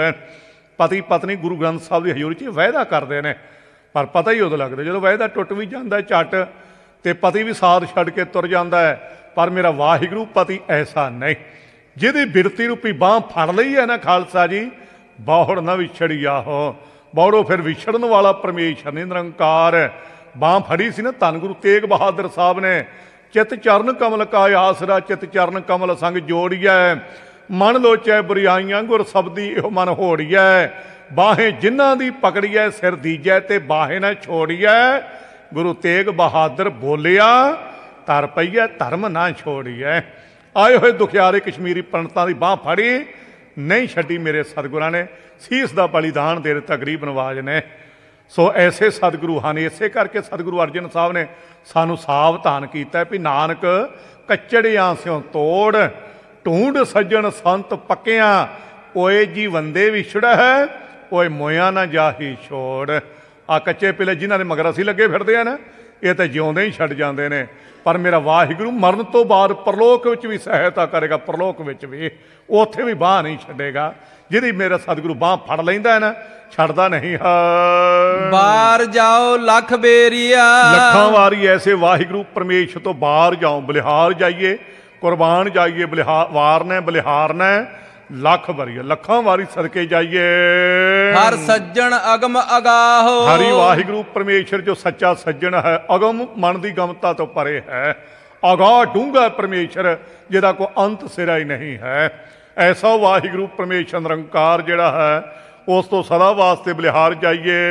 Speaker 1: ਪਤੀ ਪਤਨੀ ਗੁਰੂ ਗ੍ਰੰਥ ਸਾਹਿਬ ਦੀ ਹਜ਼ੂਰੀ 'ਚ ਵਾਅਦਾ ਕਰਦੇ ਨੇ, ਪਰ ਪਤਾ ਹੀ ਉਦੋਂ ਲੱਗਦਾ ਜਦੋਂ ਵਾਅਦਾ ਟੁੱਟ ਵੀ ਜਾਂਦਾ ਝੱਟ, ਤੇ ਪਤੀ ਵੀ ਸਾਥ ਛੱਡ ਕੇ ਤੁਰ ਜਾਂਦਾ ਹੈ। ਪਰ ਮੇਰਾ ਵਾਹਿਗੁਰੂ ਪਤੀ ਐਸਾ ਨਹੀਂ, ਜਿਹਦੀ ਬਿਰਤੀ ਰੂਪੀ ਬਾਂਹ ਫੜ ਲਈ ਹੈ ਨਾ ਖਾਲਸਾ ਜੀ, ਬਹੁੜ ਨਾ ਵਿਛੜਿਆ ਹੋ। ਬੌੜੋ ਫਿਰ ਵਿਛੜਨ ਵਾਲਾ ਪਰਮੇਸ਼ਰ ਨੇ ਨਿਰੰਕਾਰ। ਬਾਂਹ ਫੜੀ ਸੀ ਨਾ ਧੰਨ ਗੁਰੂ ਤੇਗ ਬਹਾਦਰ ਸਾਹਿਬ ਨੇ, ਚਿੱਤ ਚਰਨ ਕਮਲ ਕਾ ਆਸਰਾ, ਚਿੱਤ ਚਰਨ ਕਮਲ ਸੰਗ ਜੋੜੀਐ, ਮਨ ਲੋਚੈ ਬੁਰਿਆਈਆਂ ਗੁਰ ਸਬਦੀ ਇਹੋ ਮਨ ਹੋੜੀਐ, ਬਾਹੇ ਜਿਨ੍ਹਾਂ ਦੀ ਪਕੜੀਐ ਸਿਰ ਦੀਜੈ, ਤੇ ਬਾਹੇ ਨਾ ਛੋੜੀਐ। ਗੁਰੂ ਤੇਗ ਬਹਾਦਰ ਬੋਲਿਆ ਧਰ ਪਈਐ ਧਰਮ ਨਾ ਛੋੜੀਐ। ਆਏ ਹੋਏ ਦੁਖਿਆਰੇ ਕਸ਼ਮੀਰੀ ਪੰਡਤਾਂ ਦੀ ਬਾਂਹ ਫੜੀ, ਨਹੀਂ ਛੱਡੀ ਮੇਰੇ ਸਤਿਗੁਰਾਂ ਨੇ, ਸੀਸ ਦਾ ਬਲੀਦਾਨ ਦੇ ਦਿੱਤਾ ਗਰੀਬ ਨਵਾਜ ਨੇ। ਸੋ ਐਸੇ ਸਤਿਗੁਰੂ ਹਨ। ਇਸੇ ਕਰਕੇ ਸਤਿਗੁਰੂ ਅਰਜਨ ਸਾਹਿਬ ਨੇ ਸਾਨੂੰ ਸਾਵਧਾਨ ਕੀਤਾ ਵੀ ਨਾਨਕ ਕੱਚੜਿਆਂ ਸਿਓ ਤੋੜ, ਢੂੰਡ ਸੱਜਣ ਸੰਤ ਪੱਕਿਆਂ, ਓਏ ਜੀ ਵੰਦੇ ਵਿਛੜਾ ਹੈ, ਓਏ ਮੋਇਆ ਨਾ ਜਾਹੀ ਛੋੜ। ਆ ਕੱਚੇ ਪਿਲੇ ਜਿਨ੍ਹਾਂ ਦੇ ਮਗਰ ਅਸੀਂ ਲੱਗੇ ਫਿਰਦੇ ਆ ਨਾ, ਇਹ ਤਾਂ ਜਿਉਂਦੇ ਹੀ ਛੱਡ ਜਾਂਦੇ ਨੇ। ਪਰ ਮੇਰਾ ਵਾਹਿਗੁਰੂ ਮਰਨ ਤੋਂ ਬਾਅਦ ਪਰਲੋਕ ਵਿੱਚ ਵੀ ਸਹਾਇਤਾ ਕਰੇਗਾ, ਪਰਲੋਕ ਵਿੱਚ ਵੀ, ਉੱਥੇ ਵੀ ਬਾਂਹ ਨਹੀਂ ਛੱਡੇਗਾ। ਜਿਹਦੀ ਮੇਰਾ ਸਤਿਗੁਰੂ ਬਾਂਹ ਫੜ ਲੈਂਦਾ ਹੈ ਨਾ, ਛੱਡਦਾ ਨਹੀਂ ਹੈ।
Speaker 2: ਬਾਹਰ ਜਾਓ ਲੱਖ ਬੇਰੀਆ,
Speaker 1: ਲੱਖਾਂ ਵਾਰੀ ਐਸੇ ਵਾਹਿਗੁਰੂ ਪਰਮੇਸ਼ਰ ਤੋਂ ਬਾਹਰ ਜਾਓ, ਬਲਿਹਾਰ ਜਾਈਏ, ਕੁਰਬਾਨ ਜਾਈਏ, ਵਾਰਨਾ ਬਲਿਹਾਰਨਾ ਲੱਖ ਵਾਰੀ, ਲੱਖਾਂ ਵਾਰੀ ਸਦਕੇ ਜਾਈਏ।
Speaker 2: ਹਰ ਸੱਜਣ ਅਗਮ ਅਗਾਹੋ,
Speaker 1: ਹਰੀ ਵਾਹਿਗੁਰੂ ਪਰਮੇਸ਼ਰ ਜੋ ਸੱਚਾ ਸੱਜਣ ਹੈ, ਅਗਮ ਮਨ ਦੀ ਗਮਤਾ ਤੋਂ ਪਰੇ ਹੈ, ਅਗਾਹ ਡੂੰਘਾ ਪਰਮੇਸ਼ਰ ਜਿਹਦਾ ਕੋਈ ਅੰਤ ਸਿਰਾ ਹੀ ਨਹੀਂ ਹੈ। ਐਸਾ ਵਾਹਿਗੁਰੂ ਪਰਮੇਸ਼ਰ ਨਿਰੰਕਾਰ ਜਿਹੜਾ ਹੈ, ਉਸ ਤੋਂ ਸਦਾ ਵਾਸਤੇ ਬਲਿਹਾਰ ਜਾਈਏ।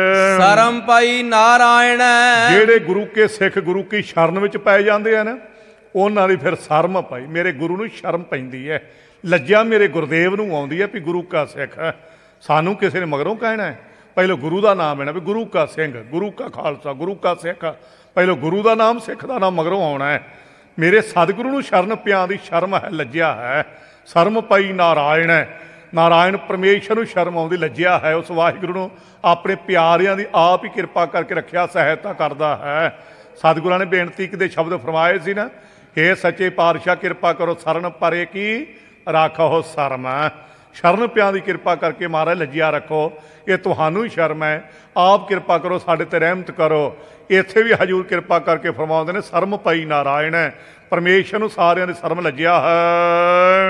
Speaker 2: ਸ਼ਰਮ ਪਾਈ ਨਾਰਾਇਣ,
Speaker 1: ਜਿਹੜੇ ਗੁਰੂ ਕੇ ਸਿੱਖ ਗੁਰੂ ਕੀ ਸ਼ਰਨ ਵਿੱਚ ਪੈ ਜਾਂਦੇ ਆ ਨਾ, ਉਹਨਾਂ ਦੀ ਫਿਰ ਸ਼ਰਮ ਪਾਈ। ਮੇਰੇ ਗੁਰੂ ਨੂੰ ਸ਼ਰਮ ਪੈਂਦੀ ਹੈ, ਲੱਜਿਆ ਮੇਰੇ ਗੁਰਦੇਵ ਨੂੰ ਆਉਂਦੀ ਹੈ ਵੀ ਗੁਰੂ ਕਾ ਸਿੱਖ। ਸਾਨੂੰ ਕਿਸੇ ਨੇ ਮਗਰੋਂ ਕਹਿਣਾ ਹੈ, ਪਹਿਲੋਂ ਗੁਰੂ ਦਾ ਨਾਮ ਲੈਣਾ ਵੀ ਗੁਰੂ ਕਾ ਸਿੰਘ, ਗੁਰੂ ਕਾ ਖਾਲਸਾ, ਗੁਰੂ ਕਾ ਸਿੱਖ। ਪਹਿਲੋਂ ਗੁਰੂ ਦਾ ਨਾਮ, ਸਿੱਖ ਦਾ ਨਾਮ ਮਗਰੋਂ ਆਉਣਾ ਹੈ। ਮੇਰੇ ਸਤਿਗੁਰੂ ਨੂੰ ਸ਼ਰਨ ਪਿਆਂ ਦੀ ਸ਼ਰਮ ਹੈ, ਲੱਜਿਆ ਹੈ। ਸ਼ਰਮ ਪਈ ਨਾਰਾਇਣ ਹੈ, ਨਾਰਾਇਣ ਪਰਮੇਸ਼ਰ ਨੂੰ ਸ਼ਰਮ ਆਉਂਦੀ, ਲੱਜਿਆ ਹੈ। ਉਸ ਵਾਹਿਗੁਰੂ ਨੂੰ ਆਪਣੇ ਪਿਆਰਿਆਂ ਦੀ ਆਪ ਹੀ ਕਿਰਪਾ ਕਰਕੇ ਰੱਖਿਆ, ਸਹਾਇਤਾ ਕਰਦਾ ਹੈ। ਸਤਿਗੁਰਾਂ ਨੇ ਬੇਨਤੀ ਕਿਤੇ ਸ਼ਬਦ ਫਰਮਾਏ ਸੀ ਨਾ, ਹੇ ਸੱਚੇ ਪਾਤਸ਼ਾਹ ਕਿਰਪਾ ਕਰੋ ਸ਼ਰਨ ਪਰੇ ਕੀ ਰਾਖੋ ਸ਼ਰਮ। ਸ਼ਰਨ ਪਿਆਂ ਦੀ ਕਿਰਪਾ ਕਰਕੇ ਮਹਾਰਾਜ ਲੱਜਿਆ ਰੱਖੋ, ਇਹ ਤੁਹਾਨੂੰ ਹੀ ਸ਼ਰਮ ਹੈ। ਆਪ ਕਿਰਪਾ ਕਰੋ, ਸਾਡੇ ਤੇ ਰਹਿਮਤ ਕਰੋ। ਇੱਥੇ ਵੀ ਹਜ਼ੂਰ ਕਿਰਪਾ ਕਰਕੇ ਫਰਮਾਉਂਦੇ ਨੇ, ਸ਼ਰਮ ਪਈ ਨਾਰਾਇਣ ਹੈ। ਪਰਮੇਸ਼ਰ ਨੂੰ ਸਾਰਿਆਂ ਦੀ ਸ਼ਰਮ ਲੱਜਿਆ ਹੈ।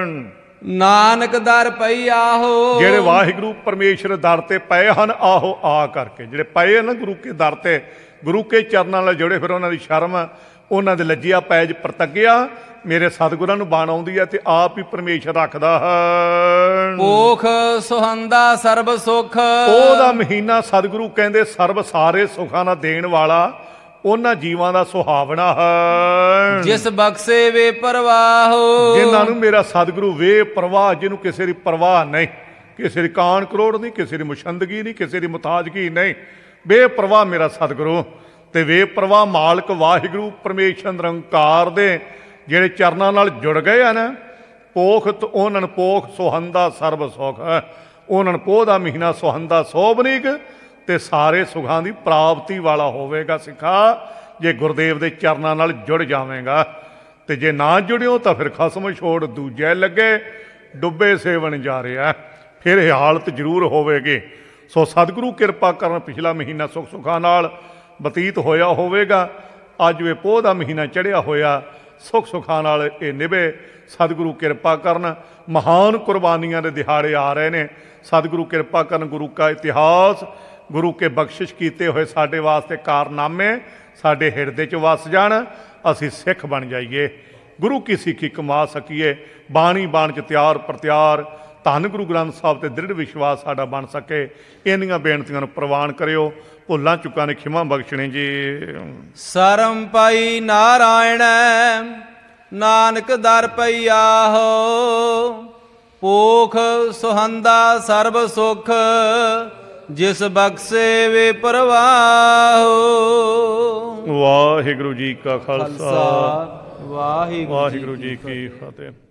Speaker 2: ਨਾਨਕ ਦਰ ਪਈ ਆਹੋ,
Speaker 1: ਜਿਹੜੇ ਵਾਹਿਗੁਰੂ ਪਰਮੇਸ਼ਰ ਦਰ ਤੇ ਪਏ ਹਨ, ਆਹੋ ਆ ਕਰਕੇ ਜਿਹੜੇ ਪਏ ਹਨ ਗੁਰੂ ਕੇ ਦਰ ਤੇ, ਗੁਰੂ ਕੇ ਚਰਨਾਂ ਨਾਲ ਜੁੜੇ, ਫਿਰ ਉਹਨਾਂ ਦੀ ਸ਼ਰਮ, ਉਹਨਾਂ ਦੇ ਲੱਜਿਆ ਪੈਜ ਪ੍ਰਤੱਗਿਆ ਮੇਰੇ ਸਤਿਗੁਰਾਂ ਨੂੰ ਬਾਣ ਆਉਂਦੀ ਹੈ, ਤੇ ਆਪ ਹੀ ਪਰਮੇਸ਼ਰ ਰੱਖਦਾ ਹੈ।
Speaker 2: ਪੋਖ ਸੁਹੰਦਾ ਸਰਬ ਸੁਖ,
Speaker 1: ਉਹਦਾ ਮਹੀਨਾ ਸਤਿਗੁਰੂ ਕਹਿੰਦੇ ਸਰਬ ਸਾਰੇ ਸੁੱਖਾਂ ਦਾ ਦੇਣ ਵਾਲਾ ਉਹਨਾਂ ਜੀਵਾਂ ਦਾ ਸੁਹਾਵਣਾ ਹੈ
Speaker 2: ਜਿਸ ਬਖਸ਼ੇ ਵੇ ਪਰਵਾਹੋ।
Speaker 1: ਜਿਨ੍ਹਾਂ ਨੂੰ ਮੇਰਾ ਸਤਿਗੁਰੂ ਵੇ ਪਰਵਾਹ, ਜਿਹਨੂੰ ਕਿਸੇ ਦੀ ਪਰਵਾਹ ਨਹੀਂ, ਕਿਸੇ ਦੀ ਕਾਣ ਕਰੋੜ ਨਹੀਂ, ਕਿਸੇ ਦੀ ਮੁਸ਼ੰਦਗੀ ਨਹੀਂ, ਕਿਸੇ ਦੀ ਮੁਤਾਜਗੀ ਨਹੀਂ, ਬੇਪਰਵਾਹ ਮੇਰਾ ਸਤਿਗੁਰੂ। ਤੇ ਬੇਪਰਵਾਹ ਮਾਲਕ ਵਾਹਿਗੁਰੂ ਪਰਮੇਸ਼ਰ ਨਿਰੰਕਾਰ ਦੇ ਜਿਹੜੇ ਚਰਨਾਂ ਨਾਲ ਜੁੜ ਗਏ ਆ ਨਾ, ਪੋਖਤ ਉਹਨਾਂ ਨੂੰ ਪੋਖ ਸੁਹੰਦਾ ਸਰਬ ਸੁਖ, ਉਹਨਾਂ ਨੂੰ ਪੋਹ ਦਾ ਮਹੀਨਾ ਸੁਹੰਦਾ ਸੋਭਨੀਕ ਤੇ ਸਾਰੇ ਸੁਖਾਂ ਦੀ ਪ੍ਰਾਪਤੀ ਵਾਲਾ ਹੋਵੇਗਾ ਸਿੱਖਾ, ਜੇ ਗੁਰਦੇਵ ਦੇ ਚਰਨਾਂ ਨਾਲ ਜੁੜ ਜਾਵੇਂਗਾ। ਤੇ ਜੇ ਨਾ ਜੁੜਿਓ ਤਾਂ ਫਿਰ ਖਸਮ ਛੋੜ ਦੂਜੇ ਲੱਗੇ, ਡੁੱਬੇ ਸੇਵਨ ਜਾ ਰਿਹਾ, ਫਿਰ ਇਹ ਹਾਲਤ ਜ਼ਰੂਰ ਹੋਵੇਗੀ। ਸੋ ਸਤਿਗੁਰੂ ਕਿਰਪਾ ਕਰਨ, ਪਿਛਲਾ ਮਹੀਨਾ ਸੁੱਖ ਸੁੱਖਾਂ ਨਾਲ ਬਤੀਤ ਹੋਇਆ ਹੋਵੇਗਾ। ਅੱਜ ਇਹ ਪੋਹ ਦਾ ਮਹੀਨਾ ਚੜ੍ਹਿਆ ਹੋਇਆ, ਸੁੱਖ ਸੁੱਖਾਂ ਨਾਲ ਇਹ ਨਿਭੇ। ਸਤਿਗੁਰੂ ਕਿਰਪਾ ਕਰਨ, ਮਹਾਨ ਕੁਰਬਾਨੀਆਂ ਦੇ ਦਿਹਾੜੇ ਆ ਰਹੇ ਨੇ। ਸਤਿਗੁਰੂ ਕਿਰਪਾ ਕਰਨ, ਗੁਰੂ ਕਾ ਇਤਿਹਾਸ, ਗੁਰੂ ਕੇ ਬਖਸ਼ਿਸ਼ ਕੀਤੇ ਹੋਏ ਸਾਡੇ ਵਾਸਤੇ ਕਾਰਨਾਮੇ ਸਾਡੇ ਹਿਰਦੇ 'ਚ ਵਸ ਜਾਣ, ਅਸੀਂ ਸਿੱਖ ਬਣ ਜਾਈਏ, ਗੁਰੂ ਕੀ ਸਿੱਖੀ ਕਮਾ ਸਕੀਏ, ਬਾਣੀ ਬਾਣ 'ਚ ਤਿਆਰ ਪ੍ਰਤਿਆਰ ਧੰਨ ਗੁਰੂ ਗ੍ਰੰਥ ਸਾਹਿਬ ਤੇ ਦ੍ਰਿੜ ਵਿਸ਼ਵਾਸ ਸਾਡਾ ਬਣ ਸਕੇ। ਇੰਨੀਆਂ ਬੇਨਤੀਆਂ ਨੂੰ ਪ੍ਰਵਾਨ ਕਰਿਓ। ਭੁੱਲਾਂ ਚੁੱਕਾਂ ਨੇ ਖਿਮਾ ਬਖਸ਼ਣੇ ਜੀ।
Speaker 2: ਸਰਮ ਪਾਈ ਨਾਰਾਇਣ ਨਾਨਕ ਦਰ ਪਈਆਹੋ। ਪੋਖ ਸੁਹੰਦਾ ਸਰਬ ਸੁਖ ਜਿਸ ਬਖਸ਼ੇ ਵੇ ਪਰਵਾਹੋ।
Speaker 1: ਵਾਹਿਗੁਰੂ ਜੀ ਕਾ ਖਾਲਸਾ,
Speaker 2: ਵਾਹਿਗੁਰੂ
Speaker 1: ਜੀ ਕੀ ਫਤਿਹ।